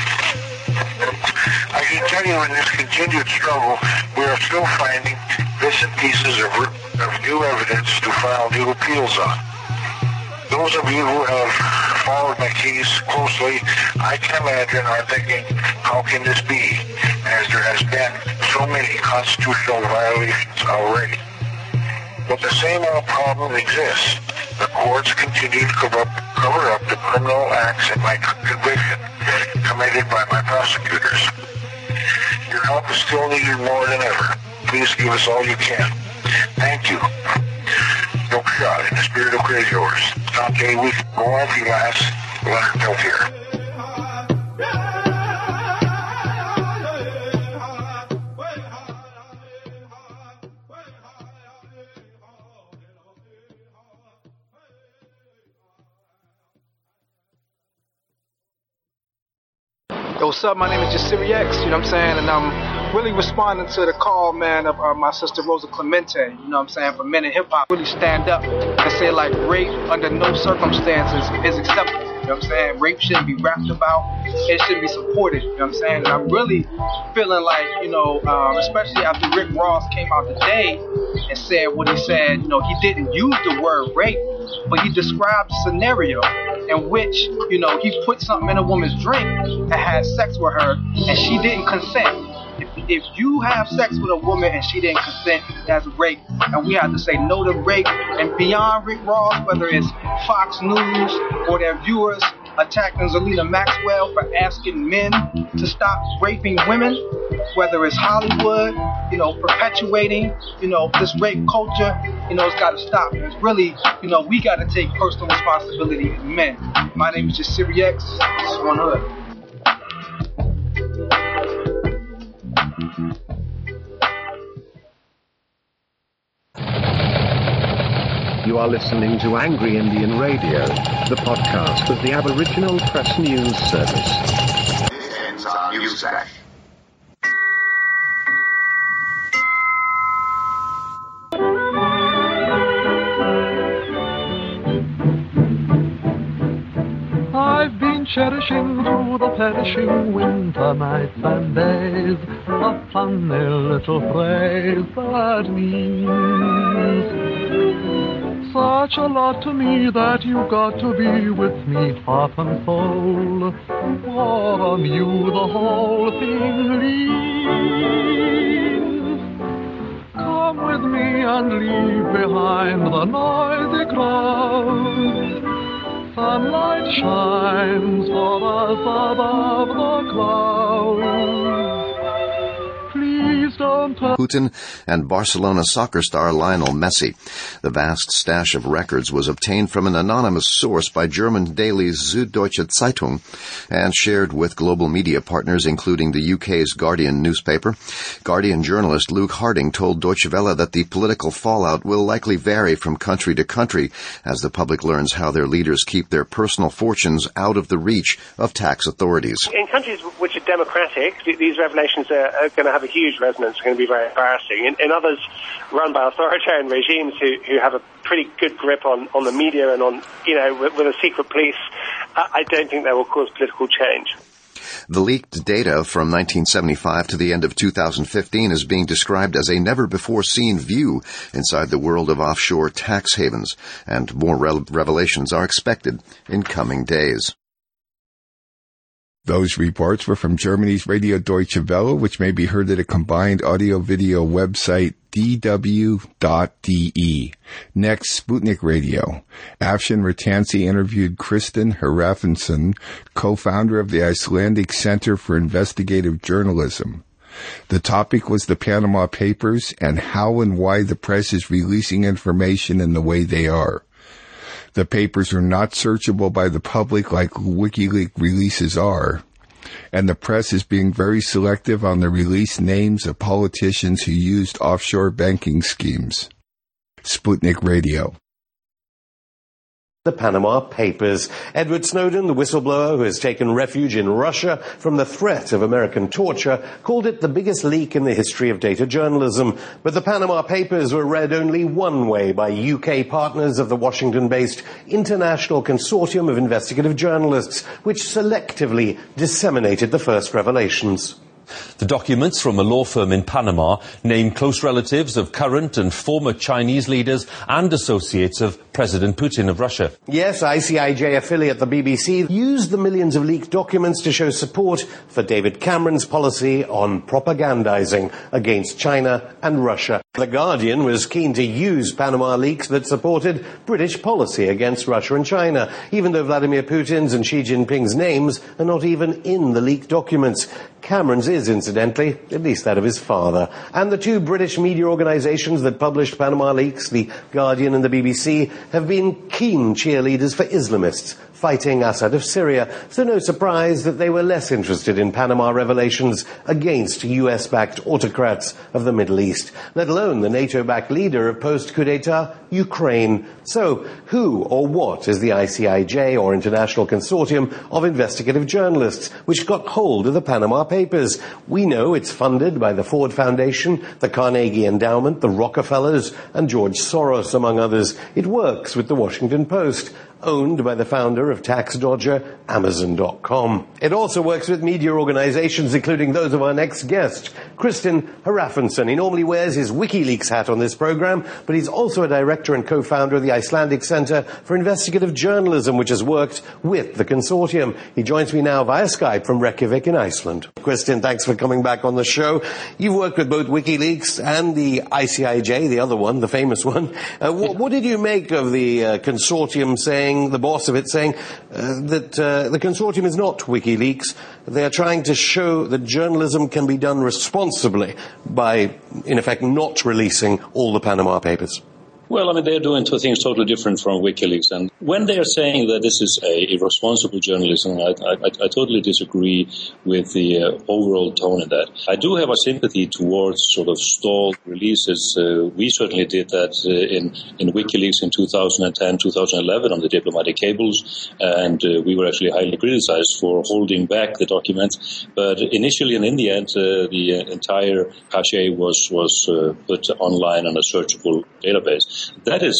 I can tell you in this continued struggle, we are still finding bits and pieces of new evidence to file new appeals on. Those of you who have followed my case closely, I can imagine are thinking, how can this be, as there has been so many constitutional violations already. But the same old problem exists. The courts continue to cover up the criminal acts in my conviction committed by my prosecutors. Your help is still needed more than ever. Please give us all you can. Thank you. Don't be shot in the spirit of crazy horse. Dante, we go on for you last. Leonard Peltier. Yo, what's up? My name is Jasiri X, you know what I'm saying? And I'm really responding to the call, man, of my sister Rosa Clemente, you know what I'm saying, for men in hip-hop. Really stand up and say, like, rape under no circumstances is acceptable, you know what I'm saying? Rape shouldn't be rapped about. It should be supported, you know what I'm saying? And I'm really feeling like, you know, especially after Rick Ross came out today and said what he said, you know, he didn't use the word rape, but he described a scenario in which, you know, he put something in a woman's drink and had sex with her and she didn't consent. If you have sex with a woman and she didn't consent, that's rape. And we have to say no to rape. And beyond Rick Ross, whether it's Fox News or their viewers attacking Zelina Maxwell for asking men to stop raping women, whether it's Hollywood, you know, perpetuating, you know, this rape culture, you know, it's got to stop. It's really, you know, we got to take personal responsibility as men. My name is Jasiri X. This is One Hood. You are listening to Angry Indian Radio, the podcast of the Aboriginal Press News Service. Hands on music. I've been cherishing through the perishing winter nights and days a funny little phrase that means such a lot to me that you've got to be with me heart and soul. For on you the whole thing leans. Come with me and leave behind the noisy crowd. Sunlight shines for us above the clouds. Please don't Putin and Barcelona soccer star Lionel Messi. The vast stash of records was obtained from an anonymous source by German daily Süddeutsche Zeitung and shared with global media partners, including the UK's Guardian newspaper. Guardian journalist Luke Harding told Deutsche Welle that the political fallout will likely vary from country to country as the public learns how their leaders keep their personal fortunes out of the reach of tax authorities. In countries which are democratic, these revelations are going to have a huge resonance, are going to be very embarrassing. In others run by authoritarian regimes who have a pretty good grip on the media and on, you know, with a secret police, I don't think that will cause political change. The leaked data from 1975 to the end of 2015 is being described as a never-before-seen view inside the world of offshore tax havens, and more revelations are expected in coming days. Those reports were from Germany's Radio Deutsche Welle, which may be heard at a combined audio-video website, dw.de. Next, Sputnik Radio. Afshin Ratansi interviewed Kristen Herafenson, co-founder of the Icelandic Center for Investigative Journalism. The topic was the Panama Papers and how and why the press is releasing information in the way they are. The papers are not searchable by the public like WikiLeaks releases are, and the press is being very selective on the release names of politicians who used offshore banking schemes. Sputnik Radio. The Panama Papers. Edward Snowden, the whistleblower who has taken refuge in Russia from the threat of American torture, called it the biggest leak in the history of data journalism. But the Panama Papers were read only one way by UK partners of the Washington-based International Consortium of Investigative Journalists, which selectively disseminated the first revelations. The documents from a law firm in Panama name close relatives of current and former Chinese leaders and associates of President Putin of Russia. Yes, ICIJ affiliate the BBC used the millions of leaked documents to show support for David Cameron's policy on propagandizing against China and Russia. The Guardian was keen to use Panama leaks that supported British policy against Russia and China, even though Vladimir Putin's and Xi Jinping's names are not even in the leaked documents. Cameron's is, incidentally, at least that of his father. And the two British media organizations that published Panama leaks, The Guardian and the BBC, have been keen cheerleaders for Islamists fighting Assad of Syria, so no surprise that they were less interested in Panama revelations against US-backed autocrats of the Middle East, let alone the NATO-backed leader of post-coup d'etat, Ukraine. So, who or what is the ICIJ, or International Consortium of Investigative Journalists, which got hold of the Panama Papers? We know it's funded by the Ford Foundation, the Carnegie Endowment, the Rockefellers, and George Soros, among others. It works with the Washington Post, owned by the founder of tax dodger Amazon.com. It also works with media organizations, including those of our next guest, Kristen Harafansson. He normally wears his WikiLeaks hat on this program, but he's also a director and co-founder of the Icelandic Center for Investigative Journalism, which has worked with the consortium. He joins me now via Skype from Reykjavik in Iceland. Kristen, thanks for coming back on the show. You've worked with both WikiLeaks and the ICIJ, the other one, the famous one. What did you make of the consortium saying, the boss of it saying that the consortium is not WikiLeaks? They are trying to show that journalism can be done responsibly by, in effect, not releasing all the Panama Papers. Well, I mean, they're doing two things totally different from WikiLeaks. And when they're saying that this is a irresponsible journalism, I totally disagree with the overall tone in that. I do have a sympathy towards sort of stalled releases. We certainly did that in WikiLeaks in 2010, 2011 on the diplomatic cables. And we were actually highly criticized for holding back the documents. But initially and in the end, the entire cache was put online on a searchable database. That is